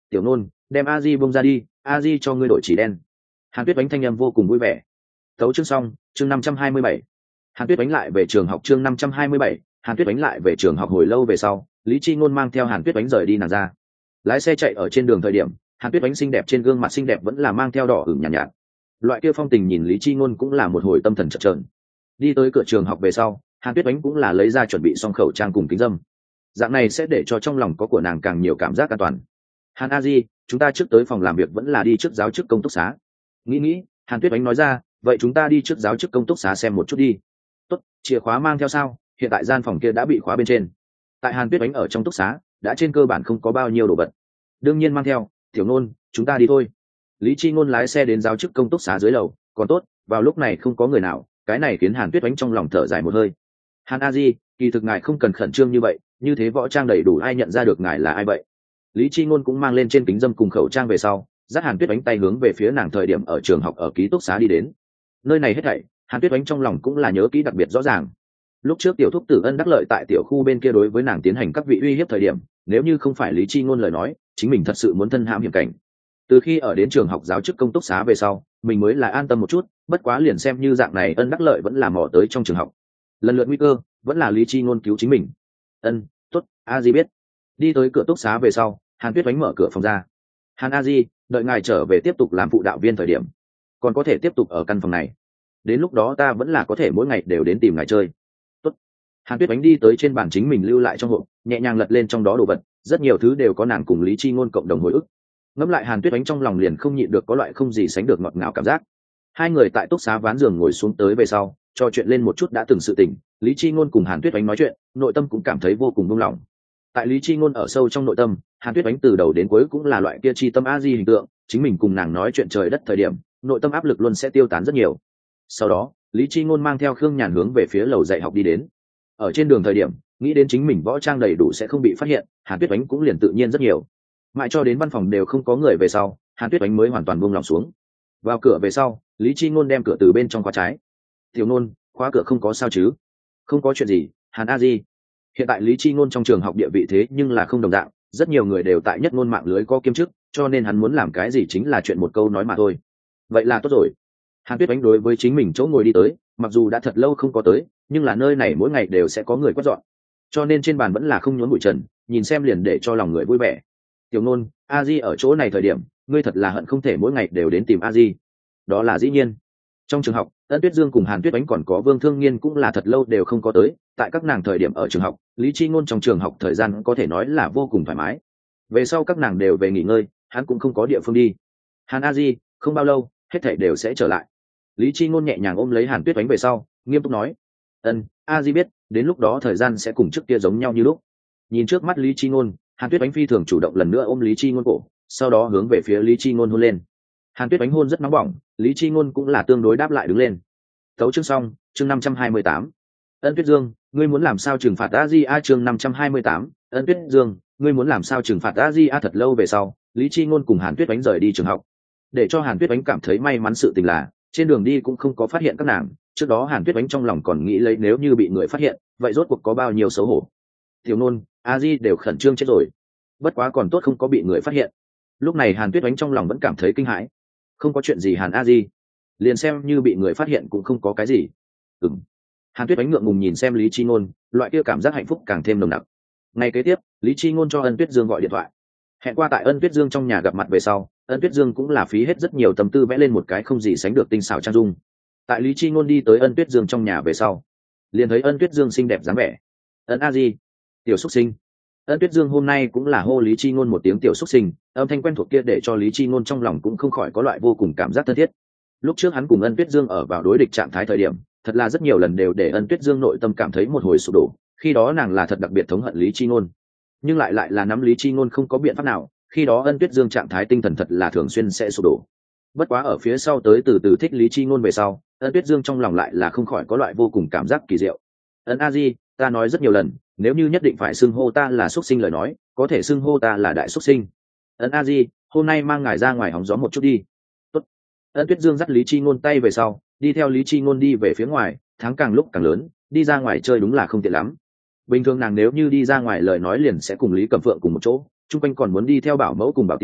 tiểu nôn đem a di bông ra đi, a di cho ngươi đổi chỉ đen. Hàn Tuyết Oánh thanh âm vô cùng vui vẻ. Tấu chương xong, chương năm trăm hai mươi bảy. Hàn Tuyết Oánh lại về trường học chương năm trăm hai mươi bảy. Hàn Tuyết Oánh lại về trường học hồi lâu về sau, Lý Chi Ngôn mang theo Hàn Tuyết Oánh rời đi nàng ra. Lái xe chạy ở trên đường thời điểm, Hàn Tuyết Oánh xinh đẹp trên gương mặt xinh đẹp vẫn là mang theo đỏ ửng nhàn nhạt, nhạt. Loại kia phong tình nhìn Lý Chi Ngôn cũng là một hồi tâm thần chập chờn. Đi tới cửa trường học về sau, Hàn Tuyết Oánh cũng là lấy ra chuẩn bị xong khẩu trang cùng kính dâm. Dạng này sẽ để cho trong lòng có của nàng càng nhiều cảm giác an toàn. Hàn A Di, chúng ta trước tới phòng làm việc vẫn là đi trước giáo chức công túc xá. Nghĩ nghĩ, Hàn Tuyết Oánh nói ra, vậy chúng ta đi trước giáo chức công túc xá xem một chút đi. Tốt, chìa khóa mang theo sao? Hiện tại gian phòng kia đã bị khóa bên trên. Tại Hàn Tuyết Oánh ở trong túc xá, đã trên cơ bản không có bao nhiêu đồ vật. Đương nhiên mang theo, tiểu nôn, chúng ta đi thôi. Lý Chi Ngôn lái xe đến giáo chức công túc xá dưới lầu, còn tốt, vào lúc này không có người nào, cái này khiến Hàn Tuyết Oánh trong lòng thở dài một hơi. Hàn A Di, kỳ thực ngài không cần khẩn trương như vậy, như thế võ trang đầy đủ ai nhận ra được ngài là ai vậy? Lý Chi Ngôn cũng mang lên trên kính dâm cùng khẩu trang về sau, dắt Hàn Tuyết Oánh tay hướng về phía nàng thời điểm ở trường học ở ký túc xá đi đến. Nơi này hết thảy, Hàn Tuyết Oánh trong lòng cũng là nhớ kỹ đặc biệt rõ ràng. Lúc trước tiểu thúc Tử Ân đắc lợi tại tiểu khu bên kia đối với nàng tiến hành các vị uy hiếp thời điểm, nếu như không phải Lý Chi Ngôn lời nói, chính mình thật sự muốn thân hãm hiểm cảnh. Từ khi ở đến trường học giáo chức công túc xá về sau, mình mới là an tâm một chút, bất quá liền xem như dạng này Ân đắc lợi vẫn là mò tới trong trường học. Lần lượt nguy cơ, vẫn là Lý Chi Ngôn cứu chính mình. Ân, tốt, A Di biết. Đi tới cửa túc xá về sau, Hàn Tuyết Oánh mở cửa phòng ra. Hàn A Di, đợi ngài trở về tiếp tục làm phụ đạo viên thời điểm, còn có thể tiếp tục ở căn phòng này. Đến lúc đó ta vẫn là có thể mỗi ngày đều đến tìm ngài chơi. Tốt. Hàn Tuyết Oánh đi tới trên bàn chính mình lưu lại trong hộp, nhẹ nhàng lật lên trong đó đồ vật, rất nhiều thứ đều có nàng cùng Lý Chi Ngôn cộng đồng hồi ức. Ngẫm lại Hàn Tuyết Oánh trong lòng liền không nhịn được có loại không gì sánh được ngọt ngào cảm giác. Hai người tại túc xá ván giường ngồi xuống tới về sau, trò chuyện lên một chút đã từng sự tình, Lý Chi Ngôn cùng Hàn Tuyết Oánh nói chuyện, nội tâm cũng cảm thấy vô cùng buông lỏng. Tại Lý Chi Ngôn ở sâu trong nội tâm, Hàn Tuyết Oánh từ đầu đến cuối cũng là loại kia chi tâm a di hình tượng, chính mình cùng nàng nói chuyện trời đất thời điểm, nội tâm áp lực luôn sẽ tiêu tán rất nhiều. Sau đó, Lý Chi Ngôn mang theo Khương Nhàn hướng về phía lầu dạy học đi đến. Ở trên đường thời điểm, nghĩ đến chính mình võ trang đầy đủ sẽ không bị phát hiện, Hàn Tuyết Oánh cũng liền tự nhiên rất nhiều. Mãi cho đến văn phòng đều không có người về sau, Hàn Tuyết Oánh mới hoàn toàn buông lòng xuống. Vào cửa về sau, Lý Chi Ngôn đem cửa từ bên trong khóa trái. "Tiểu Nôn, khóa cửa không có sao chứ?" "Không có chuyện gì, Hàn A Di." Hiện tại Lý Chi Ngôn trong trường học địa vị thế nhưng là không đồng dạng, rất nhiều người đều tại nhất ngôn mạng lưới có kiêm chức, cho nên hắn muốn làm cái gì chính là chuyện một câu nói mà thôi. Vậy là tốt rồi. Hàn Tuyết Oánh đối với chính mình chỗ ngồi đi tới, mặc dù đã thật lâu không có tới, nhưng là nơi này mỗi ngày đều sẽ có người quét dọn, cho nên trên bàn vẫn là không nhốn bụi trần, nhìn xem liền để cho lòng người vui vẻ. "Tiểu Nôn, A Di ở chỗ này thời điểm, ngươi thật là hận không thể mỗi ngày đều đến tìm A Di." "Đó là dĩ nhiên." Trong trường học, Ân Tuyết Dương cùng Hàn Tuyết Oánh còn có Vương Thương Nghiên cũng là thật lâu đều không có tới, tại các nàng thời điểm ở trường học, Lý Chi Ngôn trong trường học thời gian có thể nói là vô cùng thoải mái. Về sau các nàng đều về nghỉ ngơi, hắn cũng không có địa phương đi. "Hàn A Di, không bao lâu, hết thảy đều sẽ trở lại." Lý Chi Ngôn nhẹ nhàng ôm lấy Hàn Tuyết Oánh về sau, nghiêm túc nói. "Ân, A Di biết, đến lúc đó thời gian sẽ cùng trước kia giống nhau như lúc." Nhìn trước mắt Lý Chi Ngôn, Hàn Tuyết Oánh phi thường chủ động lần nữa ôm Lý Chi Ngôn cổ, sau đó hướng về phía Lý Chi Ngôn hôn lên. Hàn Tuyết Oánh hôn rất nóng bỏng, Lý Chi Ngôn cũng là tương đối đáp lại đứng lên. Tấu chương xong, chương năm trăm hai mươi tám. Ân Tuyết Dương, ngươi muốn làm sao trừng phạt A Di A chương năm trăm hai mươi tám. Ân Tuyết Dương, ngươi muốn làm sao trừng phạt A Di A thật lâu về sau, Lý Chi Ngôn cùng Hàn Tuyết Oánh rời đi trường học. Để cho Hàn Tuyết Oánh cảm thấy may mắn sự tình là, trên đường đi cũng không có phát hiện các nàng, trước đó Hàn Tuyết Oánh trong lòng còn nghĩ lấy nếu như bị người phát hiện, vậy rốt cuộc có bao nhiêu xấu hổ. Tiểu Nôn, A Di đều khẩn trương chết rồi. Bất quá còn tốt không có bị người phát hiện. Lúc này Hàn Tuyết Oánh trong lòng vẫn cảm thấy kinh hãi. Không có chuyện gì Hàn A Di, liền xem như bị người phát hiện cũng không có cái gì. Ừm. Hàn Tuyết Oánh ngượng ngùng nhìn xem Lý Chi Ngôn, loại kia cảm giác hạnh phúc càng thêm nồng nặc. Ngày kế tiếp, Lý Chi Ngôn cho Ân Tuyết Dương gọi điện thoại, hẹn qua tại Ân Tuyết Dương trong nhà gặp mặt về sau. Ân Tuyết Dương cũng là phí hết rất nhiều tâm tư vẽ lên một cái không gì sánh được tinh xảo trang dung. Tại Lý Chi Ngôn đi tới Ân Tuyết Dương trong nhà về sau, liền thấy Ân Tuyết Dương xinh đẹp dáng vẻ. "Ân A Di, tiểu xúc sinh." Ân Tuyết Dương hôm nay cũng là hô Lý Chi Ngôn một tiếng tiểu xúc sinh, âm thanh quen thuộc kia để cho Lý Chi Ngôn trong lòng cũng không khỏi có loại vô cùng cảm giác thân thiết. Lúc trước hắn cùng Ân Tuyết Dương ở vào đối địch trạng thái thời điểm, thật là rất nhiều lần đều để Ân Tuyết Dương nội tâm cảm thấy một hồi sụp đổ, khi đó nàng là thật đặc biệt thống hận Lý Chi Ngôn, nhưng lại lại là nắm Lý Chi Ngôn không có biện pháp nào, khi đó Ân Tuyết Dương trạng thái tinh thần thật là thường xuyên sẽ sụp đổ. Bất quá ở phía sau tới từ từ thích Lý Chi Ngôn về sau, Ân Tuyết Dương trong lòng lại là không khỏi có loại vô cùng cảm giác kỳ diệu. "Ân A Di, ta nói rất nhiều lần, nếu như nhất định phải xưng hô ta là xuất sinh lời nói, có thể xưng hô ta là đại xuất sinh. Ân A Di, hôm nay mang ngài ra ngoài hóng gió một chút đi." "Tốt." Ân Tuyết Dương dắt Lý Chi Ngôn tay về sau, đi theo Lý Chi Ngôn đi về phía ngoài, tháng càng lúc càng lớn, đi ra ngoài chơi đúng là không tiện lắm. Bình thường nàng nếu như đi ra ngoài lời nói liền sẽ cùng Lý Cẩm Phượng cùng một chỗ, chung quanh còn muốn đi theo bảo mẫu cùng bảo tiêu,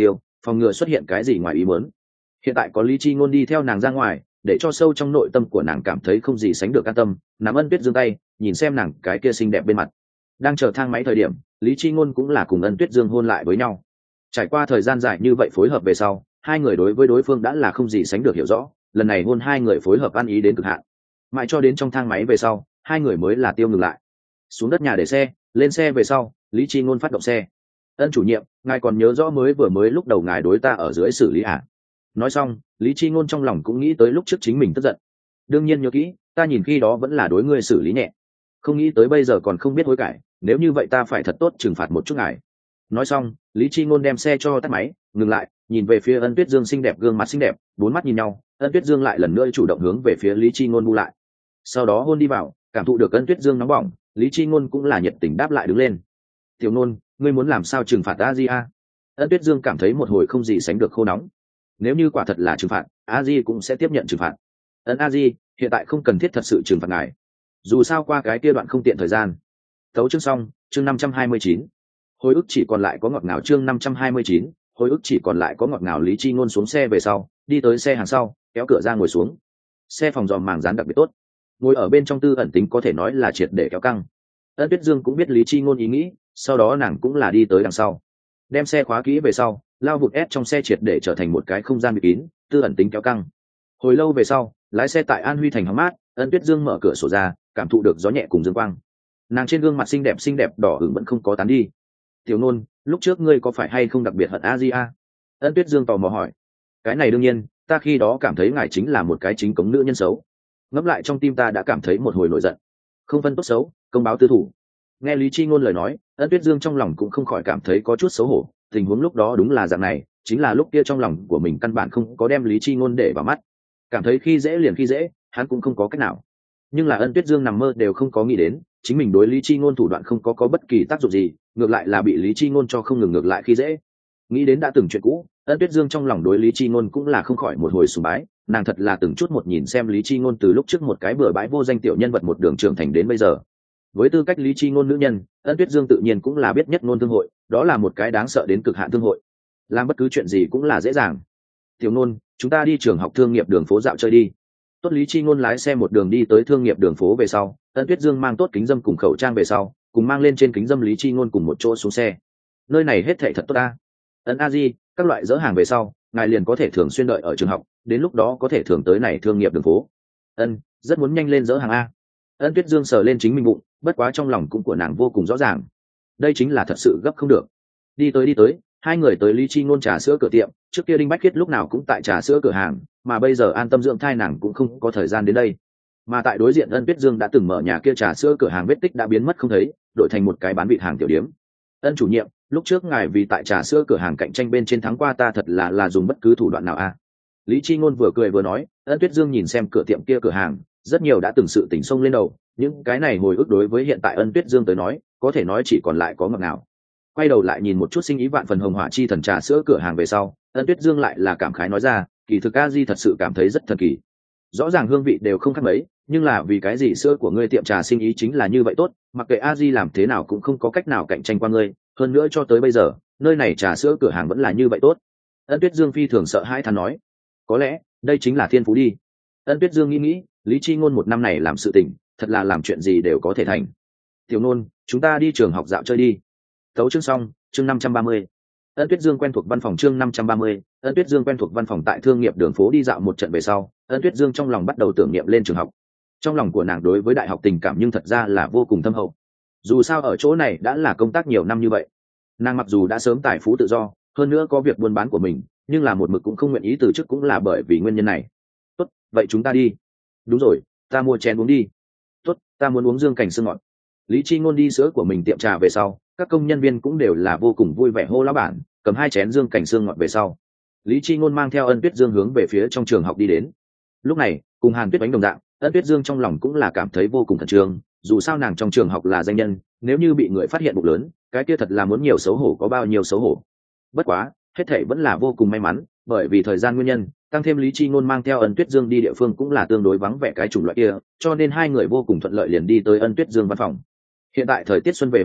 phòng ngừa xuất hiện cái gì ngoài ý muốn. Hiện tại có Lý Chi Ngôn đi theo nàng ra ngoài, để cho sâu trong nội tâm của nàng cảm thấy không gì sánh được an tâm. Nắm Ân Tuyết Dương tay, nhìn xem nàng cái kia xinh đẹp bên mặt. Đang chờ thang máy thời điểm, Lý Chi Ngôn cũng là cùng Ân Tuyết Dương hôn lại với nhau. Trải qua thời gian dài như vậy phối hợp về sau, hai người đối với đối phương đã là không gì sánh được hiểu rõ. Lần này hôn hai người phối hợp ăn ý đến cực hạn. Mãi cho đến trong thang máy về sau, hai người mới là tiêu ngừng lại. Xuống đất nhà để xe, lên xe về sau, Lý Chi Ngôn phát động xe. Ân chủ nhiệm, ngài còn nhớ rõ mới vừa mới lúc đầu ngài đối ta ở dưới xử lý à? Nói xong, Lý Chi Ngôn trong lòng cũng nghĩ tới lúc trước chính mình tức giận. Đương nhiên nhớ kỹ, ta nhìn khi đó vẫn là đối ngươi xử lý nhẹ, không nghĩ tới bây giờ còn không biết hối cải, nếu như vậy ta phải thật tốt trừng phạt một chút ngài. Nói xong, Lý Chi Ngôn đem xe cho tắt máy, ngừng lại, nhìn về phía Ân Tuyết Dương xinh đẹp gương mặt xinh đẹp, bốn mắt nhìn nhau, Ân Tuyết Dương lại lần nữa chủ động hướng về phía Lý Chi Ngôn bu lại. Sau đó hôn đi vào, cảm thụ được Ân Tuyết Dương nóng bỏng, Lý Chi Ngôn cũng là nhiệt tình đáp lại đứng lên. Tiểu Nôn, ngươi muốn làm sao trừng phạt ta gì a? Ân Tuyết Dương cảm thấy một hồi không gì sánh được khô nóng. Nếu như quả thật là trừng phạt, a di cũng sẽ tiếp nhận trừng phạt. Ân a di, hiện tại không cần thiết thật sự trừng phạt ngài, dù sao qua cái kia đoạn không tiện thời gian. Tấu chương xong, chương năm trăm hai mươi chín. Hồi ức chỉ còn lại có ngọt ngào. Chương năm trăm hai mươi chín, hồi ức chỉ còn lại có ngọt ngào. Lý Chi Ngôn xuống xe về sau, đi tới xe hàng sau, kéo cửa ra ngồi xuống. Xe phòng dòm màng dán đặc biệt tốt, ngồi ở bên trong Tư Ẩn Tính có thể nói là triệt để kéo căng. Ân Tuyết Dương cũng biết Lý Chi Ngôn ý nghĩ, sau đó nàng cũng là đi tới đằng sau, đem xe khóa kỹ về sau, lao vụt ép trong xe triệt để trở thành một cái không gian bị kín. Tư Ẩn Tính kéo căng. Hồi lâu về sau, lái xe tại An Huy thành hóng mát, Ân Tuyết Dương mở cửa sổ ra, cảm thụ được gió nhẹ cùng dương quang. Nàng trên gương mặt xinh đẹp xinh đẹp đỏ ửng vẫn không có tán đi. Tiểu Nôn, lúc trước ngươi có phải hay không đặc biệt hận a di a? Ân Tuyết Dương tò mò hỏi. Cái này đương nhiên, ta khi đó cảm thấy ngài chính là một cái chính cống nữ nhân xấu, ngẫm lại trong tim ta đã cảm thấy một hồi nổi giận, không phân tốt xấu, công báo tư thủ. Nghe Lý Chi Ngôn lời nói, Ân Tuyết Dương trong lòng cũng không khỏi cảm thấy có chút xấu hổ. Tình huống lúc đó đúng là dạng này, chính là lúc kia trong lòng của mình căn bản không có đem Lý Chi Ngôn để vào mắt, cảm thấy khi dễ liền khi dễ, hắn cũng không có cách nào. Nhưng là Ân Tuyết Dương nằm mơ đều không có nghĩ đến, chính mình đối Lý Chi Ngôn thủ đoạn không có có bất kỳ tác dụng gì, ngược lại là bị Lý Chi Ngôn cho không ngừng ngược lại khi dễ. Nghĩ đến đã từng chuyện cũ, Ân Tuyết Dương trong lòng đối Lý Chi Ngôn cũng là không khỏi một hồi sùng bái. Nàng thật là từng chút một nhìn xem Lý Chi Ngôn từ lúc trước một cái bừa bãi vô danh tiểu nhân vật một đường trưởng thành đến bây giờ. Với tư cách Lý Chi Ngôn nữ nhân, Ân Tuyết Dương tự nhiên cũng là biết nhất ngôn thương hội, đó là một cái đáng sợ đến cực hạn thương hội, làm bất cứ chuyện gì cũng là dễ dàng. Tiểu Nôn, chúng ta đi trường học thương nghiệp đường phố dạo chơi đi. Tốt. Lý Chi Ngôn lái xe một đường đi tới thương nghiệp đường phố về sau, Ân Tuyết Dương mang tốt kính dâm cùng khẩu trang về sau, cùng mang lên trên kính dâm Lý Chi Ngôn cùng một chỗ xuống xe. Nơi này hết thảy thật tốt ta. Ân a di, các loại dỡ hàng về sau, ngài liền có thể thường xuyên đợi ở trường học, đến lúc đó có thể thường tới này thương nghiệp đường phố. Ân, rất muốn nhanh lên dỡ hàng a. Ân Tuyết Dương sờ lên chính mình bụng, bất quá trong lòng cũng của nàng vô cùng rõ ràng, đây chính là thật sự gấp không được. Đi tới đi tới, hai người tới Lý Chi Ngôn trà sữa cửa tiệm. Trước kia Đinh Bách Khiết lúc nào cũng tại trà sữa cửa hàng, mà bây giờ An Tâm dưỡng thai nàng cũng không có thời gian đến đây. Mà tại đối diện Ân Tuyết Dương đã từng mở nhà kia trà sữa cửa hàng vết tích đã biến mất không thấy, đổi thành một cái bán vịt hàng tiểu điếm. Ân chủ nhiệm, lúc trước ngài vì tại trà sữa cửa hàng cạnh tranh bên trên thắng qua ta thật là là dùng bất cứ thủ đoạn nào a? Lý Chi Ngôn vừa cười vừa nói. Ân Tuyết Dương nhìn xem cửa tiệm kia cửa hàng, rất nhiều đã từng sự tình sông lên đầu, những cái này hồi ức đối với hiện tại Ân Tuyết Dương tới nói, có thể nói chỉ còn lại có ngọt ngào. Quay đầu lại nhìn một chút sinh ý vạn phần hồng hỏa chi thần trà sữa cửa hàng về sau, Ân Tuyết Dương lại là cảm khái nói ra, kỳ thực a di thật sự cảm thấy rất thần kỳ. Rõ ràng hương vị đều không khác mấy, nhưng là vì cái gì sữa của ngươi tiệm trà sinh ý chính là như vậy tốt, mặc kệ a di làm thế nào cũng không có cách nào cạnh tranh qua ngươi, hơn nữa cho tới bây giờ, nơi này trà sữa cửa hàng vẫn là như vậy tốt. Ân Tuyết Dương phi thường sợ hãi thán nói, có lẽ đây chính là thiên phú đi. Ân Tuyết Dương nghĩ nghĩ, Lý Chi Ngôn một năm này làm sự tình, thật là làm chuyện gì đều có thể thành. Tiểu Nôn, chúng ta đi trường học dạo chơi đi. Tấu chương xong, chương năm trăm ba mươi. Ân Tuyết Dương quen thuộc văn phòng. Chương năm trăm ba mươi. Ân Tuyết Dương quen thuộc văn phòng tại thương nghiệp đường phố đi dạo một trận về sau, Ân Tuyết Dương trong lòng bắt đầu tưởng niệm lên trường học. Trong lòng của nàng đối với đại học tình cảm nhưng thật ra là vô cùng thâm hậu. Dù sao ở chỗ này đã là công tác nhiều năm như vậy, nàng mặc dù đã sớm tài phú tự do, hơn nữa có việc buôn bán của mình, nhưng là một mực cũng không nguyện ý từ chức cũng là bởi vì nguyên nhân này. Tốt, vậy chúng ta đi. Đúng rồi, ta mua chén uống đi. Tốt, ta muốn uống dương cảnh sương ngọt. Lý Chi Ngôn đi sữa của mình tiệm trà về sau, các công nhân viên cũng đều là vô cùng vui vẻ hô lão bản, cầm hai chén dương cảnh sương ngọt về sau, Lý Chi Ngôn mang theo Ân Tuyết Dương hướng về phía trong trường học đi đến. Lúc này, cùng Hàn Tuyết Bánh đồng dạng, Ân Tuyết Dương trong lòng cũng là cảm thấy vô cùng khẩn trương, dù sao nàng trong trường học là danh nhân, nếu như bị người phát hiện bụng lớn, cái kia thật là muốn nhiều xấu hổ có bao nhiêu xấu hổ. Bất quá, hết thảy vẫn là vô cùng may mắn, bởi vì thời gian nguyên nhân, tăng thêm Lý Chi Ngôn mang theo Ân Tuyết Dương đi địa phương cũng là tương đối vắng vẻ cái chủng loại kia, cho nên hai người vô cùng thuận lợi liền đi tới Ân Tuyết Dương văn phòng. Hiện tại thời tiết xuân về hoa nở,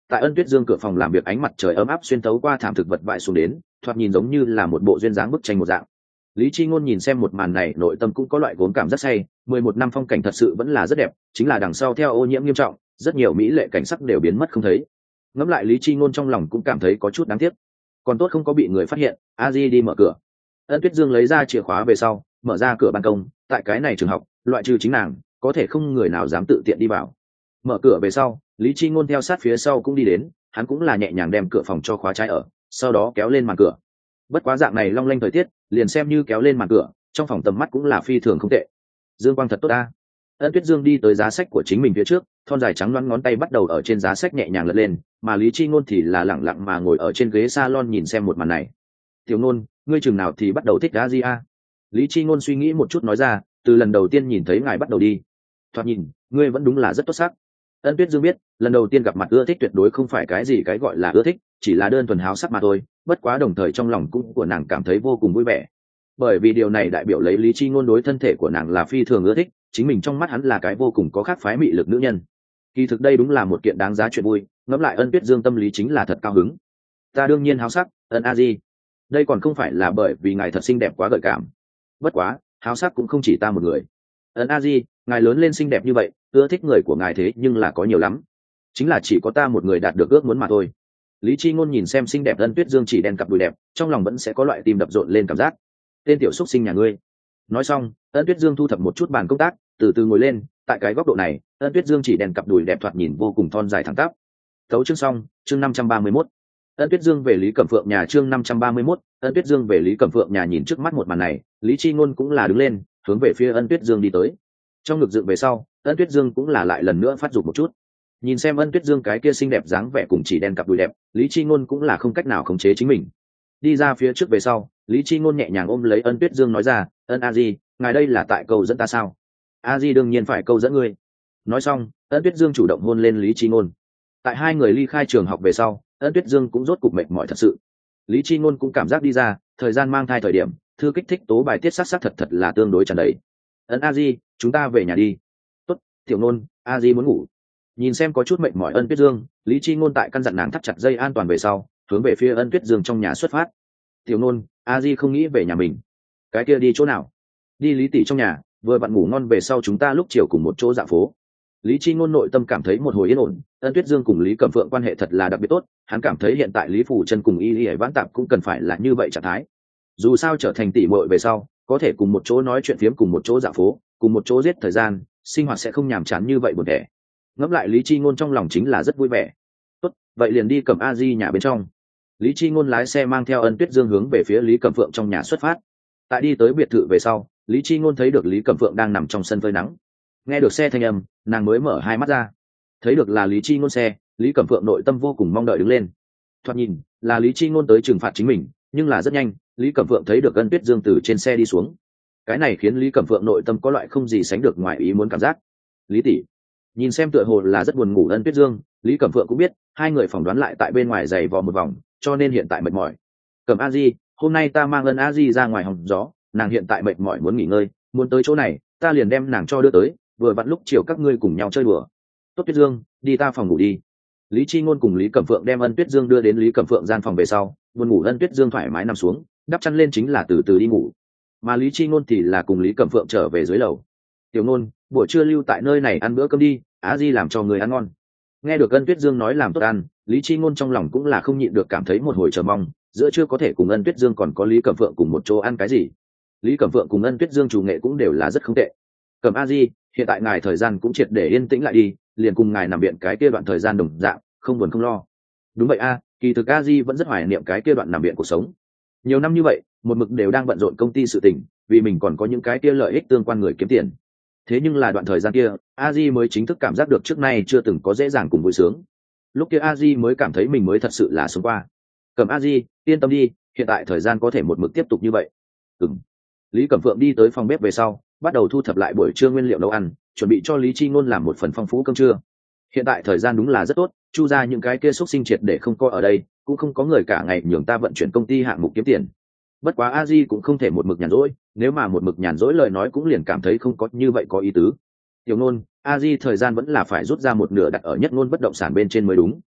tại Ân Tuyết Dương cửa phòng làm việc, ánh mặt trời ấm áp xuyên thấu qua thảm thực vật vãi xuống đến, thoạt nhìn giống như là một bộ duyên dáng bức tranh một dạng. Lý Chi Ngôn nhìn xem một màn này, nội tâm cũng có loại gốm cảm rất say. Mười một năm phong cảnh thật sự vẫn là rất đẹp, chính là đằng sau theo ô nhiễm nghiêm trọng, rất nhiều mỹ lệ cảnh sắc đều biến mất không thấy. Ngẫm lại, Lý Chi Ngôn trong lòng cũng cảm thấy có chút đáng tiếc. Còn tốt không có bị người phát hiện. A Di đi mở cửa. Ân Tuyết Dương lấy ra chìa khóa về sau, mở ra cửa ban công. Tại cái này trường học, loại trừ chính nàng, có thể không người nào dám tự tiện đi vào. Mở cửa về sau, Lý Chi Ngôn theo sát phía sau cũng đi đến, hắn cũng là nhẹ nhàng đem cửa phòng cho khóa trái ở, sau đó kéo lên màn cửa. Bất quá dạng này long lanh thời tiết, liền xem như kéo lên màn cửa, trong phòng tầm mắt cũng là phi thường không tệ. Dương quang thật tốt ta. Ân Tuyết Dương đi tới giá sách của chính mình phía trước, thon dài trắng loáng ngón tay bắt đầu ở trên giá sách nhẹ nhàng lật lên, mà Lý Chi Ngôn thì là lẳng lặng mà ngồi ở trên ghế salon nhìn xem một màn này. Tiểu Ngôn, ngươi chừng nào thì bắt đầu thích A Di a? Lý Chi Ngôn suy nghĩ một chút nói ra, từ lần đầu tiên nhìn thấy ngài bắt đầu đi. Thoạt nhìn, ngươi vẫn đúng là rất tốt sắc. Ân Tuyết Dương biết, lần đầu tiên gặp mặt ưa thích tuyệt đối không phải cái gì cái gọi là ưa thích, chỉ là đơn thuần háo sắc mà thôi. Bất quá đồng thời trong lòng cũng của nàng cảm thấy vô cùng vui vẻ, bởi vì điều này đại biểu lấy Lý Chi Ngôn đối thân thể của nàng là phi thường ưa thích, chính mình trong mắt hắn là cái vô cùng có khác phái mị lực nữ nhân. Kỳ thực đây đúng là một kiện đáng giá chuyện vui. Ngẫm lại, Ân Tuyết Dương tâm lý chính là thật cao hứng. Ta đương nhiên háo sắc, Ân A Di. Đây còn không phải là bởi vì ngài thật xinh đẹp quá gợi cảm. Bất quá, háo sắc cũng không chỉ ta một người. Ân A Di, ngài lớn lên xinh đẹp như vậy, ưa thích người của ngài thế nhưng là có nhiều lắm. Chính là chỉ có ta một người đạt được ước muốn mà thôi. Lý Chi Ngôn nhìn xem xinh đẹp Ân Tuyết Dương chỉ đen cặp đùi đẹp, trong lòng vẫn sẽ có loại tim đập rộn lên cảm giác. Tên tiểu xúc sinh nhà ngươi. Nói xong, Ân Tuyết Dương thu thập một chút bàn công tác, từ từ ngồi lên. Tại cái góc độ này, Ân Tuyết Dương chỉ đen cặp đùi đẹp thoạt nhìn vô cùng thon dài thẳng tắp. Tấu chương xong, chương năm trăm ba mươi mốt. Ân Tuyết Dương về Lý Cẩm Phượng nhà, chương năm trăm ba mươi mốt. Ân Tuyết Dương về Lý Cẩm Phượng nhà. Nhìn trước mắt một màn này, Lý Chi Ngôn cũng là đứng lên, hướng về phía Ân Tuyết Dương đi tới. Trong ngực dựng về sau, Ân Tuyết Dương cũng là lại lần nữa phát dục một chút. Nhìn xem Ân Tuyết Dương cái kia xinh đẹp dáng vẻ cùng chỉ đen cặp đùi đẹp, Lý Chi Ngôn cũng là không cách nào khống chế chính mình. Đi ra phía trước về sau, Lý Chi Ngôn nhẹ nhàng ôm lấy Ân Tuyết Dương nói ra, Ân A Di, ngài đây là tại câu dẫn ta sao? A Di đương nhiên phải câu dẫn ngươi. Nói xong, Ân Tuyết Dương chủ động hôn lên Lý Chi Ngôn. Tại hai người ly khai trường học về sau, Ân Tuyết Dương cũng rốt cục mệt mỏi thật sự. Lý Chi Ngôn cũng cảm giác đi ra, thời gian mang thai thời điểm, thư kích thích tố bài tiết sắc sắc thật thật là tương đối tràn đầy. Ân A Di, chúng ta về nhà đi. Tốt, Tiểu Ngôn, A Di muốn ngủ. Nhìn xem có chút mệt mỏi Ân Tuyết Dương, Lý Chi Ngôn tại căn dặn nàng thắt chặt dây an toàn về sau, hướng về phía Ân Tuyết Dương trong nhà xuất phát. Tiểu Ngôn, A Di không nghĩ về nhà mình. Cái kia đi chỗ nào? Đi Lý tỷ trong nhà, vừa vặn ngủ ngon về sau chúng ta lúc chiều cùng một chỗ dạo phố. Lý Chi Ngôn nội tâm cảm thấy một hồi yên ổn. Ân Tuyết Dương cùng Lý Cẩm Phượng quan hệ thật là đặc biệt tốt, hắn cảm thấy hiện tại Lý Phủ Chân cùng Y Y Vãn Tạp cũng cần phải là như vậy trạng thái. Dù sao trở thành tỷ muội về sau, có thể cùng một chỗ nói chuyện phiếm, cùng một chỗ dạo phố, cùng một chỗ giết thời gian, sinh hoạt sẽ không nhàm chán như vậy buồn tẻ. Ngẫm lại, Lý Chi Ngôn trong lòng chính là rất vui vẻ. Tốt, vậy liền đi cầm A Di nhà bên trong. Lý Chi Ngôn lái xe mang theo Ân Tuyết Dương hướng về phía Lý Cẩm Phượng trong nhà xuất phát. Tại đi tới biệt thự về sau, Lý Chi Ngôn thấy được Lý Cẩm Phượng đang nằm trong sân phơi nắng. Nghe được xe thanh âm, nàng mới mở hai mắt ra. Thấy được là Lý Chi Ngôn xe, Lý Cẩm Phượng nội tâm vô cùng mong đợi đứng lên. Thoạt nhìn là Lý Chi Ngôn tới trừng phạt chính mình, nhưng là rất nhanh, Lý Cẩm Phượng thấy được Ân Tuyết Dương từ trên xe đi xuống. Cái này khiến Lý Cẩm Phượng nội tâm có loại không gì sánh được ngoài ý muốn cảm giác. Lý tỷ, nhìn xem tựa hồ là rất buồn ngủ Ân Tuyết Dương, Lý Cẩm Phượng cũng biết hai người phỏng đoán lại tại bên ngoài giày vò một vòng, cho nên hiện tại mệt mỏi. Cẩm A Di, hôm nay ta mang Ân A Di ra ngoài hòng gió, nàng hiện tại mệt mỏi muốn nghỉ ngơi, muốn tới chỗ này, ta liền đem nàng cho đưa tới, vừa vặn lúc chiều các ngươi cùng nhau chơi đùa. Tốt Tuyết Dương, đi ta phòng ngủ đi. Lý Chi Ngôn cùng Lý Cẩm Phượng đem Ân Tuyết Dương đưa đến Lý Cẩm Phượng gian phòng về sau, buồn ngủ Ân Tuyết Dương thoải mái nằm xuống, đắp chăn lên chính là từ từ đi ngủ. Mà Lý Chi Ngôn thì là cùng Lý Cẩm Phượng trở về dưới lầu. Tiểu Ngôn, buổi trưa lưu tại nơi này ăn bữa cơm đi, Á Di làm cho người ăn ngon. Nghe được Ân Tuyết Dương nói làm tốt ăn, Lý Chi Ngôn trong lòng cũng là không nhịn được cảm thấy một hồi chờ mong, giữa trưa có thể cùng Ân Tuyết Dương còn có Lý Cẩm Phượng cùng một chỗ ăn cái gì. Lý Cẩm Phượng cùng Ân Tuyết Dương chủ nghệ cũng đều là rất không tệ. Cẩm A Di, hiện tại ngài thời gian cũng triệt để yên tĩnh lại đi, liền cùng ngài nằm viện cái kia đoạn thời gian đồng dạng, không buồn không lo. Đúng vậy a, kỳ thực A Di vẫn rất hoài niệm cái kia đoạn nằm viện cuộc sống. Nhiều năm như vậy, một mực đều đang bận rộn công ty sự tình, vì mình còn có những cái kia lợi ích tương quan người kiếm tiền. Thế nhưng là đoạn thời gian kia, A Di mới chính thức cảm giác được trước nay chưa từng có dễ dàng cùng vui sướng. Lúc kia A Di mới cảm thấy mình mới thật sự là sống qua. Cẩm A Di, yên tâm đi, hiện tại thời gian có thể một mực tiếp tục như vậy. Ừm. Lý Cẩm Phượng đi tới phòng bếp về sau, bắt đầu thu thập lại buổi trưa nguyên liệu nấu ăn, chuẩn bị cho Lý Chi Ngôn làm một phần phong phú cơm trưa. Hiện tại thời gian đúng là rất tốt, chu ra những cái kia xúc sinh triệt để không coi ở đây, cũng không có người cả ngày nhường ta vận chuyển công ty hạng mục kiếm tiền. Bất quá A Di cũng không thể một mực nhàn rỗi, nếu mà một mực nhàn rỗi lời nói cũng liền cảm thấy không có như vậy có ý tứ. Tiểu Ngôn, A Di thời gian vẫn là phải rút ra một nửa đặt ở Nhất Ngôn bất động sản bên trên mới đúng.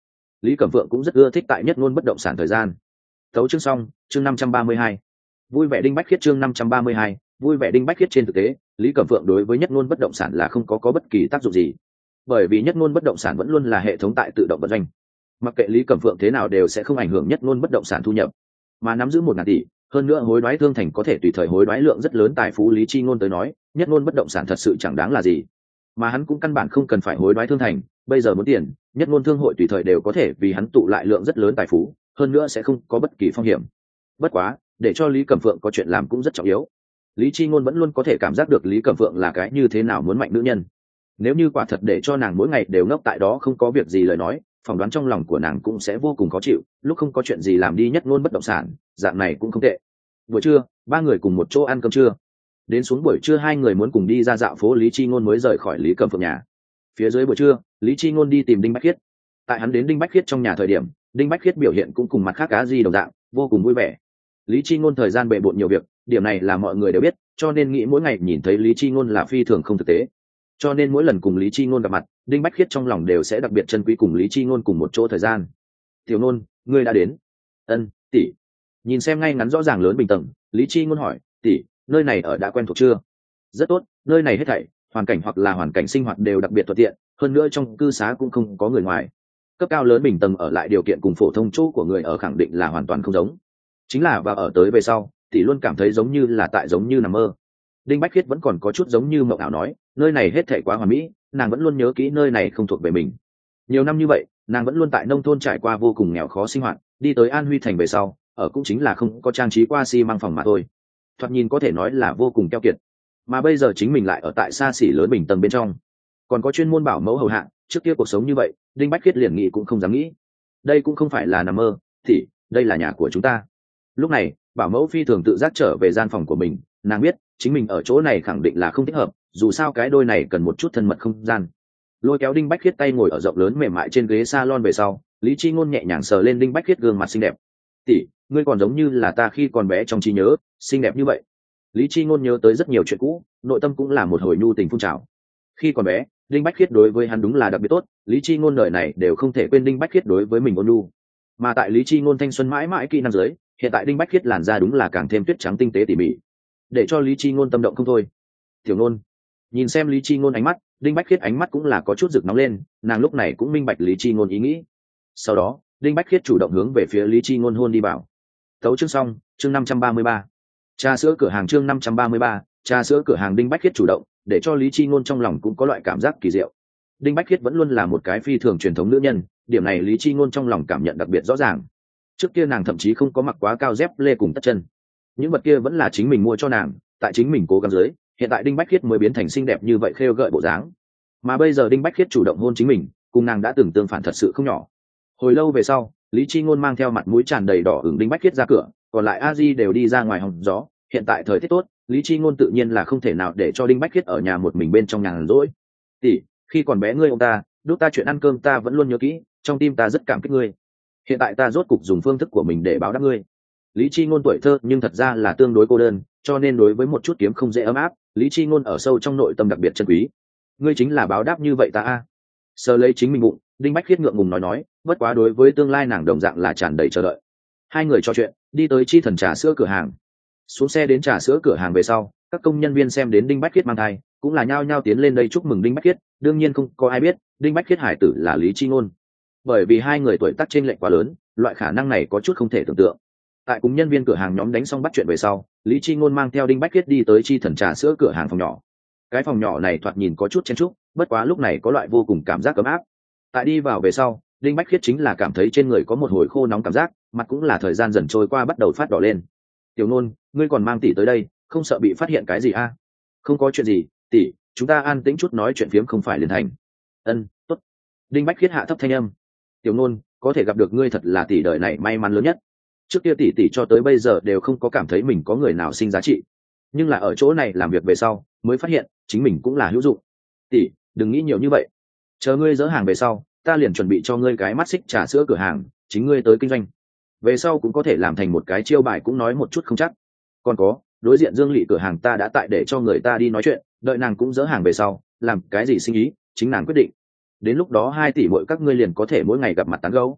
Lý Cẩm Phượng cũng rất ưa thích tại Nhất Ngôn bất động sản thời gian. Tấu chương xong, chương năm trăm ba mươi hai. Vui vẻ Đinh Bách Khiết chương năm trăm ba mươi hai, vui vẻ Đinh Bách Khiết trên thực tế, Lý Cẩm Phượng đối với Nhất Ngôn bất động sản là không có có bất kỳ tác dụng gì. Bởi vì Nhất Ngôn bất động sản vẫn luôn là hệ thống tại tự động vận doanh. Mặc kệ Lý Cẩm Phượng thế nào đều sẽ không ảnh hưởng Nhất Ngôn bất động sản thu nhập. Mà nắm giữ một ngàn tỷ, hơn nữa hối đoái thương thành có thể tùy thời hối đoái lượng rất lớn tài phú Lý Chi Ngôn tới nói, Nhất Ngôn bất động sản thật sự chẳng đáng là gì. Mà hắn cũng căn bản không cần phải hối đoái thương thành, bây giờ muốn tiền, Nhất Ngôn thương hội tùy thời đều có thể vì hắn tụ lại lượng rất lớn tài phú, hơn nữa sẽ không có bất kỳ phong hiểm. Bất quá, để cho Lý Cẩm Phượng có chuyện làm cũng rất trọng yếu. Lý Chi Ngôn vẫn luôn có thể cảm giác được Lý Cẩm Phượng là cái như thế nào muốn mạnh nữ nhân. Nếu như quả thật để cho nàng mỗi ngày đều ngốc tại đó không có việc gì lời nói, phỏng đoán trong lòng của nàng cũng sẽ vô cùng khó chịu, lúc không có chuyện gì làm đi Nhất Ngôn bất động sản, dạng này cũng không tệ. Buổi trưa, ba người cùng một chỗ ăn cơm trưa. Đến xuống buổi trưa hai người muốn cùng đi ra dạo phố, Lý Chi Ngôn mới rời khỏi Lý Cẩm Phượng nhà. Phía dưới buổi trưa, Lý Chi Ngôn đi tìm Đinh Bách Khiết. Tại hắn đến Đinh Bách Khiết trong nhà thời điểm, Đinh Bách Khiết biểu hiện cũng cùng mặt khác cá gì đồng dạng, vô cùng vui vẻ. Lý Chi Ngôn thời gian bề bộn nhiều việc, điểm này là mọi người đều biết, cho nên nghĩ mỗi ngày nhìn thấy Lý Chi Ngôn là phi thường không thực tế. Cho nên mỗi lần cùng Lý Chi Ngôn gặp mặt, Đinh Bách Khiết trong lòng đều sẽ đặc biệt trân quý cùng Lý Chi Ngôn cùng một chỗ thời gian. "Tiểu Nôn, ngươi đã đến." "Ân, tỷ." Nhìn xem ngay ngắn rõ ràng lớn bình tầng, Lý Chi Ngôn hỏi, "Tỷ, nơi này ở đã quen thuộc chưa?" "Rất tốt, nơi này hết thảy, hoàn cảnh hoặc là hoàn cảnh sinh hoạt đều đặc biệt thuận tiện, hơn nữa trong cư xá cũng không có người ngoài." Cấp cao lớn bình tầng ở lại điều kiện cùng phổ thông chỗ của người ở khẳng định là hoàn toàn không giống. Chính là và ở tới về sau, tỷ luôn cảm thấy giống như là tại giống như nằm mơ. Đinh Bách Khiết vẫn còn có chút giống như mộng ảo nói, nơi này hết thảy quá hoàn mỹ, nàng vẫn luôn nhớ kỹ nơi này không thuộc về mình. Nhiều năm như vậy, nàng vẫn luôn tại nông thôn trải qua vô cùng nghèo khó sinh hoạt, đi tới An Huy thành về sau, ở cũng chính là không có trang trí qua xi măng phòng mà thôi. Thoạt nhìn có thể nói là vô cùng keo kiệt. Mà bây giờ chính mình lại ở tại xa xỉ lớn bình tầng bên trong, còn có chuyên môn bảo mẫu hầu hạ, trước kia cuộc sống như vậy, Đinh Bách Khiết liền nghĩ cũng không dám nghĩ. Đây cũng không phải là nằm mơ, thì đây là nhà của chúng ta. Lúc này, bảo mẫu phi thường tự giác trở về gian phòng của mình, nàng biết chính mình ở chỗ này khẳng định là không thích hợp, dù sao cái đôi này cần một chút thân mật không gian. Lôi kéo Đinh Bách Khiết tay ngồi ở rộng lớn mềm mại trên ghế salon về sau, Lý Chi Ngôn nhẹ nhàng sờ lên Đinh Bách Khiết gương mặt xinh đẹp. "Tỷ, ngươi còn giống như là ta khi còn bé trong trí nhớ, xinh đẹp như vậy." Lý Chi Ngôn nhớ tới rất nhiều chuyện cũ, nội tâm cũng là một hồi nhu tình phun trào. Khi còn bé, Đinh Bách Khiết đối với hắn đúng là đặc biệt tốt, Lý Chi Ngôn đời này đều không thể quên Đinh Bách Khiết đối với mình ôn nhu. Mà tại Lý Chi Ngôn thanh xuân mãi mãi kỹ năng dưới, hiện tại Đinh Bách Khiết làn da đúng là càng thêm tuyết trắng tinh tế tỉ mỉ, để cho Lý Chi Ngôn tâm động không thôi. "Tiểu Ngôn." Nhìn xem Lý Chi Ngôn ánh mắt, Đinh Bách Khiết ánh mắt cũng là có chút rực nóng lên, nàng lúc này cũng minh bạch Lý Chi Ngôn ý nghĩ. Sau đó, Đinh Bách Khiết chủ động hướng về phía Lý Chi Ngôn hôn đi vào. Tấu chương xong, chương năm trăm ba mươi ba. Trà sữa cửa hàng chương năm trăm ba mươi ba, trà sữa cửa hàng Đinh Bách Khiết chủ động, để cho Lý Chi Ngôn trong lòng cũng có loại cảm giác kỳ diệu. Đinh Bách Khiết vẫn luôn là một cái phi thường truyền thống nữ nhân, điểm này Lý Chi Ngôn trong lòng cảm nhận đặc biệt rõ ràng. Trước kia nàng thậm chí không có mặc quá cao dép lê cùng tất chân, những vật kia vẫn là chính mình mua cho nàng, tại chính mình cố gắng dưới, hiện tại Đinh Bách Khiết mới biến thành xinh đẹp như vậy khêu gợi bộ dáng. Mà bây giờ Đinh Bách Khiết chủ động hôn chính mình, cùng nàng đã từng tương phản thật sự không nhỏ. Hồi lâu về sau, Lý Chi Ngôn mang theo mặt mũi tràn đầy đỏ ửng Đinh Bách Khiết ra cửa, còn lại a di đều đi ra ngoài hóng gió. Hiện tại thời tiết tốt, Lý Chi Ngôn tự nhiên là không thể nào để cho Đinh Bách Khiết ở nhà một mình bên trong nhàn rỗi. "Tỷ, khi còn bé ngươi ông ta, đút ta chuyện ăn cơm ta vẫn luôn nhớ kỹ, trong tim ta rất cảm kích ngươi. Hiện tại ta rốt cục dùng phương thức của mình để báo đáp ngươi." Lý Chi Ngôn tuổi thơ nhưng thật ra là tương đối cô đơn, cho nên đối với một chút kiếm không dễ ấm áp, Lý Chi Ngôn ở sâu trong nội tâm đặc biệt trân quý. "Ngươi chính là báo đáp như vậy ta a." Sờ lấy chính mình bụng, Đinh Bách Khiết ngượng ngùng nói nói, bất quá đối với tương lai nàng đồng dạng là tràn đầy chờ đợi. Hai người trò chuyện, đi tới Chi Thần trà sữa cửa hàng. Xuống xe đến trà sữa cửa hàng về sau, các công nhân viên xem đến Đinh Bách Khiết mang thai, cũng là nhao nhao tiến lên đây chúc mừng Đinh Bách Khiết, đương nhiên không có ai biết, Đinh Bách Khiết hải tử là Lý Chi Ngôn. Bởi vì hai người tuổi tác chênh lệch quá lớn, loại khả năng này có chút không thể tưởng tượng. Tại cùng nhân viên cửa hàng nhóm đánh xong bắt chuyện về sau, Lý Chi Ngôn mang theo Đinh Bách Khiết đi tới Chi Thần trà sữa cửa hàng phòng nhỏ. Cái phòng nhỏ này thoạt nhìn có chút chen chúc, bất quá lúc này có loại vô cùng cảm giác ấm áp. Tại đi vào về sau, Đinh Bách Khiết chính là cảm thấy trên người có một hồi khô nóng cảm giác, mặt cũng là thời gian dần trôi qua bắt đầu phát đỏ lên. "Tiểu Nôn, ngươi còn mang tỷ tới đây, không sợ bị phát hiện cái gì a?" "Không có chuyện gì, tỷ, chúng ta an tĩnh chút nói chuyện phiếm không phải liền thành." "Ân, tốt." Đinh Bách Khiết hạ thấp thanh âm. "Tiểu Nôn, có thể gặp được ngươi thật là tỷ đời này may mắn lớn nhất. Trước kia tỷ tỷ cho tới bây giờ đều không có cảm thấy mình có người nào sinh giá trị, nhưng là ở chỗ này làm việc về sau, mới phát hiện chính mình cũng là hữu dụng. Tỷ, đừng nghĩ nhiều như vậy. Chờ ngươi dỡ hàng về sau, ta liền chuẩn bị cho ngươi cái mắt xích trà sữa cửa hàng, chính ngươi tới kinh doanh. Về sau cũng có thể làm thành một cái chiêu bài cũng nói một chút không chắc. Còn có, đối diện Dương Lệ cửa hàng ta đã tại để cho người ta đi nói chuyện, đợi nàng cũng dỡ hàng về sau, làm cái gì sinh ý, chính nàng quyết định. Đến lúc đó hai tỷ mỗi các ngươi liền có thể mỗi ngày gặp mặt tán gẫu.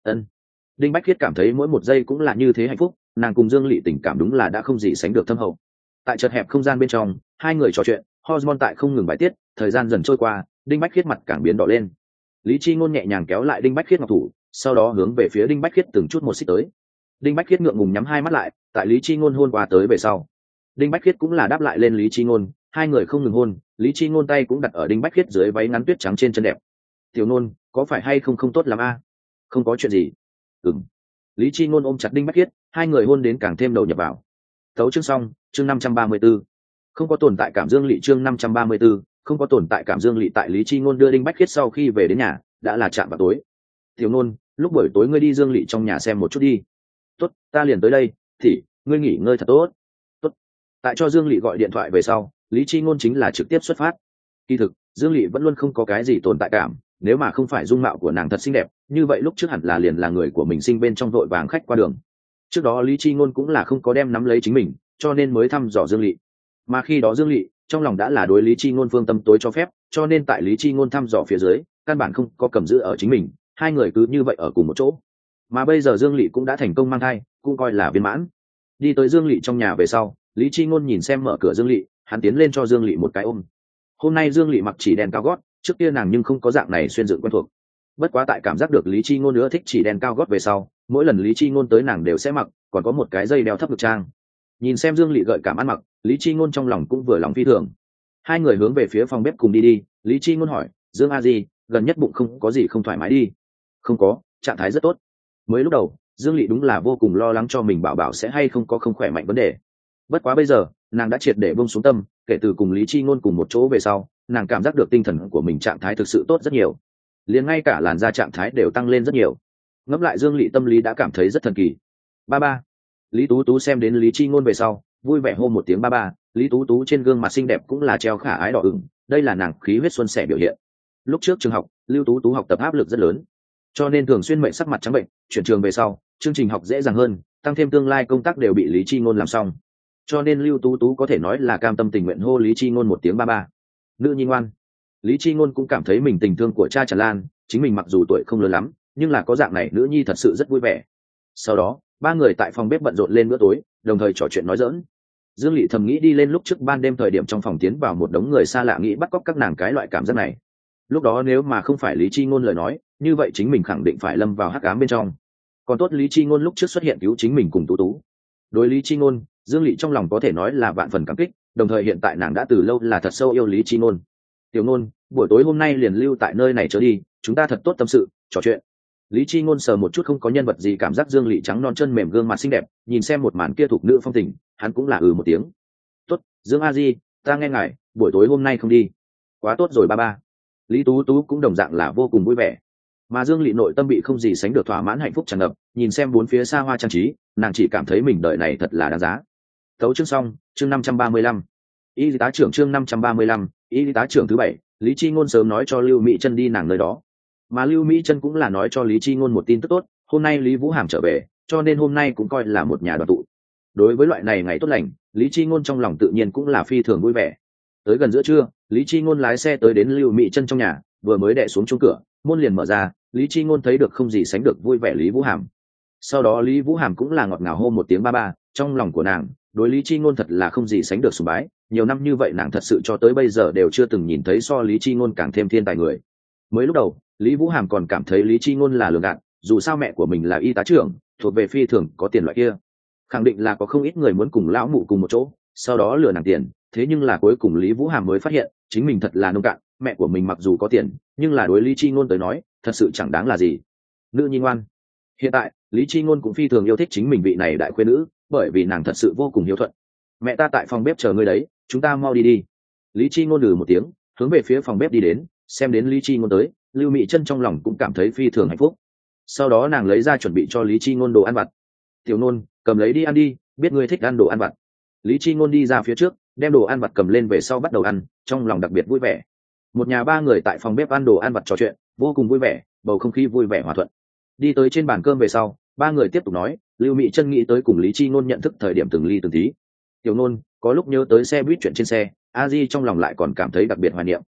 Ân. Đinh Bách Khiết cảm thấy mỗi một giây cũng là như thế hạnh phúc, nàng cùng Dương Lệ tình cảm đúng là đã không gì sánh được thâm hậu. Tại chật hẹp không gian bên trong, hai người trò chuyện, hormone tại không ngừng bài tiết, thời gian dần trôi qua, Đinh Bách Khiết mặt càng biến đỏ lên. Lý Chi Ngôn nhẹ nhàng kéo lại Đinh Bách Khiết ngọc thủ, sau đó hướng về phía Đinh Bách Khiết từng chút một xích tới. Đinh Bách Khiết ngượng ngùng nhắm hai mắt lại, tại Lý Chi Ngôn hôn qua tới về sau, Đinh Bách Khiết cũng là đáp lại lên Lý Chi Ngôn, hai người không ngừng hôn, Lý Chi Ngôn tay cũng đặt ở Đinh Bách Khiết dưới váy ngắn tuyết trắng trên chân đẹp. "Tiểu Nôn, có phải hay không không tốt lắm a?" "Không có chuyện gì." "Ừm." Lý Chi Ngôn ôm chặt Đinh Bách Khiết, hai người hôn đến càng thêm đầu nhập vào. Tấu chương xong, chương năm trăm ba mươi 534. Không có tồn tại cảm Dương Lệ chương năm trăm ba mươi 534, không có tồn tại cảm Dương Lệ tại Lý Chi Ngôn đưa Đinh Bách Khiết sau khi về đến nhà, đã là chạm vào tối. "Tiểu Nôn, lúc buổi tối ngươi đi Dương Lệ trong nhà xem một chút đi." "Tốt, ta liền tới đây, thì ngươi nghỉ ngơi thật tốt." "Tốt." Tại cho Dương Lệ gọi điện thoại về sau, Lý Chi Ngôn chính là trực tiếp xuất phát. Kỳ thực, Dương Lệ vẫn luôn không có cái gì tồn tại cảm, nếu mà không phải dung mạo của nàng thật xinh đẹp, như vậy lúc trước hẳn là liền là người của mình sinh bên trong vội vàng khách qua đường. Trước đó Lý Chi Ngôn cũng là không có đem nắm lấy chính mình, cho nên mới thăm dò Dương Lệ. Mà khi đó Dương Lệ trong lòng đã là đối Lý Chi Ngôn phương tâm tối cho phép, cho nên tại Lý Chi Ngôn thăm dò phía dưới, căn bản không có cầm giữ ở chính mình, hai người cứ như vậy ở cùng một chỗ. Mà bây giờ Dương Lệ cũng đã thành công mang thai, cũng coi là viên mãn. Đi tới Dương Lệ trong nhà về sau, Lý Chi Ngôn nhìn xem mở cửa Dương Lệ, hắn tiến lên cho Dương Lệ một cái ôm. Hôm nay Dương Lệ mặc chỉ đen cao gót, trước kia nàng nhưng không có dạng này xuyên dựng quen thuộc. Bất quá tại cảm giác được Lý Chi Ngôn nữa thích chỉ đen cao gót về sau, mỗi lần Lý Chi Ngôn tới nàng đều sẽ mặc, còn có một cái dây đeo thấp ngực trang. Nhìn xem Dương Lệ gợi cảm ăn mặc, Lý Chi Ngôn trong lòng cũng vừa lòng phi thường. Hai người hướng về phía phòng bếp cùng đi đi, Lý Chi Ngôn hỏi, "Dương A Di, gần nhất bụng không có gì không thoải mái đi?" "Không có, trạng thái rất tốt." Mới lúc đầu, Dương Lệ đúng là vô cùng lo lắng cho mình bảo bảo sẽ hay không có không khỏe mạnh vấn đề. Bất quá bây giờ, nàng đã triệt để buông xuống tâm, kể từ cùng Lý Chi Ngôn cùng một chỗ về sau, nàng cảm giác được tinh thần của mình trạng thái thực sự tốt rất nhiều, liền ngay cả làn da trạng thái đều tăng lên rất nhiều. Ngẫm lại Dương Lệ tâm lý đã cảm thấy rất thần kỳ. Ba ba. Lý Tú Tú xem đến Lý Chi Ngôn về sau, vui vẻ hô một tiếng ba ba. Lý Tú Tú trên gương mặt xinh đẹp cũng là treo khả ái đỏ ửng, đây là nàng khí huyết xuân sẻ biểu hiện. Lúc trước trường học, Lưu Tú Tú học tập áp lực rất lớn, cho nên thường xuyên mệnh sắc mặt trắng bệnh, chuyển trường về sau, chương trình học dễ dàng hơn, tăng thêm tương lai công tác đều bị Lý Chi Ngôn làm xong. Cho nên Lưu Tú Tú có thể nói là cam tâm tình nguyện hô Lý Chi Ngôn một tiếng ba ba. Nữ nhi ngoan. Lý Chi Ngôn cũng cảm thấy mình tình thương của cha Trần Lan, chính mình mặc dù tuổi không lớn lắm, nhưng là có dạng này nữ nhi thật sự rất vui vẻ. Sau đó, ba người tại phòng bếp bận rộn lên bữa tối, đồng thời trò chuyện nói giỡn. Dương Lệ thầm nghĩ đi lên lúc trước ban đêm thời điểm trong phòng tiến vào một đống người xa lạ nghĩ bắt cóc các nàng cái loại cảm giác này. Lúc đó nếu mà không phải Lý Chi Ngôn lời nói, như vậy chính mình khẳng định phải lâm vào hắc ám bên trong. Còn tốt Lý Chi Ngôn lúc trước xuất hiện cứu chính mình cùng Tú Tú. Đối Lý Chi Ngôn, Dương Lệ trong lòng có thể nói là vạn phần cảm kích, đồng thời hiện tại nàng đã từ lâu là thật sâu yêu Lý Chi Ngôn. "Tiểu Ngôn, buổi tối hôm nay liền lưu tại nơi này trở đi, chúng ta thật tốt tâm sự, trò chuyện." Lý Chi Ngôn sờ một chút không có nhân vật gì cảm giác Dương Lệ trắng non chân mềm gương mặt xinh đẹp, nhìn xem một màn kia thuộc nữ phong tình, hắn cũng là ừ một tiếng. "Tốt, Dương A Di, ta nghe ngài, buổi tối hôm nay không đi." "Quá tốt rồi ba ba." Lý Tú Tú cũng đồng dạng là vô cùng vui vẻ. Mà Dương Lệ nội tâm bị không gì sánh được thỏa mãn hạnh phúc tràn ngập, nhìn xem bốn phía xa hoa trang trí, nàng chỉ cảm thấy mình đời này thật là đáng giá. Tấu chương xong, chương năm trăm ba mươi lăm. Y tá trưởng chương năm trăm ba mươi lăm, y tá trưởng thứ bảy, Lý Chi Ngôn sớm nói cho Lưu Mỹ Chân đi nàng nơi đó. Mà Lưu Mỹ Chân cũng là nói cho Lý Chi Ngôn một tin tức tốt, hôm nay Lý Vũ Hàm trở về, cho nên hôm nay cũng coi là một nhà đoàn tụ. Đối với loại này ngày tốt lành, Lý Chi Ngôn trong lòng tự nhiên cũng là phi thường vui vẻ. Tới gần giữa trưa, Lý Chi Ngôn lái xe tới đến Lưu Mỹ Chân trong nhà, vừa mới đè xuống chuông cửa, môn liền mở ra, Lý Chi Ngôn thấy được không gì sánh được vui vẻ Lý Vũ Hàm. Sau đó Lý Vũ Hàm cũng là ngọt ngào hô một tiếng ba ba, trong lòng của nàng, đối Lý Chi Ngôn thật là không gì sánh được sùng bái, nhiều năm như vậy nàng thật sự cho tới bây giờ đều chưa từng nhìn thấy so Lý Chi Ngôn càng thêm thiên tài người. Mới lúc đầu, Lý Vũ Hàm còn cảm thấy Lý Chi Ngôn là lường gạt, dù sao mẹ của mình là y tá trưởng, thuộc về phi thường có tiền loại kia, khẳng định là có không ít người muốn cùng lão mụ cùng một chỗ, sau đó lừa nàng tiền, thế nhưng là cuối cùng Lý Vũ Hàm mới phát hiện, chính mình thật là nông cạn, mẹ của mình mặc dù có tiền, nhưng là đối Lý Chi Ngôn tới nói, thật sự chẳng đáng là gì. Nữ nhi ngoan. Hiện tại, Lý Chi Ngôn cũng phi thường yêu thích chính mình vị này đại khuê nữ, bởi vì nàng thật sự vô cùng hiếu thuận. "Mẹ ta tại phòng bếp chờ ngươi đấy, chúng ta mau đi đi." Lý Chi Ngôn lừ một tiếng, hướng về phía phòng bếp đi đến, xem đến Lý Chi Ngôn tới, Lưu Mị Chân trong lòng cũng cảm thấy phi thường hạnh phúc. Sau đó nàng lấy ra chuẩn bị cho Lý Chi Ngôn đồ ăn vặt. "Tiểu Nôn, cầm lấy đi ăn đi, biết ngươi thích ăn đồ ăn vặt." Lý Chi Ngôn đi ra phía trước, đem đồ ăn vặt cầm lên về sau bắt đầu ăn, trong lòng đặc biệt vui vẻ. Một nhà ba người tại phòng bếp ăn đồ ăn vặt trò chuyện, vô cùng vui vẻ, bầu không khí vui vẻ hòa thuận. Đi tới trên bàn cơm về sau, ba người tiếp tục nói, Lưu Mị Chân nghĩ tới cùng Lý Chi Ngôn nhận thức thời điểm từng ly từng tí. "Tiểu Nôn, có lúc nhớ tới xe buýt chuyện trên xe, A Di trong lòng lại còn cảm thấy đặc biệt hoài niệm."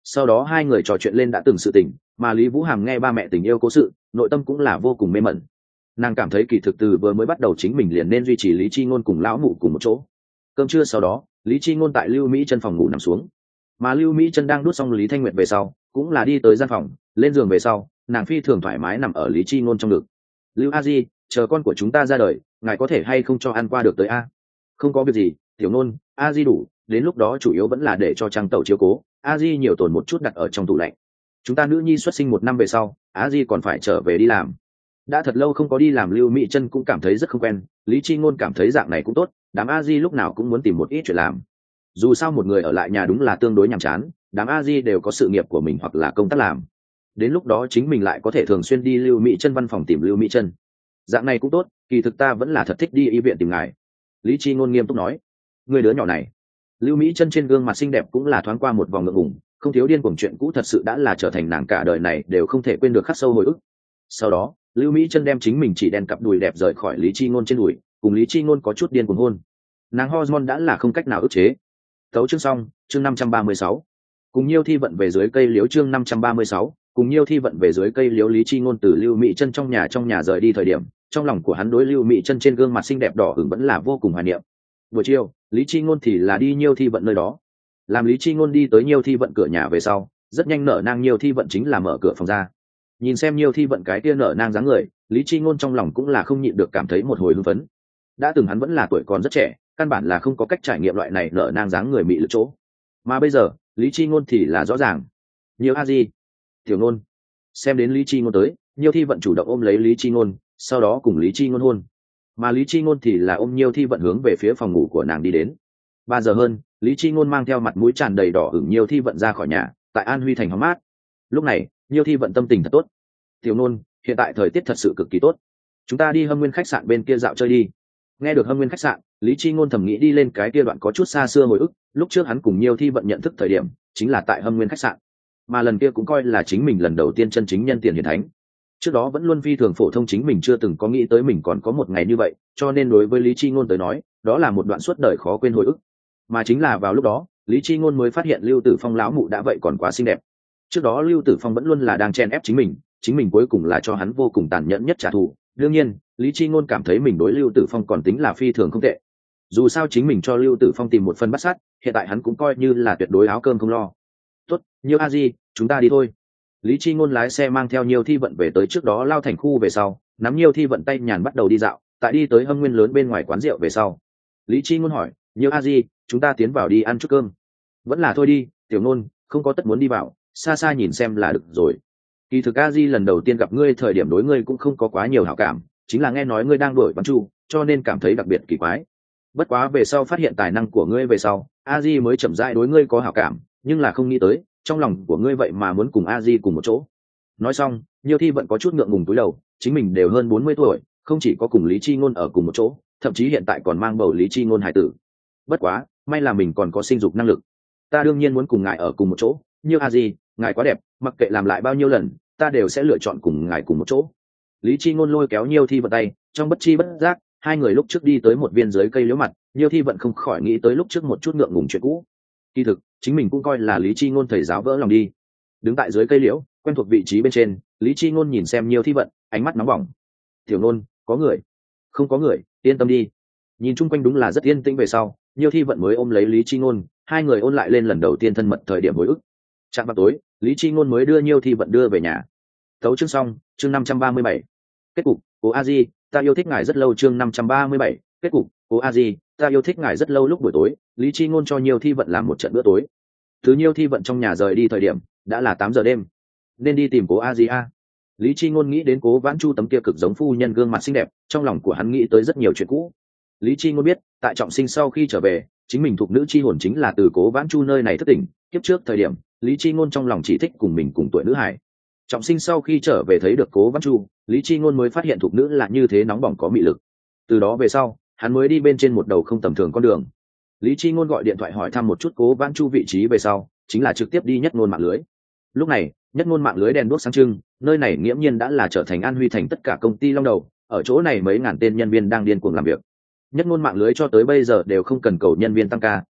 Sau đó hai người trò chuyện lên đã từng sự tình, mà Lý Vũ Hàm nghe ba mẹ tình yêu cố sự, nội tâm cũng là vô cùng mê mẩn. Nàng cảm thấy kỳ thực từ vừa mới bắt đầu chính mình liền nên duy trì Lý Chi Ngôn cùng lão mụ cùng một chỗ. Cơm trưa sau đó, Lý Chi Ngôn tại Lưu Mỹ Chân phòng ngủ nằm xuống, mà Lưu Mỹ Chân đang đút xong Lý Thanh Nguyệt về sau, cũng là đi tới gian phòng, lên giường về sau, nàng phi thường thoải mái nằm ở Lý Chi Ngôn trong ngực. Lưu A Di, chờ con của chúng ta ra đời, ngài có thể hay không cho ăn qua được tới a? Không có việc gì, tiểu nôn, A Di đủ, đến lúc đó chủ yếu vẫn là để cho trang tẩu chiếu cố, A Di nhiều tồn một chút đặt ở trong tủ lạnh. Chúng ta nữ nhi xuất sinh một năm về sau, A Di còn phải trở về đi làm. Đã thật lâu không có đi làm, Lưu Mỹ Chân cũng cảm thấy rất không quen, Lý Chi Ngôn cảm thấy dạng này cũng tốt, đám A Di lúc nào cũng muốn tìm một ít chuyện làm. Dù sao một người ở lại nhà đúng là tương đối nhàm chán, đám A Di đều có sự nghiệp của mình hoặc là công tác làm. Đến lúc đó chính mình lại có thể thường xuyên đi Lưu Mỹ Chân văn phòng tìm Lưu Mỹ Chân. Dạng này cũng tốt, kỳ thực ta vẫn là thật thích đi y viện tìm ngài. Lý Chi Ngôn nghiêm túc nói. Người đứa nhỏ này. Lưu Mỹ Chân trên gương mặt xinh đẹp cũng là thoáng qua một vòng ngượng ngùng, không thiếu điên cuồng chuyện cũ thật sự đã là trở thành nàng cả đời này đều không thể quên được, khắc sâu hồi ức. Sau đó, Lưu Mỹ Chân đem chính mình chỉ đen cặp đùi đẹp rời khỏi Lý Chi Ngôn trên đùi, cùng Lý Chi Ngôn có chút điên cuồng hôn. Nàng hormone đã là không cách nào ức chế. Tấu chương xong, chương năm trăm ba mươi sáu. Cùng Nhiêu Thi vận về dưới cây liễu, chương năm trăm ba mươi sáu. Cùng Nhiêu Thi vận về dưới cây liễu. Lý Chi Ngôn từ Lưu Mỹ Chân trong nhà trong nhà rời đi thời điểm, trong lòng của hắn đối Lưu Mỹ Chân trên gương mặt xinh đẹp đỏ ửng vẫn là vô cùng hoài niệm. Buổi chiều, Lý Chi Ngôn thì là đi Nhiêu Thi vận nơi đó. Làm Lý Chi Ngôn đi tới Nhiêu Thi vận cửa nhà về sau, rất nhanh nở nang Nhiêu Thi vận chính là mở cửa phòng ra. Nhìn xem Nhiêu Thi vận cái kia nở nang dáng người, Lý Chi Ngôn trong lòng cũng là không nhịn được cảm thấy một hồi hưng phấn. Đã từng hắn vẫn là tuổi còn rất trẻ, căn bản là không có cách trải nghiệm loại này nở nang dáng người mị lực chỗ. Mà bây giờ, Lý Chi Ngôn thì là rõ ràng. Nhiêu A Di, tiểu Ngôn. Xem đến Lý Chi Ngôn tới, Nhiêu Thi vận chủ động ôm lấy Lý Chi Ngôn, sau đó cùng Lý Chi Ngôn hôn. Mà Lý Chi Ngôn thì là ôm Nhiêu Thi vận hướng về phía phòng ngủ của nàng đi đến. Ba giờ hơn, Lý Chi Ngôn mang theo mặt mũi tràn đầy đỏ ửng Nhiêu Thi vận ra khỏi nhà, tại An Huy thành hóng mát. Lúc này, Nhiêu Thi vận tâm tình thật tốt. Tiểu Ngôn, hiện tại thời tiết thật sự cực kỳ tốt, chúng ta đi Hâm Nguyên khách sạn bên kia dạo chơi đi. Nghe được Hâm Nguyên khách sạn, Lý Chi Ngôn thầm nghĩ đi lên cái kia đoạn có chút xa xưa hồi ức, lúc trước hắn cùng Nhiêu Thi vận nhận thức thời điểm, chính là tại Hâm Nguyên khách sạn, mà lần kia cũng coi là chính mình lần đầu tiên chân chính nhân tiền hiển thánh. Trước đó vẫn luôn phi thường phổ thông, chính mình chưa từng có nghĩ tới mình còn có một ngày như vậy, cho nên đối với Lý Chi Ngôn tới nói, đó là một đoạn suốt đời khó quên hồi ức. Mà chính là vào lúc đó, Lý Chi Ngôn mới phát hiện Lưu Tử Phong lão mụ đã vậy còn quá xinh đẹp. Trước đó Lưu Tử Phong vẫn luôn là đang chen ép chính mình, chính mình cuối cùng là cho hắn vô cùng tàn nhẫn nhất trả thù. Đương nhiên, Lý Chi Ngôn cảm thấy mình đối Lưu Tử Phong còn tính là phi thường không tệ. Dù sao chính mình cho Lưu Tử Phong tìm một phần bắt sát, hiện tại hắn cũng coi như là tuyệt đối áo cơm không lo. Tốt, Nhiêu A Di, chúng ta đi thôi. Lý Chi Ngôn lái xe mang theo Nhiêu Thi vận về tới trước đó Lao Thành khu về sau, nắm Nhiêu Thi vận tay nhàn bắt đầu đi dạo, tại đi tới Hâm Nguyên lớn bên ngoài quán rượu về sau. Lý Chi Ngôn hỏi, Nhiêu A Di, chúng ta tiến vào đi ăn chút cơm. Vẫn là thôi đi, tiểu Ngôn, không có tất muốn đi vào, xa xa nhìn xem là được rồi. Kỳ thực A Di lần đầu tiên gặp ngươi thời điểm đối ngươi cũng không có quá nhiều hảo cảm, chính là nghe nói ngươi đang đuổi bắn chu, cho nên cảm thấy đặc biệt kỳ quái. Bất quá về sau phát hiện tài năng của ngươi về sau, A Di mới chậm rãi đối ngươi có hảo cảm, nhưng là không nghĩ tới, trong lòng của ngươi vậy mà muốn cùng A Di cùng một chỗ. Nói xong, Nhiêu Thi vẫn có chút ngượng ngùng túi đầu, chính mình đều hơn bốn mươi tuổi, không chỉ có cùng Lý Chi Ngôn ở cùng một chỗ, thậm chí hiện tại còn mang bầu Lý Chi Ngôn hải tử. Bất quá, may là mình còn có sinh dục năng lực. Ta đương nhiên muốn cùng ngài ở cùng một chỗ, Nhiêu A Di, ngài quá đẹp, mặc kệ làm lại bao nhiêu lần, ta đều sẽ lựa chọn cùng ngài cùng một chỗ. Lý Chi Ngôn lôi kéo Nhiêu Thi vận tay, trong bất chi bất giác, hai người lúc trước đi tới một viên dưới cây liễu mặt, Nhiêu Thi vận không khỏi nghĩ tới lúc trước một chút ngượng ngùng chuyện cũ. Kỳ thực, chính mình cũng coi là Lý Chi Ngôn thầy giáo vỡ lòng đi. Đứng tại dưới cây liễu, quen thuộc vị trí bên trên, Lý Chi Ngôn nhìn xem Nhiêu Thi vận, ánh mắt nóng bỏng. Tiểu Ngôn, có người? Không có người, yên tâm đi. Nhìn chung quanh đúng là rất yên tĩnh về sau, Nhiêu Thi vận mới ôm lấy Lý Chi Ngôn, hai người ôn lại lên lần đầu tiên thân mật thời điểm hồi ức. Chạm vào tối, Lý Chi Ngôn mới đưa Nhiêu Thi vận đưa về nhà. Tấu chương xong, chương năm trăm ba mươi bảy. Kết cục, Cố A Di, ta yêu thích ngài rất lâu, chương năm trăm ba mươi bảy. Kết cục, Cố A Di, ta yêu thích ngài rất lâu. Lúc buổi tối, Lý Chi Ngôn cho Nhiêu Thi vận làm một trận bữa tối. Từ Nhiêu Thi vận trong nhà rời đi thời điểm, đã là tám giờ đêm. Nên đi tìm Cố A Di a. Lý Chi Ngôn nghĩ đến Cố Vãn Chu tấm kia cực giống phu nhân gương mặt xinh đẹp, trong lòng của hắn nghĩ tới rất nhiều chuyện cũ. Lý Chi Ngôn biết, tại Trọng Sinh sau khi trở về, chính mình thuộc nữ chi hồn chính là từ Cố Vãn Chu nơi này thức tỉnh. Kiếp trước thời điểm, Lý Chi Ngôn trong lòng chỉ thích cùng mình cùng tuổi nữ hải. Trọng Sinh sau khi trở về thấy được Cố Vãn Chu, Lý Chi Ngôn mới phát hiện thuộc nữ là như thế nóng bỏng có mị lực. Từ đó về sau, hắn mới đi bên trên một đầu không tầm thường con đường. Lý Chi Ngôn gọi điện thoại hỏi thăm một chút Cố Vãn Chu vị trí về sau, chính là trực tiếp đi Nhất Ngôn mạng lưới. Lúc này, Nhất Ngôn mạng lưới đèn đuốc sáng trưng, nơi này nghiễm nhiên đã là trở thành An Huy thành tất cả công ty long đầu, ở chỗ này mấy ngàn tên nhân viên đang điên cuồng làm việc. Nhất Ngôn mạng lưới cho tới bây giờ đều không cần cầu nhân viên tăng ca,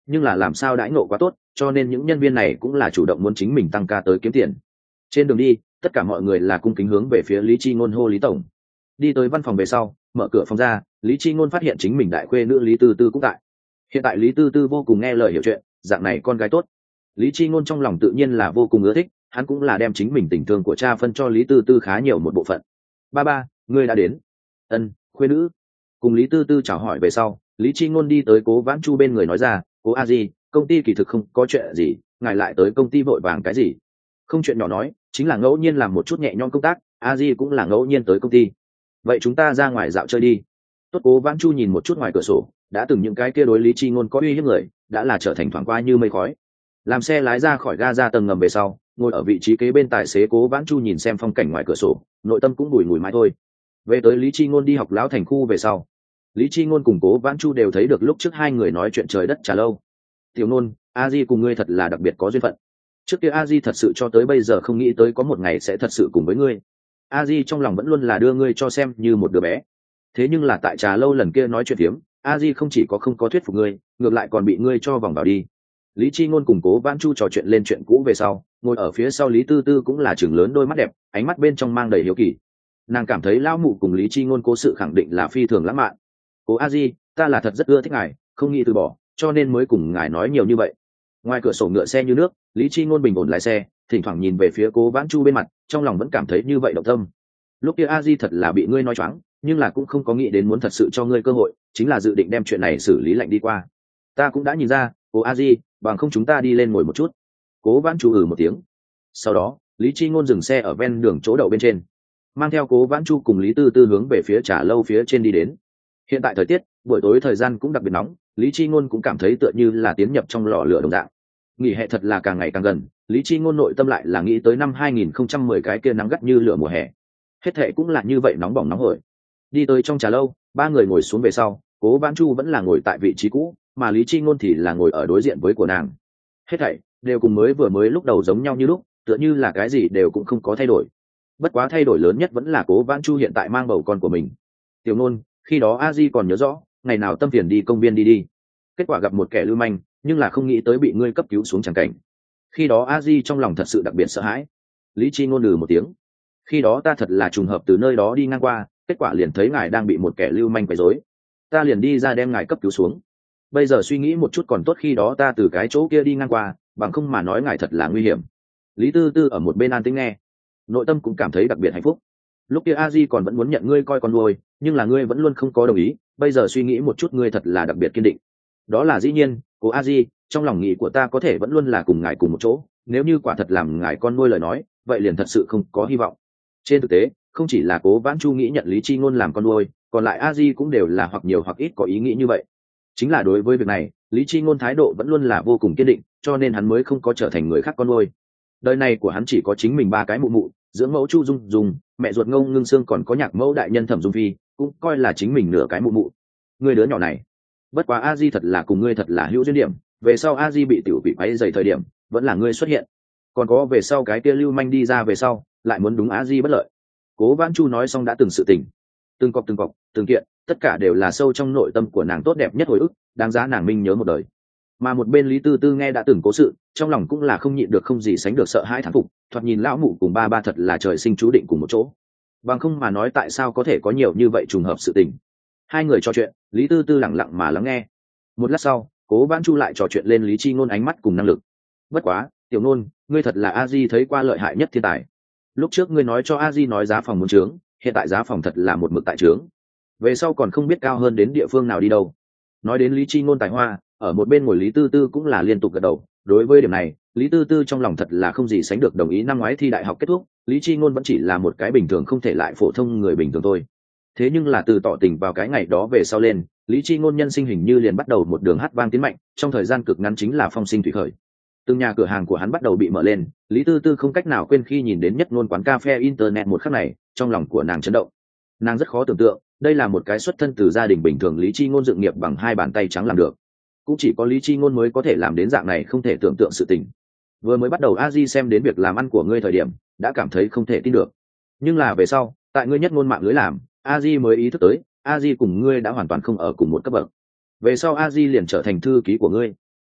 nhưng là làm sao đãi ngộ quá tốt, cho nên những nhân viên này cũng là chủ động muốn chính mình tăng ca tới kiếm tiền. Trên đường đi, tất cả mọi người là cung kính hướng về phía Lý Chi Ngôn hô Lý tổng. Đi tới văn phòng về sau, mở cửa phòng ra, Lý Chi Ngôn phát hiện chính mình đại khuê nữ Lý Tư Tư cũng tại. Hiện tại Lý Tư Tư vô cùng nghe lời hiểu chuyện, dạng này con gái tốt. Lý Chi Ngôn trong lòng tự nhiên là vô cùng ưa thích, hắn cũng là đem chính mình tình thương của cha phân cho Lý Tư Tư khá nhiều một bộ phận. Ba ba, ngươi đã đến. Ân, khuê nữ. Cùng Lý Tư Tư chào hỏi về sau, Lý Chi Ngôn đi tới Cố Vãn Chu bên người nói ra, Cố a di, công ty kỳ thực không có chuyện gì, ngài lại tới công ty vội vàng cái gì? Không chuyện nhỏ nói, chính là ngẫu nhiên làm một chút nhẹ nhõm công tác, a di cũng là ngẫu nhiên tới công ty. Vậy chúng ta ra ngoài dạo chơi đi. Tốt. Cố Vãn Chu nhìn một chút ngoài cửa sổ, đã từng những cái kia đối Lý Chi Ngôn có uy hiếp người, đã là trở thành thoáng qua như mây khói. Làm xe lái ra khỏi ga ra tầng ngầm về sau, ngồi ở vị trí kế bên tài xế Cố Vãn Chu nhìn xem phong cảnh ngoài cửa sổ, nội tâm cũng bùi ngùi mãi thôi. Về tới Lý Chi Ngôn đi học lão thành khu về sau, Lý Chi Ngôn cùng Cố Vãn Chu đều thấy được lúc trước hai người nói chuyện trời đất trà lâu. Tiểu Ngôn, a di cùng ngươi thật là đặc biệt có duyên phận. Trước kia a di thật sự cho tới bây giờ không nghĩ tới có một ngày sẽ thật sự cùng với ngươi. A di trong lòng vẫn luôn là đưa ngươi cho xem như một đứa bé. Thế nhưng là tại trà lâu lần kia nói chuyện phiếm, a di không chỉ có không có thuyết phục ngươi, ngược lại còn bị ngươi cho vòng vào đi. Lý Chi Ngôn cùng Cố Vãn Chu trò chuyện lên chuyện cũ về sau, ngồi ở phía sau Lý Tư Tư cũng là trừng lớn đôi mắt đẹp, ánh mắt bên trong mang đầy hiếu kỳ. Nàng cảm thấy lão mụ cùng Lý Chi Ngôn cố sự khẳng định là phi thường lãng mạn. Cố a di, ta là thật rất ưa thích ngài, không nghĩ từ bỏ, cho nên mới cùng ngài nói nhiều như vậy. Ngoài cửa sổ ngựa xe như nước, Lý Chi Ngôn bình ổn lái xe, thỉnh thoảng nhìn về phía Cố Vãn Chu bên mặt, trong lòng vẫn cảm thấy như vậy động tâm. Lúc kia a di thật là bị ngươi nói choáng, nhưng là cũng không có nghĩ đến muốn thật sự cho ngươi cơ hội, chính là dự định đem chuyện này xử lý lạnh đi qua. Ta cũng đã nhìn ra, Cố a di, bằng không chúng ta đi lên ngồi một chút. Cố Vãn Chu ừ một tiếng. Sau đó, Lý Chi Ngôn dừng xe ở ven đường chỗ đậu bên trên, mang theo Cố Vãn Chu cùng Lý Tư Tư hướng về phía trà lâu phía trên đi đến. Hiện tại thời tiết buổi tối thời gian cũng đặc biệt nóng, Lý Chi Ngôn cũng cảm thấy tựa như là tiến nhập trong lò lửa đồng dạng. Nghỉ hè thật là càng ngày càng gần, Lý Chi Ngôn nội tâm lại là nghĩ tới năm hai nghìn không trăm mười cái kia nắng gắt như lửa mùa hè. Hết thệ cũng là như vậy nóng bỏng nóng hổi. Đi tới trong trà lâu, ba người ngồi xuống về sau, Cố Vãn Chu vẫn là ngồi tại vị trí cũ, mà Lý Chi Ngôn thì là ngồi ở đối diện với của nàng. Hết thảy đều cùng mới vừa mới lúc đầu giống nhau như lúc, tựa như là cái gì đều cũng không có thay đổi. Bất quá thay đổi lớn nhất vẫn là Cố Vãn Chu hiện tại mang bầu con của mình. Tiểu Nôn, khi đó a di còn nhớ rõ, ngày nào tâm phiền đi công viên đi đi, kết quả gặp một kẻ lưu manh, nhưng là không nghĩ tới bị ngươi cấp cứu xuống chẳng cảnh. Khi đó a di trong lòng thật sự đặc biệt sợ hãi. Lý Chi Ngôn lừ một tiếng. Khi đó ta thật là trùng hợp từ nơi đó đi ngang qua, kết quả liền thấy ngài đang bị một kẻ lưu manh quấy rối, ta liền đi ra đem ngài cấp cứu xuống. Bây giờ suy nghĩ một chút còn tốt khi đó ta từ cái chỗ kia đi ngang qua, bằng không mà nói ngài thật là nguy hiểm. Lý Tư Tư ở một bên an tĩnh nghe, nội tâm cũng cảm thấy đặc biệt hạnh phúc. Lúc kia a di còn vẫn muốn nhận ngươi coi con nuôi, nhưng là ngươi vẫn luôn không có đồng ý, bây giờ suy nghĩ một chút ngươi thật là đặc biệt kiên định. Đó là dĩ nhiên, cô a di, trong lòng nghĩ của ta có thể vẫn luôn là cùng ngài cùng một chỗ, nếu như quả thật làm ngài con nuôi lời nói, vậy liền thật sự không có hy vọng. Trên thực tế, không chỉ là Cố Vãn Chu nghĩ nhận Lý Chi Ngôn làm con nuôi, còn lại a di cũng đều là hoặc nhiều hoặc ít có ý nghĩ như vậy. Chính là đối với việc này, Lý Chi Ngôn thái độ vẫn luôn là vô cùng kiên định, cho nên hắn mới không có trở thành người khác con nuôi. Đời này của hắn chỉ có chính mình ba cái mụ mụ, dưỡng mẫu Chu Dung Dung, mẹ ruột Ngông Ngưng Sương, còn có nhạc mẫu đại nhân Thẩm Dung Phi, cũng coi là chính mình nửa cái mụ mụ. Người đứa nhỏ này, bất quá a di thật là cùng ngươi thật là hữu duyên điểm, về sau a di bị tiểu bị quấy rầy thời điểm, vẫn là ngươi xuất hiện. Còn có về sau cái kia lưu manh đi ra về sau, lại muốn đúng a di bất lợi. Cố Vãn Chu nói xong đã từng sự tình, từng cọc từng cọc, từng kiện, tất cả đều là sâu trong nội tâm của nàng tốt đẹp nhất hồi ức, đáng giá nàng minh nhớ một đời. Mà một bên Lý Tư Tư nghe đã từng cố sự, trong lòng cũng là không nhịn được không gì sánh được sợ hãi thán phục, thoạt nhìn lão mụ cùng ba ba thật là trời sinh chú định cùng một chỗ. Bằng không mà nói tại sao có thể có nhiều như vậy trùng hợp sự tình. Hai người trò chuyện, Lý Tư Tư lặng lặng mà lắng nghe. Một lát sau, Cố Vãn Chu lại trò chuyện lên Lý Chi Ngôn ánh mắt cùng năng lực. Bất quá, Tiểu Ngôn, ngươi thật là a di thấy qua lợi hại nhất thiên tài. Lúc trước ngươi nói cho a di nói giá phòng muốn trướng, hiện tại giá phòng thật là một mực tại trướng. Về sau còn không biết cao hơn đến địa phương nào đi đâu. Nói đến Lý Chi Ngôn tài hoa, ở một bên ngồi Lý Tư Tư cũng là liên tục gật đầu. Đối với điểm này, Lý Tư Tư trong lòng thật là không gì sánh được đồng ý. Năm ngoái thi đại học kết thúc, Lý Chi Ngôn vẫn chỉ là một cái bình thường không thể lại phổ thông người bình thường thôi. Thế nhưng là từ tỏ tình vào cái ngày đó về sau lên, Lý Chi Ngôn nhân sinh hình như liền bắt đầu một đường hát vang tiến mạnh, trong thời gian cực ngắn chính là phong sinh thủy khởi. Từng nhà cửa hàng của hắn bắt đầu bị mở lên, Lý Tư Tư không cách nào quên khi nhìn đến nhất ngôn quán cà phê internet một khắc này, trong lòng của nàng chấn động. Nàng rất khó tưởng tượng, đây là một cái xuất thân từ gia đình bình thường Lý Chi Ngôn dựng nghiệp bằng hai bàn tay trắng làm được. Cũng chỉ có Lý Chi Ngôn mới có thể làm đến dạng này không thể tưởng tượng sự tình. Vừa mới bắt đầu a di xem đến việc làm ăn của ngươi thời điểm, đã cảm thấy không thể tin được. Nhưng là về sau, tại ngươi nhất ngôn mạng lưới làm, a di mới ý thức tới, a di cùng ngươi đã hoàn toàn không ở cùng một cấp bậc. Về sau a di liền trở thành thư ký của ngươi.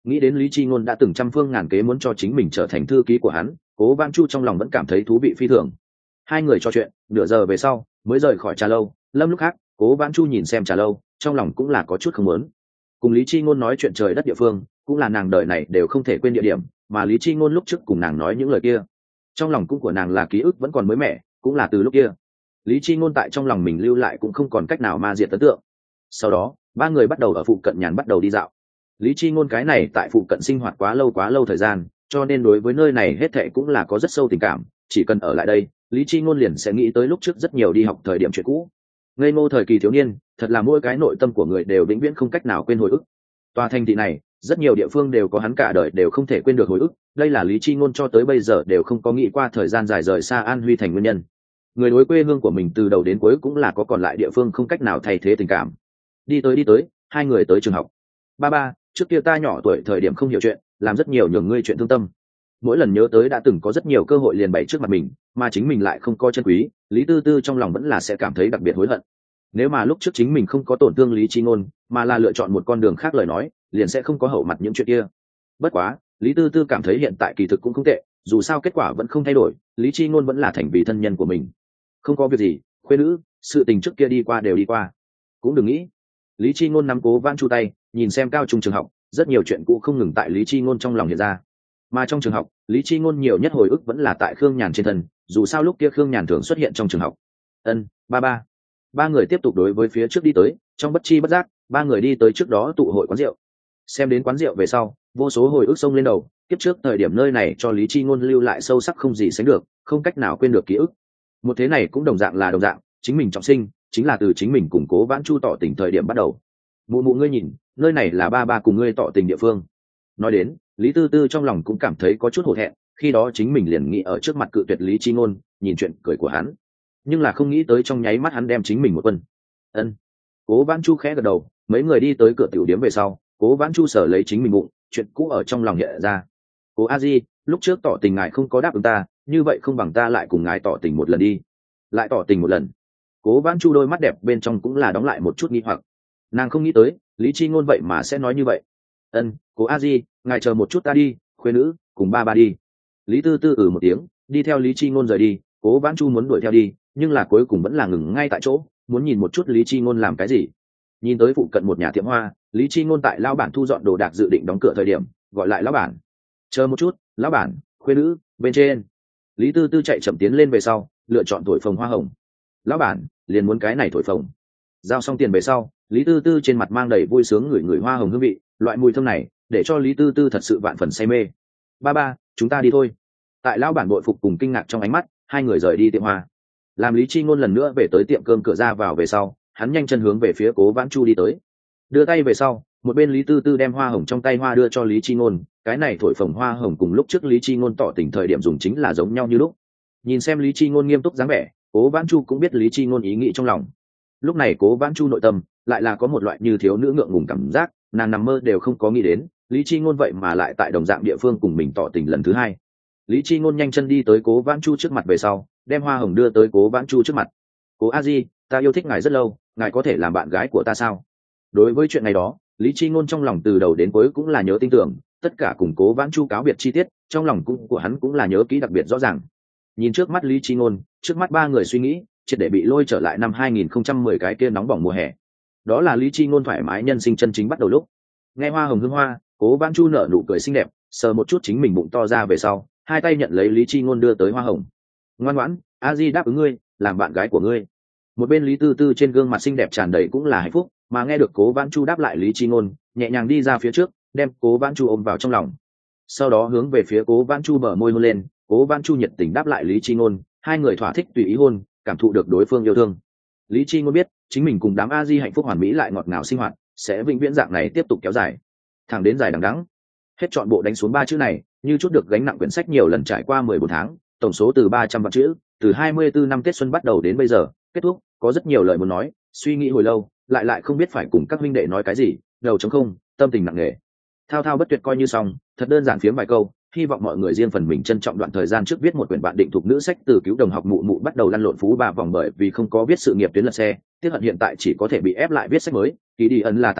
Nghĩ đến Lý Chi Ngôn đã từng trăm phương ngàn kế muốn cho chính mình trở thành thư ký của hắn, Cố Vãn Chu trong lòng vẫn cảm thấy thú vị phi thường. Hai người trò chuyện nửa giờ về sau mới rời khỏi trà lâu. Lâm lúc khác, Cố Vãn Chu nhìn xem trà lâu, trong lòng cũng là có chút không muốn. Cùng Lý Chi Ngôn nói chuyện trời đất địa phương, cũng là nàng đời này đều không thể quên địa điểm, mà Lý Chi Ngôn lúc trước cùng nàng nói những lời kia, trong lòng cũng của nàng là ký ức vẫn còn mới mẻ, cũng là từ lúc kia. Lý Chi Ngôn tại trong lòng mình lưu lại cũng không còn cách nào ma diệt ấn tượng. Sau đó, ba người bắt đầu ở phụ cận nhàn bắt đầu đi dạo. Lý Chi Ngôn cái này tại phụ cận sinh hoạt quá lâu quá lâu thời gian, cho nên đối với nơi này hết thảy cũng là có rất sâu tình cảm, chỉ cần ở lại đây, Lý Chi Ngôn liền sẽ nghĩ tới lúc trước rất nhiều đi học thời điểm chuyện cũ. Ngây ngô thời kỳ thiếu niên, thật là mỗi cái nội tâm của người đều vĩnh viễn không cách nào quên hồi ức. Tòa thành thị này, rất nhiều địa phương đều có hắn cả đời đều không thể quên được hồi ức, đây là Lý Chi Ngôn cho tới bây giờ đều không có nghĩ qua thời gian dài rời xa An Huy thành nguyên nhân. Người đối quê hương của mình từ đầu đến cuối cũng là có còn lại địa phương không cách nào thay thế tình cảm. Đi tới đi tới, hai người tới trường học. Ba ba, trước kia ta nhỏ tuổi thời điểm không hiểu chuyện, làm rất nhiều nhường ngươi chuyện thương tâm. Mỗi lần nhớ tới đã từng có rất nhiều cơ hội liền bày trước mặt mình, mà chính mình lại không coi chân quý, Lý Tư Tư trong lòng vẫn là sẽ cảm thấy đặc biệt hối hận. Nếu mà lúc trước chính mình không có tổn thương Lý Chi Ngôn, mà là lựa chọn một con đường khác lời nói, liền sẽ không có hậu mặt những chuyện kia. Bất quá, Lý Tư Tư cảm thấy hiện tại kỳ thực cũng không tệ, dù sao kết quả vẫn không thay đổi, Lý Chi Ngôn vẫn là thành vì thân nhân của mình. Không có việc gì, khuê nữ, sự tình trước kia đi qua đều đi qua, cũng đừng nghĩ. Lý Chi Ngôn nắm Cố Vãn Chu tay, nhìn xem cao trung trường học, rất nhiều chuyện cũ không ngừng tại Lý Chi Ngôn trong lòng hiện ra. Mà trong trường học, Lý Chi Ngôn nhiều nhất hồi ức vẫn là tại Khương Nhàn trên thân, dù sao lúc kia Khương Nhàn thường xuất hiện trong trường học. Ân, ba ba. Ba người tiếp tục đối với phía trước đi tới, trong bất chi bất giác, ba người đi tới trước đó tụ hội quán rượu. Xem đến quán rượu về sau, vô số hồi ức xông lên đầu, kiếp trước thời điểm nơi này cho Lý Chi Ngôn lưu lại sâu sắc không gì sánh được, không cách nào quên được ký ức. Một thế này cũng đồng dạng là đồng dạng, chính mình trọng sinh, chính là từ chính mình củng cố Vãn Chu tỏ tình thời điểm bắt đầu. Mụ mụ ngươi nhìn, nơi này là ba ba cùng ngươi tỏ tình địa phương. Nói đến, Lý Tư Tư trong lòng cũng cảm thấy có chút hổ thẹn, khi đó chính mình liền nghĩ ở trước mặt cự tuyệt Lý Chi Ngôn, nhìn chuyện cười của hắn, nhưng là không nghĩ tới trong nháy mắt hắn đem chính mình một quân. Ân. Cố Vãn Chu khẽ gật đầu, mấy người đi tới cửa tiểu điếm về sau, Cố Vãn Chu sở lấy chính mình bụng, chuyện cũ ở trong lòng hiện ra. Cố A Di, lúc trước tỏ tình ngài không có đáp ứng ta, như vậy không bằng ta lại cùng ngài tỏ tình một lần đi. Lại tỏ tình một lần. Cố Vãn Chu đôi mắt đẹp bên trong cũng là đóng lại một chút nghi hoặc. Nàng không nghĩ tới, Lý Chi Ngôn vậy mà sẽ nói như vậy. Ân, Cố A Di, ngài chờ một chút ta đi, khuê nữ, cùng ba ba đi. Lý Tư Tư ừ một tiếng, đi theo Lý Chi Ngôn rời đi. Cố Vãn Chu muốn đuổi theo đi, nhưng là cuối cùng vẫn là ngừng ngay tại chỗ, muốn nhìn một chút Lý Chi Ngôn làm cái gì. Nhìn tới phụ cận một nhà tiệm hoa, Lý Chi Ngôn tại lão bản thu dọn đồ đạc dự định đóng cửa thời điểm, gọi lại lão bản. Chờ một chút, lão bản, khuê nữ, bên trên. Lý Tư Tư chạy chậm tiến lên về sau, lựa chọn thổi phồng hoa hồng. Lão bản, liền muốn cái này thổi phồng. Giao xong tiền về sau, Lý Tư Tư trên mặt mang đầy vui sướng ngửi ngửi hoa hồng hương vị, loại mùi thơm này để cho Lý Tư Tư thật sự vạn phần say mê. Ba ba, chúng ta đi thôi. Tại lão bản bội phục cùng kinh ngạc trong ánh mắt, hai người rời đi tiệm hoa. Làm Lý Chi Ngôn lần nữa về tới tiệm cơm cửa ra vào về sau, hắn nhanh chân hướng về phía Cố Vãn Chu đi tới. Đưa tay về sau, một bên Lý Tư Tư đem hoa hồng trong tay hoa đưa cho Lý Chi Ngôn, cái này thổi phồng hoa hồng cùng lúc trước Lý Chi Ngôn tỏ tình thời điểm dùng chính là giống nhau như lúc. Nhìn xem Lý Chi Ngôn nghiêm túc dáng vẻ, Cố Vãn Chu cũng biết Lý Chi Ngôn ý nghĩ trong lòng. Lúc này Cố Vãn Chu nội tâm lại là có một loại như thiếu nữ ngượng ngùng cảm giác, nàng nằm mơ đều không có nghĩ đến, Lý Chi Ngôn vậy mà lại tại đồng dạng địa phương cùng mình tỏ tình lần thứ hai. Lý Chi Ngôn nhanh chân đi tới Cố Vãn Chu trước mặt về sau, đem hoa hồng đưa tới Cố Vãn Chu trước mặt. Cố A Di, ta yêu thích ngài rất lâu, ngài có thể làm bạn gái của ta sao? Đối với chuyện này đó, Lý Chi Ngôn trong lòng từ đầu đến cuối cũng là nhớ tin tưởng, tất cả cùng Cố Vãn Chu cáo biệt chi tiết, trong lòng cũng của hắn cũng là nhớ kỹ đặc biệt rõ ràng. Nhìn trước mắt Lý Chi Ngôn, trước mắt ba người suy nghĩ, triệt để bị lôi trở lại năm hai nghìn không trăm mười cái kia nóng bỏng mùa hè. Đó là Lý Chi Ngôn thoải mái nhân sinh chân chính bắt đầu lúc. Nghe hoa hồng hương hoa, Cố Vãn Chu nở nụ cười xinh đẹp, sờ một chút chính mình bụng to ra về sau, hai tay nhận lấy Lý Chi Ngôn đưa tới hoa hồng. Ngoan ngoãn, A Di đáp ứng ngươi, làm bạn gái của ngươi. Một bên Lý Tư Tư trên gương mặt xinh đẹp tràn đầy cũng là hạnh phúc, mà nghe được Cố Vãn Chu đáp lại Lý Chi Ngôn, nhẹ nhàng đi ra phía trước, đem Cố Vãn Chu ôm vào trong lòng. Sau đó hướng về phía Cố Vãn Chu bờ môi hôn lên, Cố Vãn Chu nhiệt tình đáp lại Lý Chi Ngôn, hai người thỏa thích tùy ý hôn, cảm thụ được đối phương yêu thương. Lý Chi Ngôn biết, chính mình cùng đám A Di hạnh phúc hoàn mỹ lại ngọt ngào sinh hoạt, sẽ vĩnh viễn dạng này tiếp tục kéo dài, thẳng đến dài đằng đẵng. Hết trọn bộ đánh xuống ba chữ này, như chút được gánh nặng quyển sách nhiều lần trải qua mười bốn tháng, tổng số từ ba trăm vạn chữ, từ hai mươi tư năm Tết xuân bắt đầu đến bây giờ, kết thúc, có rất nhiều lời muốn nói, suy nghĩ hồi lâu, lại lại không biết phải cùng các huynh đệ nói cái gì, đầu trống không, tâm tình nặng nề. Thao thao bất tuyệt coi như xong, thật đơn giản phiếm vài câu, hy vọng mọi người riêng phần mình trân trọng đoạn thời gian trước viết một quyển bạn định thuộc nữ sách từ cứu đồng học mụ mụ bắt đầu lăn lộn phú bà vòng bởi vì không có viết sự nghiệp tuyến lật xe, tiếc hận hiện tại chỉ có thể bị ép lại viết sách mới, ký đi ấn là tàn khốc,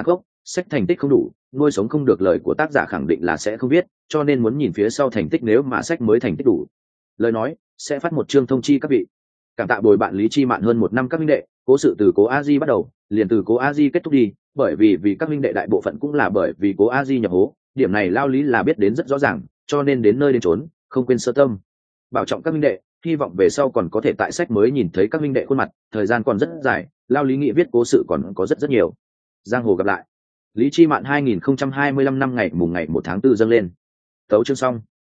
sách thành tích không đủ, nuôi sống không được lời của tác giả khẳng định là sẽ không viết, cho nên muốn nhìn phía sau thành tích, nếu mà sách mới thành tích đủ lời nói sẽ phát một chương thông chi các vị. Cảm tạ bồi bạn Lý Chi Mạn hơn một năm các minh đệ, cố sự từ cố a di bắt đầu, liền từ cố a di kết thúc đi, bởi vì vì các minh đệ đại bộ phận cũng là bởi vì cố a di nhập hố, điểm này lao lý là biết đến rất rõ ràng, cho nên đến nơi đến chốn không quên sơ tâm bảo trọng các minh đệ, hy vọng về sau còn có thể tại sách mới nhìn thấy các minh đệ khuôn mặt, thời gian còn rất dài, lao lý nghĩ viết cố sự còn có rất rất nhiều. Giang hồ gặp lại. Lý Chi Mạn hai nghìn không trăm hai mươi lăm năm ngày mùng ngày một tháng tư dâng lên. Tấu chương xong.